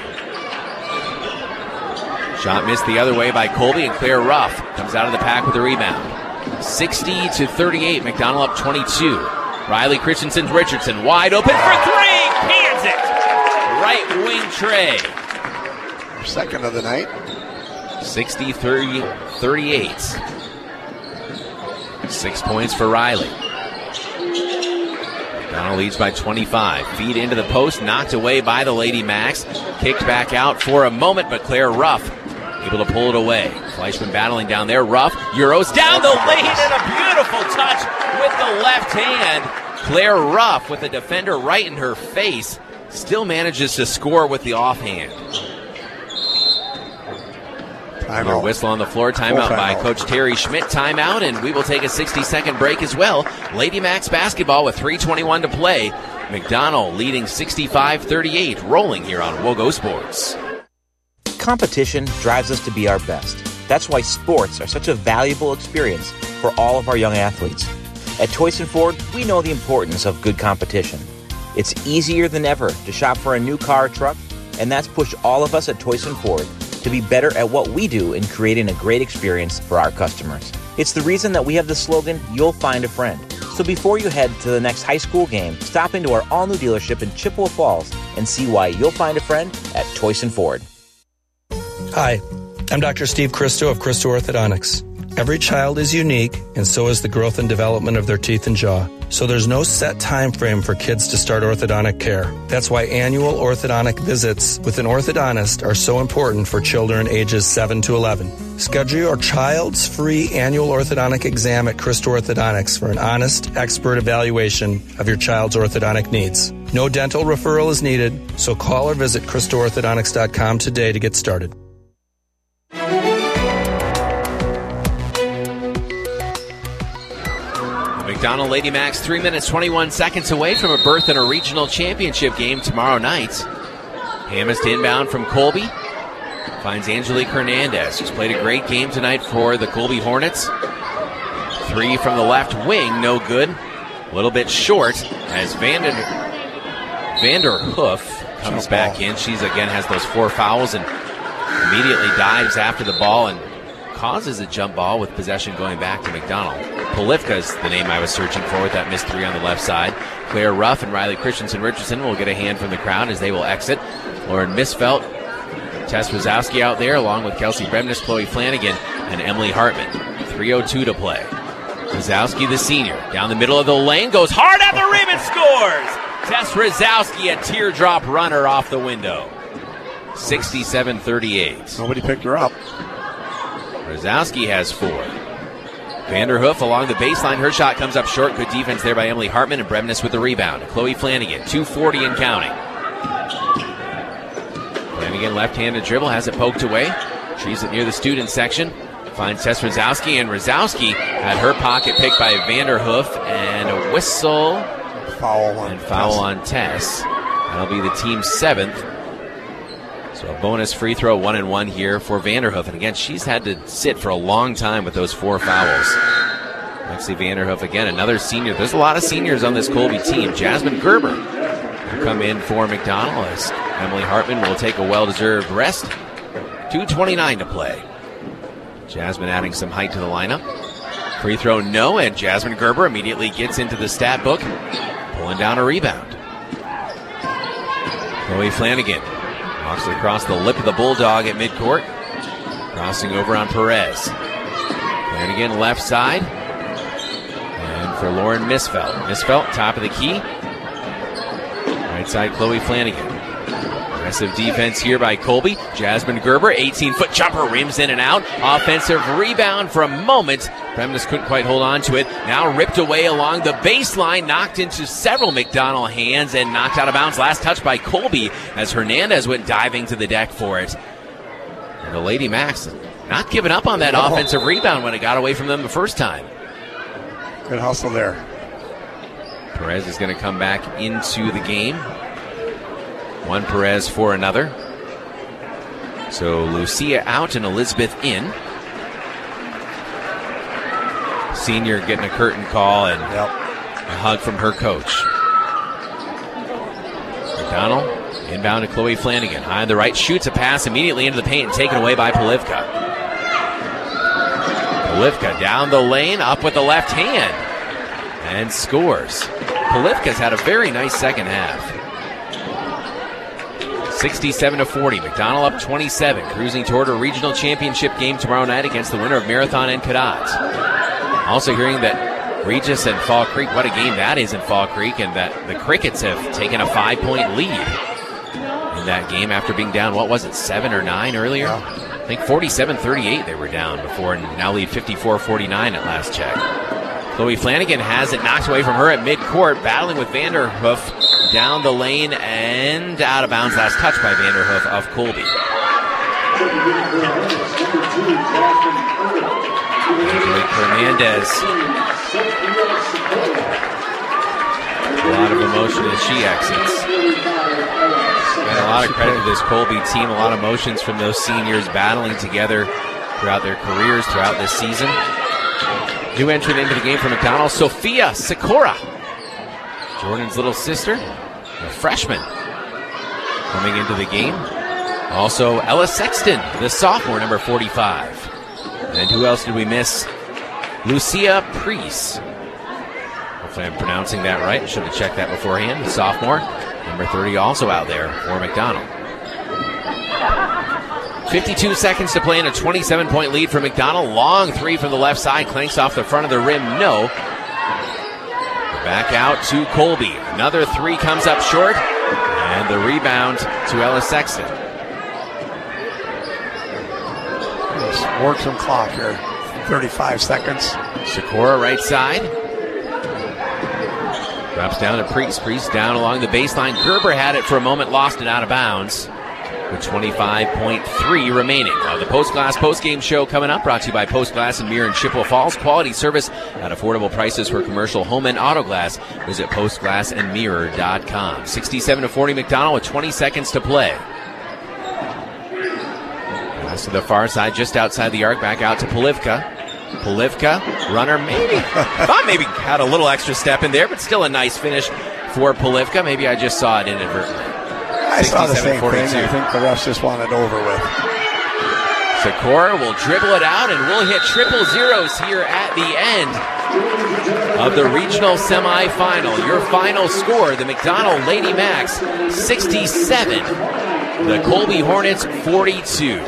Shot missed the other way by Colby, and Claire Ruff comes out of the pack with a rebound. 60-38, McDonald up 22. Riley Christensen Richardson wide open for 3, cans it! Right wing tray. Second of the night. 60-38. 6 points for Riley. McDonald leads by 25. Feed into the post, knocked away by the Lady Macs. Kicked back out for a moment, but Claire Ruff able to pull it away. Fleischman battling down there. Ruff, Euros down the lane, and a beautiful touch with the left hand. Claire Ruff with the defender right in her face. Still manages to score with the offhand. Timeout. Whistle on the floor. Timeout by Coach Terry Schmidt. Timeout, and we will take a 60-second break as well. Lady Macs basketball with 3:21 to play. McDonald leading 65-38, rolling here on Wogo Sports. Competition drives us to be our best. That's why sports are such a valuable experience for all of our young athletes. At Toyson Ford, we know the importance of good competition. It's easier than ever to shop for a new car or truck, and that's pushed all of us at Toyson Ford to be better at what we do in creating a great experience for our customers. It's the reason that we have the slogan, "You'll find a friend." So before you head to the next high school game, stop into our all-new dealership in Chippewa Falls and see why you'll find a friend at Toyson Ford. Hi, I'm Dr. Steve Christo of Christo Orthodontics. Every child is unique, and so is the growth and development of their teeth and jaw. So there's no set time frame for kids to start orthodontic care. That's why annual orthodontic visits with an orthodontist are so important for children ages 7 to 11. Schedule your child's free annual orthodontic exam at Christo Orthodontics for an honest, expert evaluation of your child's orthodontic needs. No dental referral is needed, so call or visit ChristoOrthodontics.com today to get started. McDonald Lady Macs 3 minutes 21 seconds away from a berth in a regional championship game tomorrow night. Hamist inbound from Colby. Finds Angelique Hernandez, who's played a great game tonight for the Colby Hornets. 3 from the left wing, no good. A little bit short as Vanderhoof comes back in. She's again has those 4 fouls and immediately dives after the ball and causes a jump ball with possession going back to McDonald. Polivka is the name I was searching for with that missed 3 on the left side. Claire Ruff and Riley Christensen Richardson will get a hand from the crowd as they will exit. Lauren Misfelt, Tess Wazowski out there along with Kelsey Bremnes, Chloe Flanagan, and Emily Hartman. 3:02 to play. Wazowski, the senior, down the middle of the lane, goes hard at the rim and scores! Tess Wazowski, a teardrop runner off the window. 67-38. Nobody picked her up. Rosowski has 4. Vanderhoof along the baseline. Her shot comes up short. Good defense there by Emily Hartman, and Bremnes with the rebound. Chloe Flanagan, 2:40 and counting. Flanagan, left-handed dribble, has it poked away. She's it near the student section. Finds Tess Rosowski, and Rosowski had her pocket picked by Vanderhoof, and a whistle. Foul on Tess. That'll be the team's 7th. So a bonus free throw, 1-1 here for Vanderhoof. And again, she's had to sit for a long time with those 4 fouls. Lexi Vanderhoof, again, another senior. There's a lot of seniors on this Colby team. Jasmine Gerber will come in for McDonald as Emily Hartman will take a well-deserved rest. 2:29 to play. Jasmine adding some height to the lineup. Free throw, no, and Jasmine Gerber immediately gets into the stat book, pulling down a rebound. Chloe Flanagan walks it across the lip of the Bulldog at midcourt, crossing over on Perez. Flanagan left side, and for Lauren Misfelt. Misfelt, top of the key. Right side, Chloe Flanagan. Aggressive defense here by Colby. Jasmine Gerber, 18-foot jumper, rims in and out. Offensive rebound for a moment. Bremnes couldn't quite hold on to it. Now ripped away along the baseline, knocked into several McDonald hands and knocked out of bounds. Last touch by Colby as Hernandez went diving to the deck for it. And the Lady Macs not giving up on that offensive rebound when it got away from them the first time. Good hustle there. Perez is going to come back into the game. One Perez for another. So Lucia out and Elizabeth in. Senior getting a curtain call and a hug from her coach. McDonald inbound to Chloe Flanagan. High on the right, shoots a pass immediately into the paint and taken away by Polivka. Polivka down the lane, up with the left hand, and scores. Polivka's had a very nice second half. 67-40. McDonald up 27, cruising toward a regional championship game tomorrow night against the winner of Marathon and Cadets. Also hearing that Regis and Fall Creek, what a game that is in Fall Creek, and that the Crickets have taken a 5-point lead in that game after being down, 7 or 9 earlier? I think 47-38 they were down before, and now lead 54-49 at last check. Chloe Flanagan has it knocked away from her at midcourt, battling with Vanderhoof down the lane and out of bounds. Last touch by Vanderhoof of Colby. Hernandez. A lot of emotion as she exits. And a lot of credit to this Colby team. A lot of emotions from those seniors battling together throughout their careers, throughout this season. New entrant into the game for McDonald, Sophia Sikora. Jordan's little sister, a freshman, coming into the game. Also, Ella Sexton, the sophomore, number 45. And who else did we miss? Lucia Priest. Hopefully I'm pronouncing that right. Should have checked that beforehand. The sophomore, number 30, also out there for McDonald. 52 seconds to play in a 27-point lead for McDonald. Long three from the left side. Clanks off the front of the rim. No. Back out to Colby. Another three comes up short. And the rebound to Ella Sexton. Let's work some clock here. 35 seconds. Sikora right side. Drops down to Priest. Priest down along the baseline. Gerber had it for a moment. Lost it out of bounds. With 25.3 remaining. The Post Glass post-game show coming up, brought to you by Post Glass and Mirror in Chippewa Falls. Quality service at affordable prices for commercial home and auto glass. Visit postglassandmirror.com. 67-40 McDonald with 20 seconds to play. Pass to the far side, just outside the arc, back out to Polivka. Polivka, runner maybe. Thought maybe had a little extra step in there, but still a nice finish for Polivka. Maybe I just saw it inadvertently. I saw the same thing. I think the refs just want it over with. Sikora will dribble it out, and we'll hit triple zeros here at the end of the regional semifinal. Your final score, the McDonald Lady Macs 67, the Colby Hornets 42.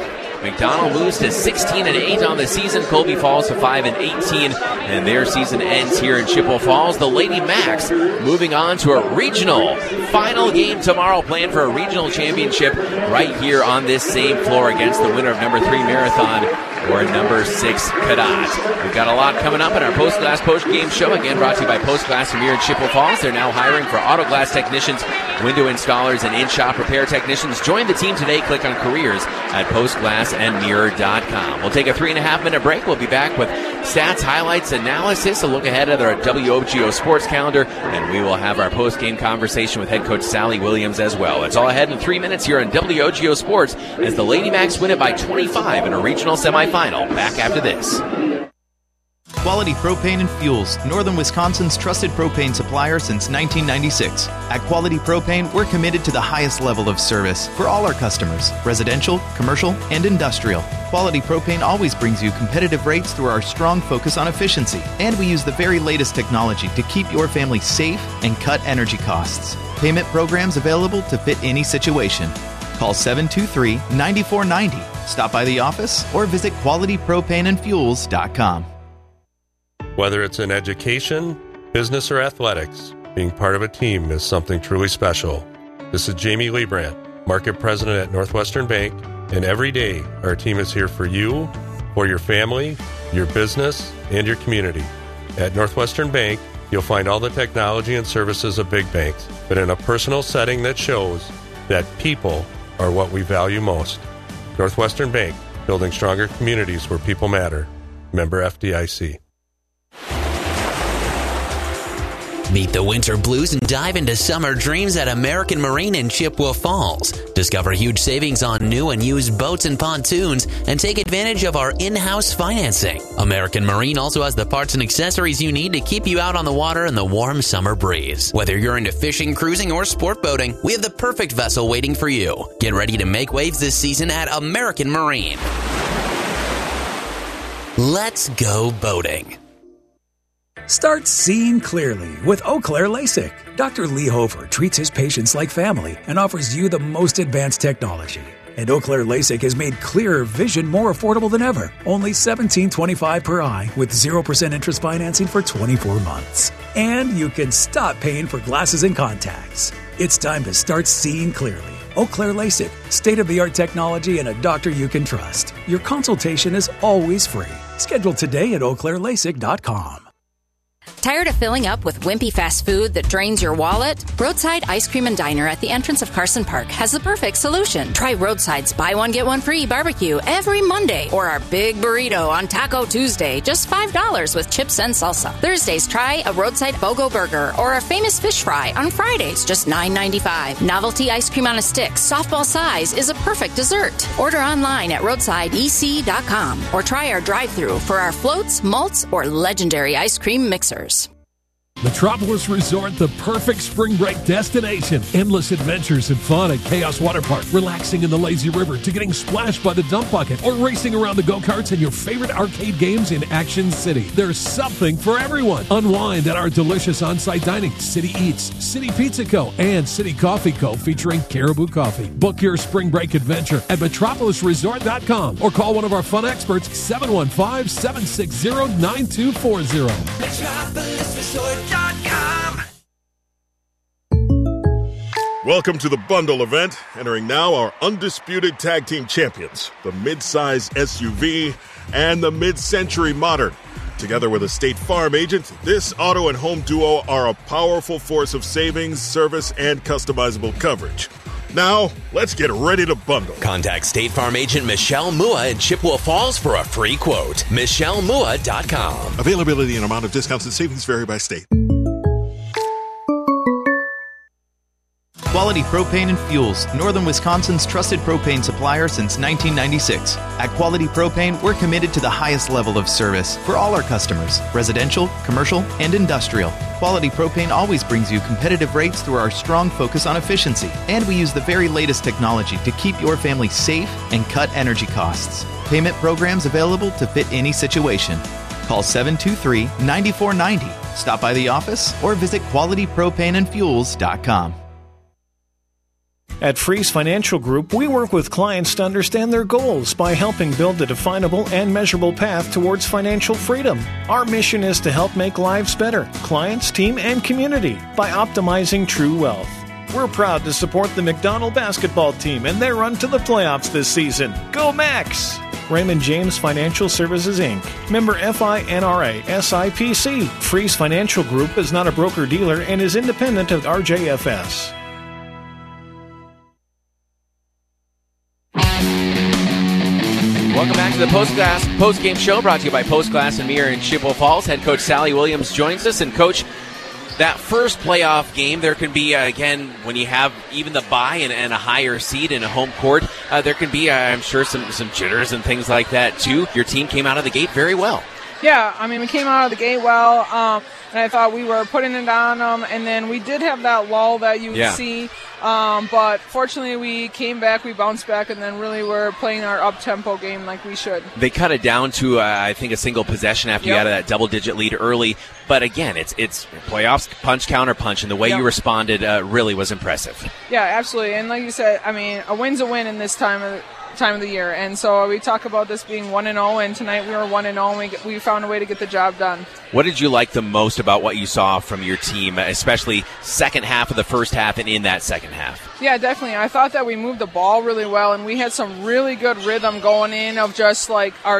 McDonald moves to 16-8 on the season. Colby falls to 5-18, and their season ends here in Chippewa Falls. The Lady Macs moving on to a regional final game tomorrow, planned for a regional championship right here on this same floor against the winner of number 3 Marathon or number 6 Cadott. We've got a lot coming up in our Post Glass post-game show, again brought to you by Post Glass from here in Chippewa Falls. They're now hiring for auto glass technicians, window installers, and in-shop repair technicians. Join the team today. Click on careers at postglassandmirror.com. We'll take a 3.5-minute break. We'll be back with stats, highlights, analysis, a look ahead at our WOGO sports calendar, and we will have our post-game conversation with head coach Sally Williams as well. That's all ahead in 3 minutes here on WOGO Sports as the Lady Macs win it by 25 in a regional semifinal. Back after this. Quality Propane and Fuels, Northern Wisconsin's trusted propane supplier since 1996. At Quality Propane, we're committed to the highest level of service for all our customers, residential, commercial, and industrial. Quality Propane always brings you competitive rates through our strong focus on efficiency, and we use the very latest technology to keep your family safe and cut energy costs. Payment programs available to fit any situation. Call 723-9490. Stop by the office or visit qualitypropaneandfuels.com. Whether it's in education, business, or athletics, being part of a team is something truly special. This is Jamie Liebrandt, Market President at Northwestern Bank, and every day our team is here for you, for your family, your business, and your community. At Northwestern Bank, you'll find all the technology and services of big banks, but in a personal setting that shows that people are what we value most. Northwestern Bank, building stronger communities where people matter. Member FDIC. Meet the winter blues and dive into summer dreams at American Marine in Chippewa Falls. Discover huge savings on new and used boats and pontoons and take advantage of our in-house financing. American Marine also has the parts and accessories you need to keep you out on the water in the warm summer breeze. Whether you're into fishing, cruising, or sport boating, we have the perfect vessel waiting for you. Get ready to make waves this season at American Marine. Let's go boating. Start seeing clearly with Eau Claire LASIK. Dr. Lee Hofer treats his patients like family and offers you the most advanced technology. And Eau Claire LASIK has made clearer vision more affordable than ever. Only $17.25 per eye with 0% interest financing for 24 months. And you can stop paying for glasses and contacts. It's time to start seeing clearly. Eau Claire LASIK, state-of-the-art technology and a doctor you can trust. Your consultation is always free. Schedule today at eauclairelaSIK.com. Tired of filling up with wimpy fast food that drains your wallet? Roadside Ice Cream and Diner at the entrance of Carson Park has the perfect solution. Try Roadside's buy one get one free barbecue every Monday, or our big burrito on Taco Tuesday, just $5 with chips and salsa. Thursdays, try a Roadside BOGO burger or our famous fish fry on Fridays, just $9.95. Novelty ice cream on a stick, softball size, is a perfect dessert. Order online at roadsideec.com or try our drive-thru for our floats, malts, or legendary ice cream mixers. Metropolis Resort, the perfect spring break destination. Endless adventures and fun at Chaos Water Park. Relaxing in the lazy river to getting splashed by the dump bucket or racing around the go-karts and your favorite arcade games in Action City. There's something for everyone. Unwind at our delicious on-site dining, City Eats, City Pizza Co., and City Coffee Co. featuring Caribou Coffee. Book your spring break adventure at metropolisresort.com or call one of our fun experts, 715-760-9240. MetropolisResort.com. Welcome to the Bundle event. Entering now our undisputed tag team champions, the mid-size SUV and the mid-century modern. Together with a State Farm agent, this auto and home duo are a powerful force of savings, service, and customizable coverage. Now, let's get ready to bundle. Contact State Farm agent Michelle Mua in Chippewa Falls for a free quote. MichelleMua.com. Availability and amount of discounts and savings vary by state. Quality Propane and Fuels, Northern Wisconsin's trusted propane supplier since 1996. At Quality Propane, we're committed to the highest level of service for all our customers, residential, commercial, and industrial. Quality Propane always brings you competitive rates through our strong focus on efficiency, and we use the very latest technology to keep your family safe and cut energy costs. Payment programs available to fit any situation. Call 723-9490. Stop by the office or visit qualitypropaneandfuels.com. At Freeze Financial Group, we work with clients to understand their goals by helping build a definable and measurable path towards financial freedom. Our mission is to help make lives better, clients, team, and community, by optimizing true wealth. We're proud to support the McDonald basketball team and their run to the playoffs this season. Go Max! Raymond James Financial Services, Inc. Member FINRA SIPC. Freeze Financial Group is not a broker-dealer and is independent of RJFS. Welcome back to the post-game show brought to you by Post Glass and Mirror in Chippewa Falls. Head coach Sally Williams joins us. And, Coach, that first playoff game, there can be, again, when you have even the bye and a higher seed in a home court, there can be, I'm sure, some jitters and things like that, too. Your team came out of the gate very well. Yeah, I mean, we came out of the gate well, and I thought we were putting it on them, and then we did have that lull that you would see, but fortunately we came back, we bounced back, and then really were playing our up-tempo game like we should. They cut it down to, I think, a single possession after you had that double-digit lead early, but again, it's playoffs, punch, counter punch, and the way you responded really was impressive. Yeah, absolutely, and like you said, I mean, a win's a win in this time of the year, and so we talk about this being 1-0, and tonight we were 1-0, and we found a way to get the job done. What did you like the most about what you saw from your team, especially second half of the first half and in that second half? Yeah, definitely. I thought that we moved the ball really well, and we had some really good rhythm going in of just like our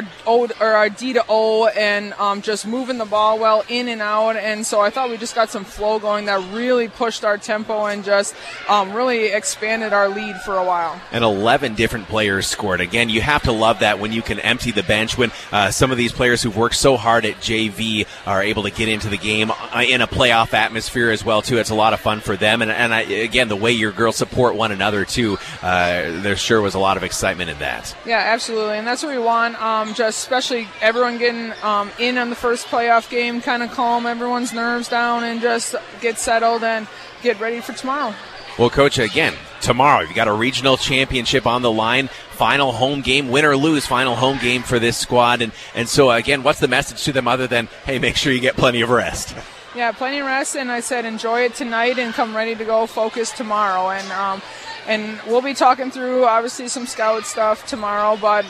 D to O and just moving the ball well in and out, and so I thought we just got some flow going that really pushed our tempo and just really expanded our lead for a while. And 11 different players scored. Again, you have to love that when you can empty the bench, when some of these players who've worked so hard at JV are able to get into the game in a playoff atmosphere as well, too. It's a lot of fun for them. And again, the way your girls support one another, too, there sure was a lot of excitement in that. Yeah, absolutely. And that's what we want, just especially everyone getting in on the first playoff game, kind of calm everyone's nerves down and just get settled and get ready for tomorrow. Well, Coach, again, tomorrow you've got a regional championship on the line, final home game, win or lose, final home game for this squad. And so, again, what's the message to them other than, hey, make sure you get plenty of rest? Yeah, plenty of rest, and I said enjoy it tonight and come ready to go focus tomorrow. And we'll be talking through, obviously, some scout stuff tomorrow, but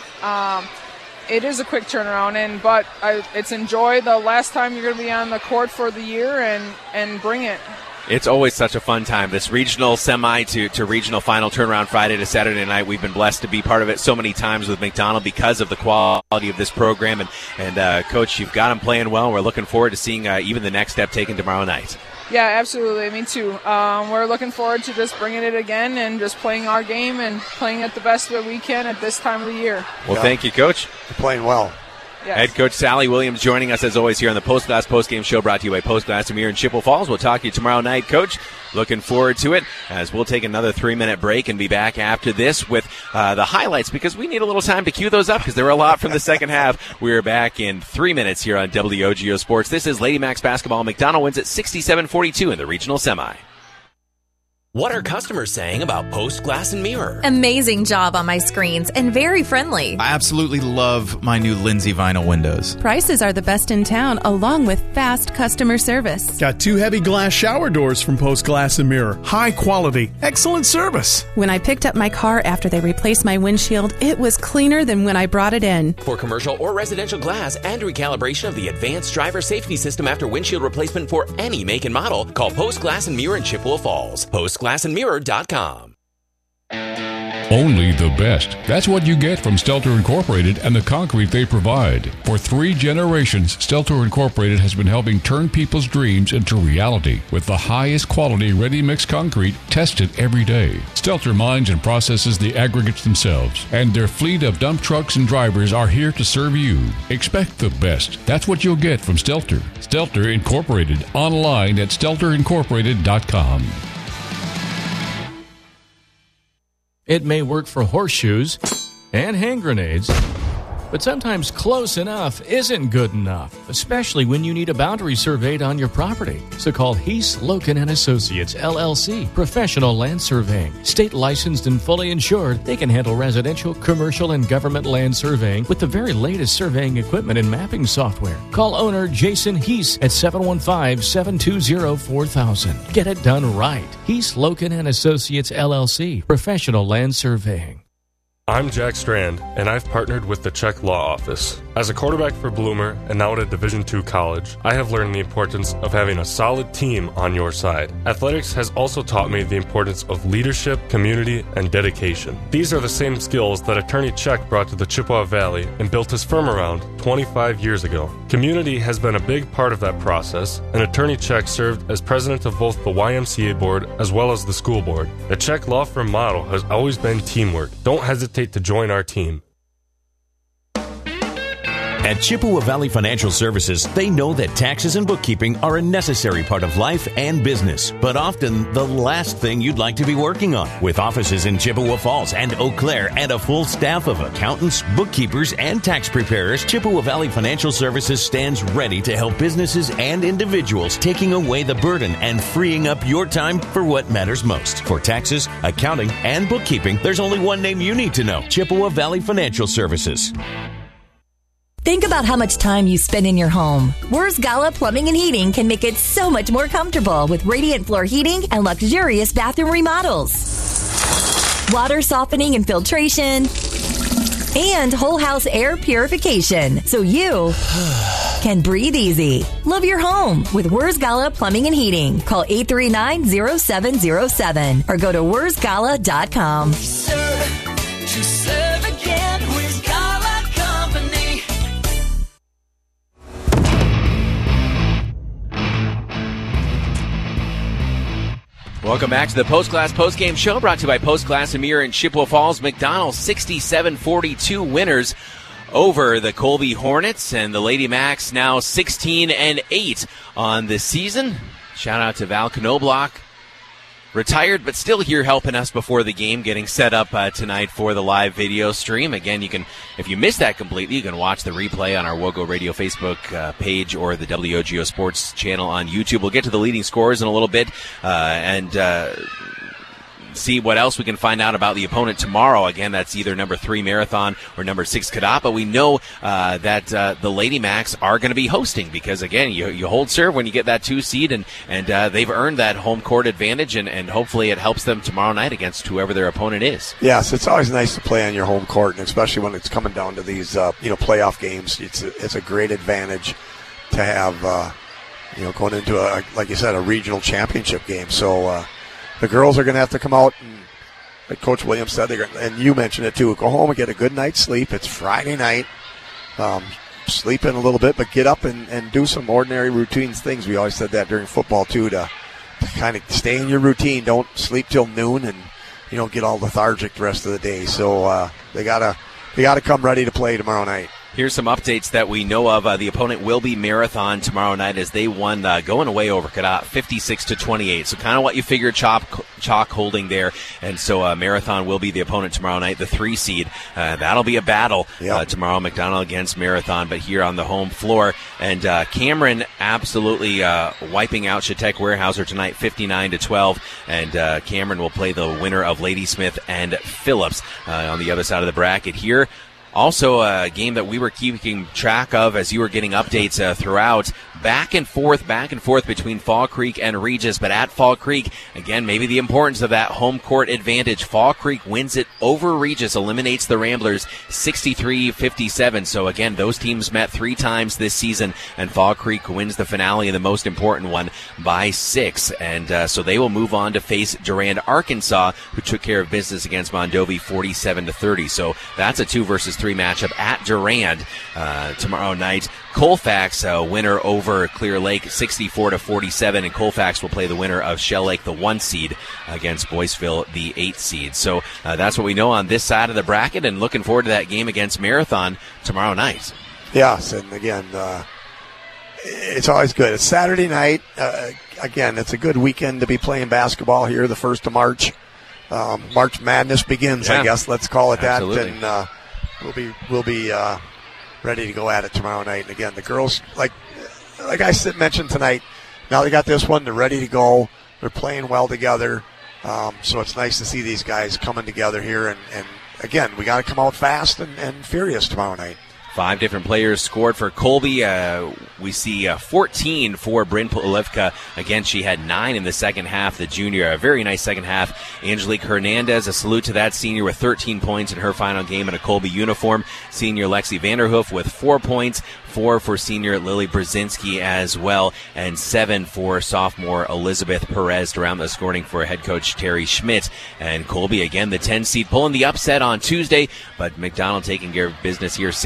it is a quick turnaround. But it's enjoy the last time you're going to be on the court for the year and bring it. It's always such a fun time. This regional semi to regional final turnaround Friday to Saturday night. We've been blessed to be part of it so many times with McDonald because of the quality of this program. And Coach, you've got them playing well. We're looking forward to seeing even the next step taken tomorrow night. Yeah, absolutely. Me too. We're looking forward to just bringing it again and just playing our game and playing it the best that we can at this time of the year. Well, thank you, Coach. You're playing well. Yes. Head coach Sally Williams joining us as always here on the Post Glass Postgame Show, brought to you by Post Glass and Mirror in Chippewa Falls. We'll talk to you tomorrow night, Coach. Looking forward to it as we'll take another 3-minute break and be back after this with the highlights, because we need a little time to cue those up because there were a lot from the second half. We're back in 3 minutes here on WOGO Sports. This is Lady Max basketball. McDonald wins at 67-42 in the regional semi. What are customers saying about Post Glass and Mirror? Amazing job on my screens and very friendly. I absolutely love my new Lindsay vinyl windows. Prices are the best in town, along with fast customer service. Got 2 heavy glass shower doors from Post Glass and Mirror. High quality, excellent service. When I picked up my car after they replaced my windshield, it was cleaner than when I brought it in. For commercial or residential glass and recalibration of the advanced driver safety system after windshield replacement for any make and model, call Post Glass and Mirror in Chippewa Falls. PostGlassandMirror.com. Only the best. That's what you get from Stelter Incorporated and the concrete they provide. For 3 generations, Stelter Incorporated has been helping turn people's dreams into reality with the highest quality ready-mix concrete tested every day. Stelter mines and processes the aggregates themselves, and their fleet of dump trucks and drivers are here to serve you. Expect the best. That's what you'll get from Stelter. Stelter Incorporated, online at StelterIncorporated.com. It may work for horseshoes and hand grenades, But sometimes close enough isn't good enough, especially when you need a boundary surveyed on your property. So call Heath, Loken & Associates, LLC, Professional Land Surveying. State licensed and fully insured, they can handle residential, commercial, and government land surveying with the very latest surveying equipment and mapping software. Call owner Jason Heath at 715-720-4000. Get it done right. Heath, Loken & Associates, LLC, Professional Land Surveying. I'm Jack Strand, and I've partnered with the Czech Law Office. As a quarterback for Bloomer and now at a Division II college, I have learned the importance of having a solid team on your side. Athletics has also taught me the importance of leadership, community, and dedication. These are the same skills that Attorney Czech brought to the Chippewa Valley and built his firm around 25 years ago. Community has been a big part of that process, and Attorney Czech served as president of both the YMCA board as well as the school board. The Czech law firm motto has always been teamwork. Don't hesitate to join our team. At Chippewa Valley Financial Services, they know that taxes and bookkeeping are a necessary part of life and business, but often the last thing you'd like to be working on. With offices in Chippewa Falls and Eau Claire and a full staff of accountants, bookkeepers, and tax preparers, Chippewa Valley Financial Services stands ready to help businesses and individuals, taking away the burden and freeing up your time for what matters most. For taxes, accounting, and bookkeeping, there's only one name you need to know: Chippewa Valley Financial Services. Think about how much time you spend in your home. Wurz Gala Plumbing and Heating can make it so much more comfortable with radiant floor heating and luxurious bathroom remodels. Water softening and filtration, and whole house air purification, so you can breathe easy. Love your home with Wurz Gala Plumbing and Heating. Call 839-0707 or go to wurzgala.com. Serve again, Wurz Gala Company. Welcome back to the Post Glass Postgame Show, brought to you by Post Glass and Mirror in Chippewa Falls. McDonald's 67-42 winners over the Colby Hornets, and the Lady Macs now 16-8 on the season. Shout out to Val Knobloch. Retired, but still here helping us before the game, getting set up tonight for the live video stream. Again, you can, if you missed that completely, you can watch the replay on our WOGO Radio Facebook page or the WOGO Sports channel on YouTube. We'll get to the leading scorers in a little bit and see what else we can find out about the opponent tomorrow. Again, that's either number 3 Marathon or number 6 Cadapa. We know that the Lady Macs are going to be hosting because, again, you hold serve when you get that 2 seed, and they've earned that home court advantage, and hopefully it helps them tomorrow night against whoever their opponent is. Yes, it's always nice to play on your home court, and especially when it's coming down to these playoff games. It's a great advantage to have going into like you said, a regional championship game. So the girls are going to have to come out, and like Coach Williams said, and you mentioned it too, go home and get a good night's sleep. It's Friday night. Sleep in a little bit, but get up and do some ordinary routines things. We always said that during football too, to kind of stay in your routine. Don't sleep till noon and get all lethargic the rest of the day. So they gotta come ready to play tomorrow night. Here's some updates that we know of. The opponent will be Marathon tomorrow night as they won going away over Cadott 56-28. So kind of what you figured, chalk holding there. And so Marathon will be the opponent tomorrow night, the 3 seed. That'll be a battle tomorrow, McDonald against Marathon, but here on the home floor. And Cameron absolutely wiping out Chautauqua Weyerhaeuser tonight 59-12. And Cameron will play the winner of Ladysmith and Phillips on the other side of the bracket here. Also, a game that we were keeping track of as you were getting updates throughout. Back and forth between Fall Creek and Regis. But at Fall Creek, again, maybe the importance of that home court advantage. Fall Creek wins it over Regis, eliminates the Ramblers 63-57. So, again, those teams met 3 times this season, and Fall Creek wins the finale, the most important one, by 6. And so they will move on to face Durand, Arkansas, who took care of business against Mondovi 47-30. So that's a 2 versus 3 matchup at Durand tomorrow night. Colfax, winner over Clear Lake 64-47, and Colfax will play the winner of Shell Lake, the 1 seed, against Boyceville, the 8 seed. So that's what we know on this side of the bracket, and looking forward to that game against Marathon tomorrow night. Yes, and again, it's always good. It's Saturday night. Again, it's a good weekend to be playing basketball here, the 1st of March. March Madness begins, I guess. Let's call it that. Absolutely. And we'll be ready to go at it tomorrow night. And again, the girls, like I mentioned tonight, now they got this one. They're ready to go. They're playing well together. So it's nice to see these guys coming together here. And again, we got to come out fast and furious tomorrow night. 5 different players scored for Colby. We see 14 for Bryn Polivka. Again, she had 9 in the second half, the junior. A very nice second half. Angelique Hernandez, a salute to that senior with 13 points in her final game in a Colby uniform. Senior Lexi Vanderhoof with 4 points. 4 for senior Lily Brzezinski as well, and 7 for sophomore Elizabeth Perez to round the scoring for head coach Terry Schmidt. And Colby, again, the 10 seed, pulling the upset on Tuesday, but McDonald taking care of business here,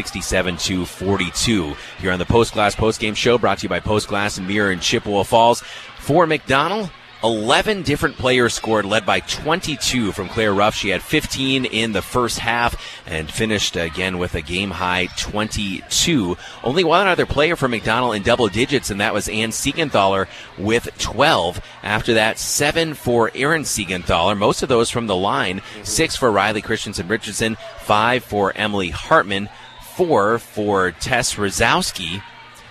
67-42. Here on the Post Glass Postgame Show, brought to you by Post Glass and Mirror in Chippewa Falls. For McDonald, 11 different players scored, led by 22 from Claire Ruff. She had 15 in the first half and finished again with a game-high 22. Only one other player for McDonald in double digits, and that was Ann Siegenthaler with 12. After that, 7 for Erin Siegenthaler, most of those from the line. 6 for Riley Christensen-Richardson, 5 for Emily Hartman, 4 for Tess Rozowski.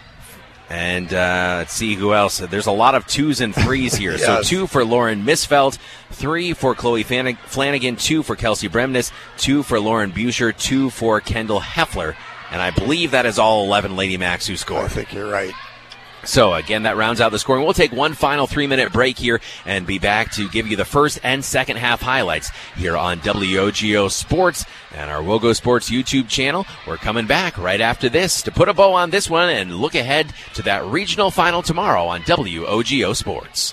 And let's see who else. There's a lot of 2s and 3s here. Yes. So 2 for Lauren Misfeld, 3 for Chloe Flanagan, 2 for Kelsey Bremnes, 2 for Lauren Buscher, 2 for Kendall Heffler. And I believe that is all 11 Lady Macs who scored. I think you're right. So, again, that rounds out the scoring. We'll take one final 3-minute break here and be back to give you the first and second half highlights here on WOGO Sports and our WOGO Sports YouTube channel. We're coming back right after this to put a bow on this one and look ahead to that regional final tomorrow on WOGO Sports.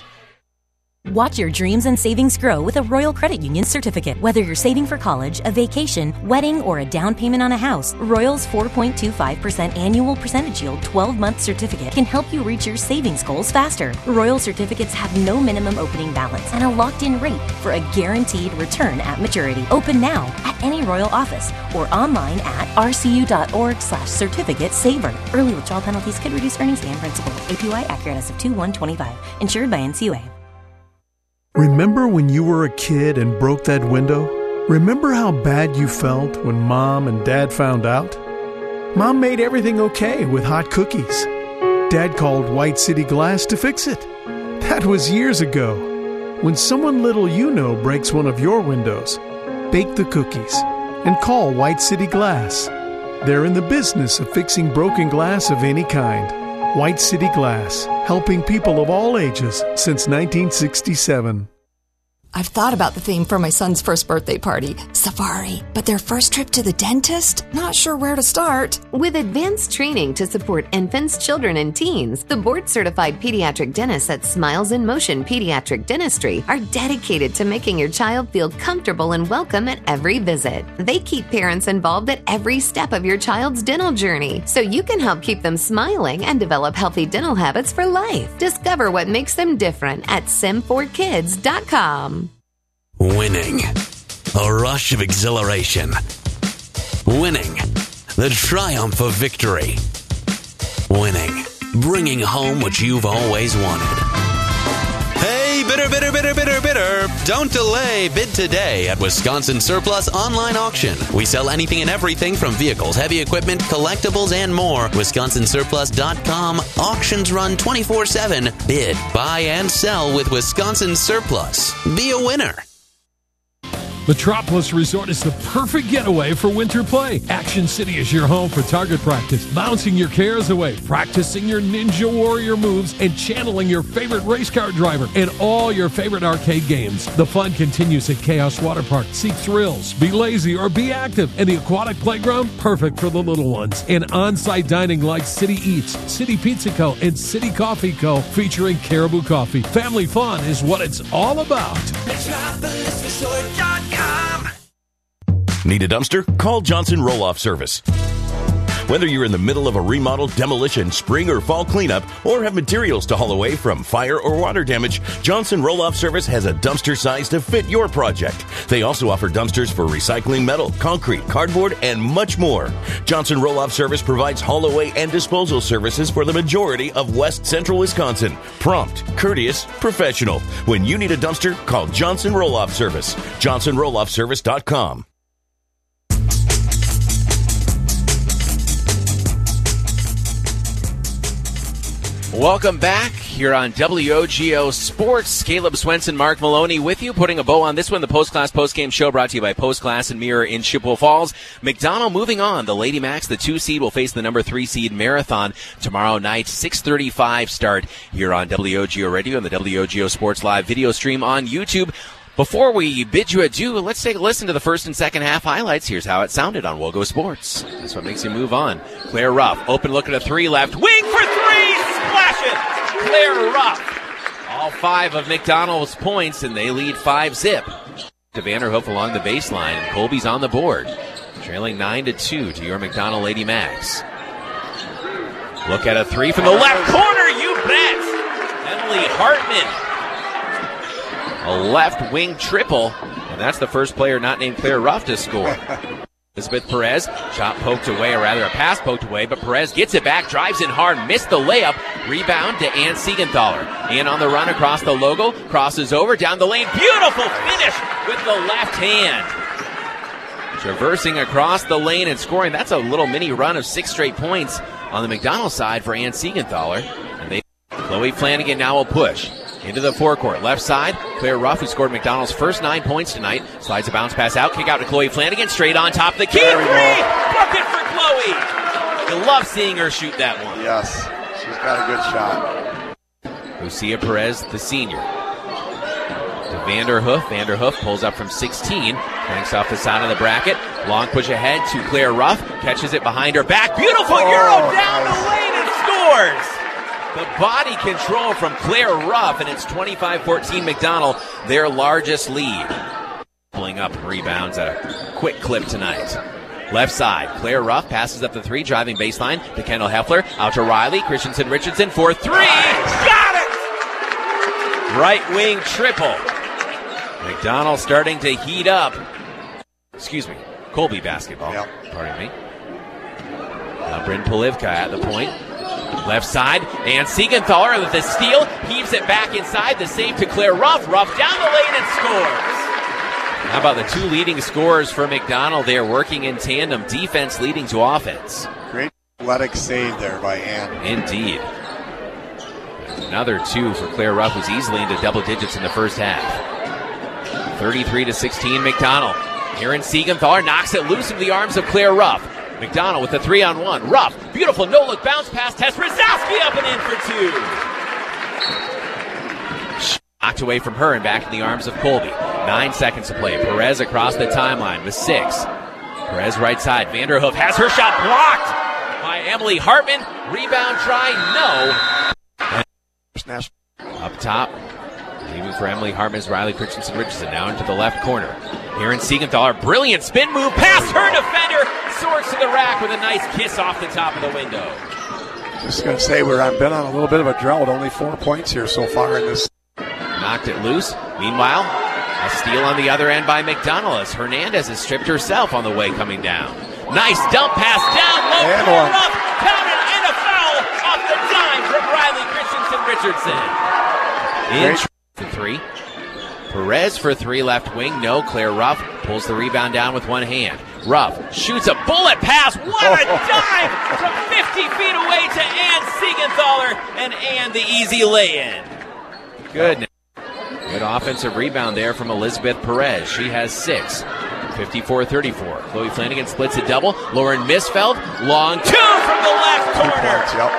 Watch your dreams and savings grow with a Royal Credit Union certificate. Whether you're saving for college, a vacation, wedding, or a down payment on a house, Royal's 4.25% annual percentage yield 12-month certificate can help you reach your savings goals faster. Royal certificates have no minimum opening balance and a locked-in rate for a guaranteed return at maturity. Open now at any Royal office or online at rcu.org/certificate saver. Early withdrawal penalties could reduce earnings and principal. APY accurate as of 2/1/25. Insured by NCUA. Remember when you were a kid and broke that window? Remember how bad you felt when Mom and Dad found out? Mom made everything okay with hot cookies. Dad called White City Glass to fix it. That was years ago. When someone little you know breaks one of your windows, bake the cookies and call White City Glass. They're in the business of fixing broken glass of any kind. White City Glass, helping people of all ages since 1967. I've thought about the theme for my son's first birthday party, safari. But their first trip to the dentist? Not sure where to start. With advanced training to support infants, children, and teens, the board-certified pediatric dentists at Smiles in Motion Pediatric Dentistry are dedicated to making your child feel comfortable and welcome at every visit. They keep parents involved at every step of your child's dental journey, so you can help keep them smiling and develop healthy dental habits for life. Discover what makes them different at sim4kids.com. Winning. A rush of exhilaration. Winning. The triumph of victory. Winning. Bringing home what you've always wanted. Hey, bidder, bidder, bidder, bidder, bidder. Don't delay. Bid today at Wisconsin Surplus Online Auction. We sell anything and everything from vehicles, heavy equipment, collectibles, and more. WisconsinSurplus.com. Auctions run 24/7. Bid, buy, and sell with Wisconsin Surplus. Be a winner. Metropolis Resort is the perfect getaway for winter play. Action City is your home for target practice, bouncing your cares away, practicing your Ninja Warrior moves, and channeling your favorite race car driver and all your favorite arcade games. The fun continues at Chaos Water Park. Seek thrills, be lazy, or be active. And the aquatic playground, perfect for the little ones. And on-site dining like City Eats, City Pizza Co., and City Coffee Co., featuring Caribou Coffee. Family fun is what it's all about. MetropolisResort.com. Need a dumpster? Call Johnson Roll-Off Service. Whether you're in the middle of a remodel, demolition, spring or fall cleanup, or have materials to haul away from fire or water damage, Johnson Roll-Off Service has a dumpster size to fit your project. They also offer dumpsters for recycling metal, concrete, cardboard, and much more. Johnson Roll-Off Service provides haul away and disposal services for the majority of West Central Wisconsin. Prompt, courteous, professional. When you need a dumpster, call Johnson Roll-Off Service. JohnsonRollOffService.com. Welcome back here on WOGO Sports. Caleb Swenson, Mark Maloney with you, putting a bow on this one. The Post-Class Post-Game Show brought to you by Post Glass and Mirror in Chippewa Falls. McDonald moving on. The Lady Max, the 2 seed, will face the number 3 seed Marathon tomorrow night, 6:35 start here on WOGO Radio and the WOGO Sports Live video stream on YouTube. Before we bid you adieu, let's take a listen to the first and second half highlights. Here's how it sounded on WOGO Sports. That's what makes you move on. Claire Ruff, open look at a 3 left. Wing for 3! Splash it! Claire Ruff. All 5 of McDonald's points, and they lead 5-zip. To Vanderhoof along the baseline. Colby's on the board. Trailing 9-2 to your McDonald Lady Max. Look at a 3 from the left corner, you bet! Emily Hartman. A left wing triple, and that's the first player not named Claire Ruff to score. Elizabeth Perez, shot poked away, or rather a pass poked away, but Perez gets it back, drives in hard, missed the layup, rebound to Ann Siegenthaler. Ann on the run across the logo, crosses over, down the lane, beautiful finish with the left hand. Traversing across the lane and scoring, that's a little mini run of 6 straight points on the McDonald side for Ann Siegenthaler. And Chloe Flanagan now will push. Into the forecourt, left side, Claire Ruff, who scored McDonald's first 9 points tonight, slides a bounce pass out, kick out to Chloe Flanagan, straight on top of the key, 3! Bucket for Chloe! You love seeing her shoot that one. Yes, she's got a good shot. Lucia Perez, the senior. To Vanderhoof. Vanderhoof pulls up from 16, cranks off the side of the bracket, long push ahead to Claire Ruff, catches it behind her back, beautiful Euro down the lane and scores! The body control from Claire Ruff, and it's 25-14 McDonald, their largest lead. Pulling up rebounds at a quick clip tonight. Left side, Claire Ruff passes up the 3, driving baseline to Kendall Heffler, out to Riley, Christensen Richardson for 3. Got it! Right wing triple. McDonald starting to heat up. Excuse me, Colby basketball. Yep. Pardon me. Now Bryn Polivka at the point. Left side, and Siegenthaler with the steal, heaves it back inside, the save to Claire Ruff. Ruff down the lane and scores. How about the 2 leading scorers for McDonald? They are working in tandem, defense leading to offense. Great athletic save there by Ann. Indeed. Another 2 for Claire Ruff, who's easily into double digits in the first half. 33-16 McDonald. Aaron Siegenthaler knocks it loose into the arms of Claire Ruff. McDonald with the 3-on-1. Ruff, beautiful no-look bounce pass. Tess Brzezowski up and in for 2. Knocked away from her and back in the arms of Colby. 9 seconds to play. Perez across the timeline with 6. Perez right side. Vanderhoof has her shot blocked by Emily Hartman. Rebound try, no. Up top. Leaving for Emily Hartman's Riley Christensen Richardson. Now into the left corner. Aaron Siegenthaler, brilliant spin move, past her defender, soars to the rack with a nice kiss off the top of the window. Just going to say I've been on a little bit of a drought, only 4 points here so far in this. Knocked it loose. Meanwhile, a steal on the other end by McDonald as Hernandez has stripped herself on the way coming down. Nice dump pass down low, Claire Ruff, counted and a foul off the dime from Riley Christensen Richardson. In for 3. Perez for 3 left wing. No. Claire Ruff pulls the rebound down with one hand. Ruff shoots a bullet pass. What a dive from 50 feet away to Ann Siegenthaler, and Ann the easy lay-in. Good offensive rebound there from Elizabeth Perez. She has 6. 54-34. Chloe Flanagan splits a double. Lauren Misfeld, long 2 from the left corner.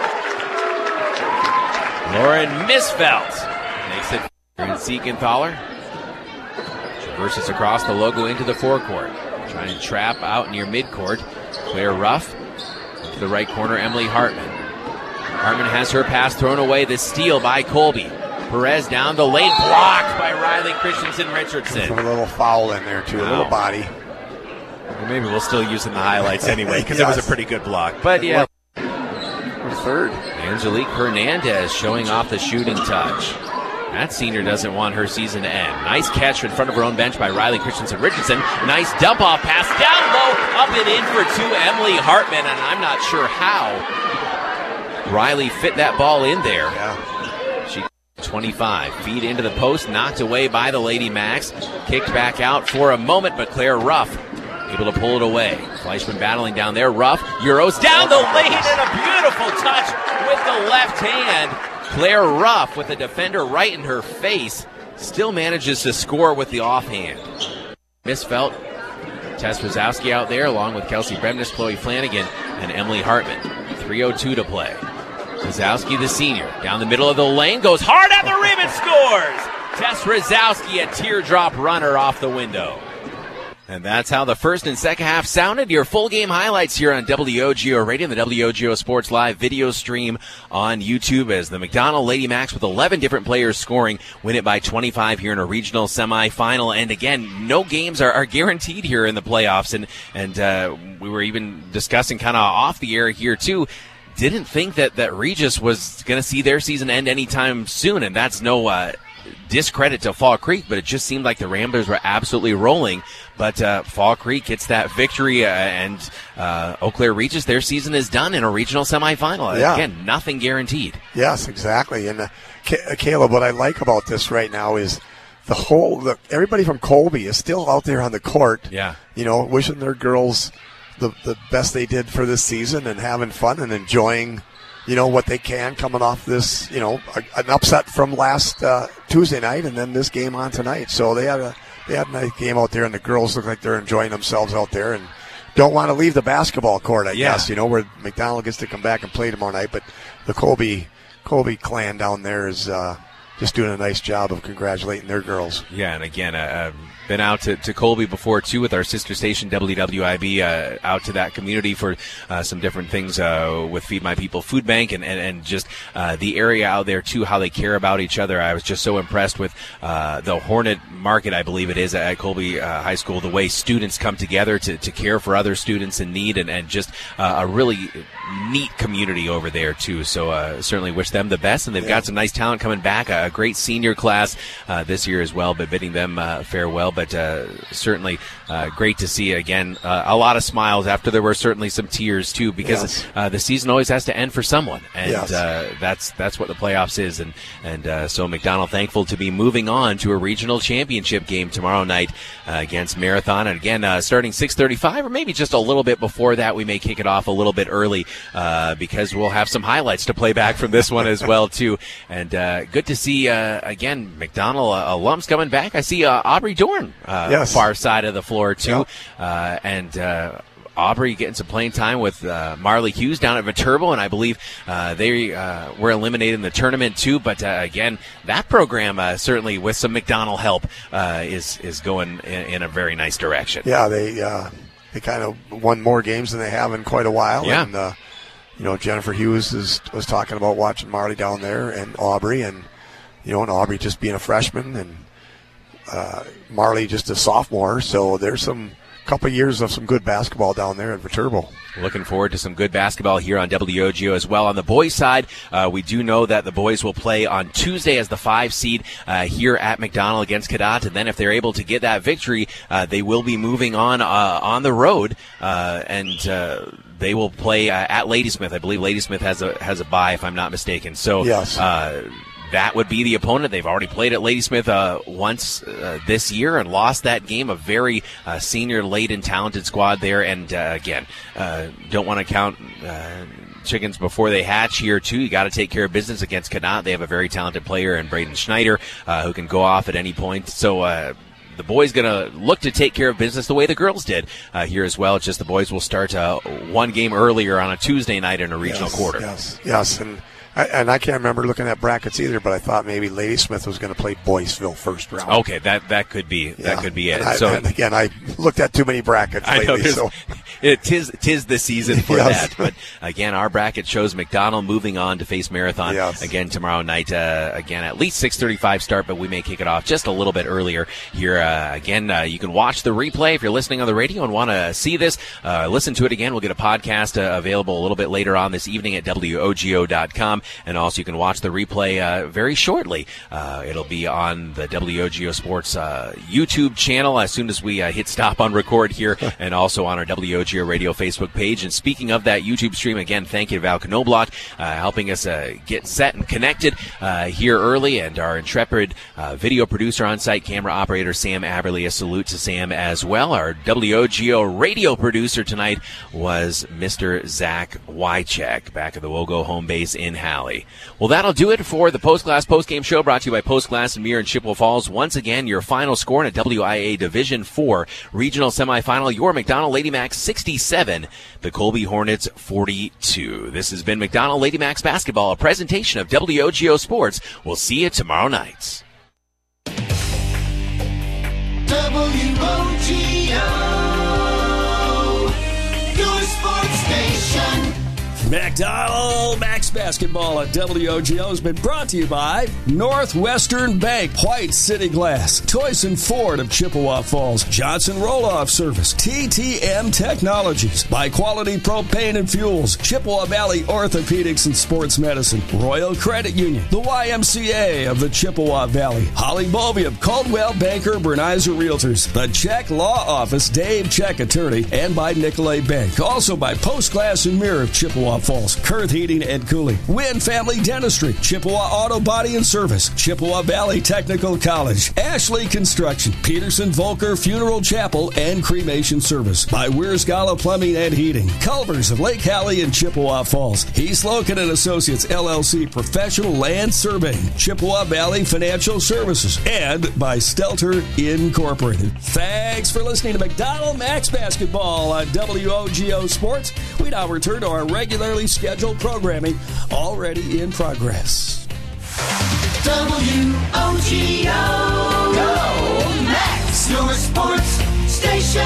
Lauren Misfeld makes it. Aaron Siegenthaler traverses across the logo into the forecourt. Trying to trap out near midcourt. Claire Ruff to the right corner, Emily Hartman. Hartman has her pass thrown away. The steal by Colby. Perez down the lane, blocked by Riley Christensen Richardson. A little foul in there too, a little body. Well, maybe we'll still use in the highlights anyway because it was a pretty good block. But yeah. Third. Angelique Hernandez showing off the shooting touch. That senior doesn't want her season to end. Nice catch in front of her own bench by Riley Christensen Richardson. Nice dump-off pass down low, up and in for 2, Emily Hartman, and I'm not sure how Riley fit that ball in there. Yeah. She 25, feed into the post, knocked away by the Lady Max. Kicked back out for a moment, but Claire Ruff able to pull it away. Fleischman battling down there. Ruff, Euros down the lane, and a beautiful touch with the left hand. Claire Ruff with the defender right in her face. Still manages to score with the offhand. Misfelt. Tess Wazowski out there along with Kelsey Bremnes, Chloe Flanagan, and Emily Hartman. 3:02 to play. Wazowski, the senior, down the middle of the lane, goes hard at the rim and scores! Tess Wazowski, a teardrop runner off the window. And that's how the first and second half sounded. Your full game highlights here on WOGO Radio and the WOGO Sports Live video stream on YouTube as the McDonald Lady Macs with 11 different players scoring win it by 25 here in a regional semifinal. And again, no games are guaranteed here in the playoffs. And we were even discussing kind of off the air here too. Didn't think that Regis was going to see their season end anytime soon. And that's no discredit to Fall Creek, but it just seemed like the Ramblers were absolutely rolling. But Fall Creek gets that victory, and Eau Claire Regis, their season is done in a regional semifinal. Yeah. Again, nothing guaranteed. Yes, exactly. And Caleb, what I like about this right now is everybody from Colby is still out there on the court. Yeah. Wishing their girls the best they did for this season and having fun and enjoying what they can coming off this, an upset from last Tuesday night and then this game on tonight. So they had a nice game out there, and the girls look like they're enjoying themselves out there and don't want to leave the basketball court, I guess, where McDonald gets to come back and play tomorrow night. But the Colby clan down there is just doing a nice job of congratulating their girls. Yeah, and again, been out to Colby before, too, with our sister station, WWIB, out to that community for some different things with Feed My People Food Bank and just the area out there, too, how they care about each other. I was just so impressed with the Hornet Market, I believe it is, at Colby High School, the way students come together to care for other students in need and just a really neat community over there, too. So certainly wish them the best, and they've got some nice talent coming back, a great senior class this year as well, but bidding them farewell. But certainly great to see, again, a lot of smiles after there were certainly some tears, too, because the season always has to end for someone. And that's what the playoffs is. And so McDonald thankful to be moving on to a regional championship game tomorrow night against Marathon. And again, starting 6:35 or maybe just a little bit before that, we may kick it off a little bit early because we'll have some highlights to play back from this one as well, too. And good to see, again, McDonald alums coming back. I see Aubrey Dorn far side of the floor, too. And Aubrey getting some playing time with Marley Hughes down at Viterbo, and I believe they were eliminated in the tournament, too. But, again, that program certainly with some McDonald help is going in a very nice direction. Yeah, they kind of won more games than they have in quite a while. Yeah. And, Jennifer Hughes was talking about watching Marley down there and Aubrey, and Aubrey just being a freshman and Marley just a sophomore. So there's some couple years of some good basketball down there at Viterbo. Looking forward to some good basketball here on WOGO as well. On the boys' side, we do know that the boys will play on Tuesday as the 5 seed here at McDonald against Cadott, and then if they're able to get that victory, they will be moving on the road, and they will play at Ladysmith. I believe Ladysmith has a bye, if I'm not mistaken. So yes. That would be the opponent. They've already played at Ladysmith once this year and lost that game. A very senior-laden, talented squad there. And, again, don't want to count chickens before they hatch here, too. You got to take care of business against Cadott. They have a very talented player in Braden Schneider who can go off at any point. So, the boys going to look to take care of business the way the girls did here as well. It's just the boys will start one game earlier on a Tuesday night in a regional quarter. Yes. And I can't remember looking at brackets either, but I thought maybe Ladysmith was going to play Boyceville first round. Okay, that could be that could be it. And again, I looked at too many brackets lately. So tis the season for that. But again, our bracket shows McDonald moving on to face Marathon again tomorrow night. Again, at least 6:35 start, but we may kick it off just a little bit earlier here. Again, you can watch the replay if you're listening on the radio and want to see this. Listen to it again. We'll get a podcast available a little bit later on this evening at WOGO.com. and also you can watch the replay very shortly. It'll be on the WOGO Sports YouTube channel as soon as we hit stop on record here, and also on our WOGO Radio Facebook page. And speaking of that YouTube stream, again, thank you to Val Knobloch helping us get set and connected here early, and our intrepid video producer on site, camera operator Sam Aberley. A salute to Sam as well. Our WOGO radio producer tonight was Mr. Zach Wycheck, back at the Wogo home base in Halley. Well, that'll do it for the Post-Glass Post-Game Show, brought to you by Post Glass and Mirror in Chippewa Falls. Once again, your final score in a WIA Division 4 regional semifinal, your McDonald Lady Macs 67, the Colby Hornets 42. This has been McDonald Lady Macs basketball, a presentation of WOGO Sports. We'll see you tomorrow night. WOGO, your sports station. McDonald Max Basketball at WOGO has been brought to you by Northwestern Bank, White City Glass, Toyson Ford of Chippewa Falls, Johnson Roll-Off Service, TTM Technologies, by Quality Propane and Fuels, Chippewa Valley Orthopedics and Sports Medicine, Royal Credit Union, the YMCA of the Chippewa Valley, Holly Bovey of Caldwell Banker Bernizer Realtors, the Check Law Office, Dave Check Attorney, and by Nicolay Bank. Also by Post Glass and Mirror of Chippewa Falls, Kurth Heating and Cooling, Wynn Family Dentistry, Chippewa Auto Body and Service, Chippewa Valley Technical College, Ashley Construction, Peterson Volker Funeral Chapel and Cremation Service, by Weir's Gala Plumbing and Heating, Culvers of Lake Halley and Chippewa Falls, Heath Loken and Associates LLC Professional Land Surveying, Chippewa Valley Financial Services, and by Stelter Incorporated. Thanks for listening to McDonald Max Basketball on WOGO Sports. We now return to our regularly scheduled programming, already in progress. WOGO, go Max, your sports station.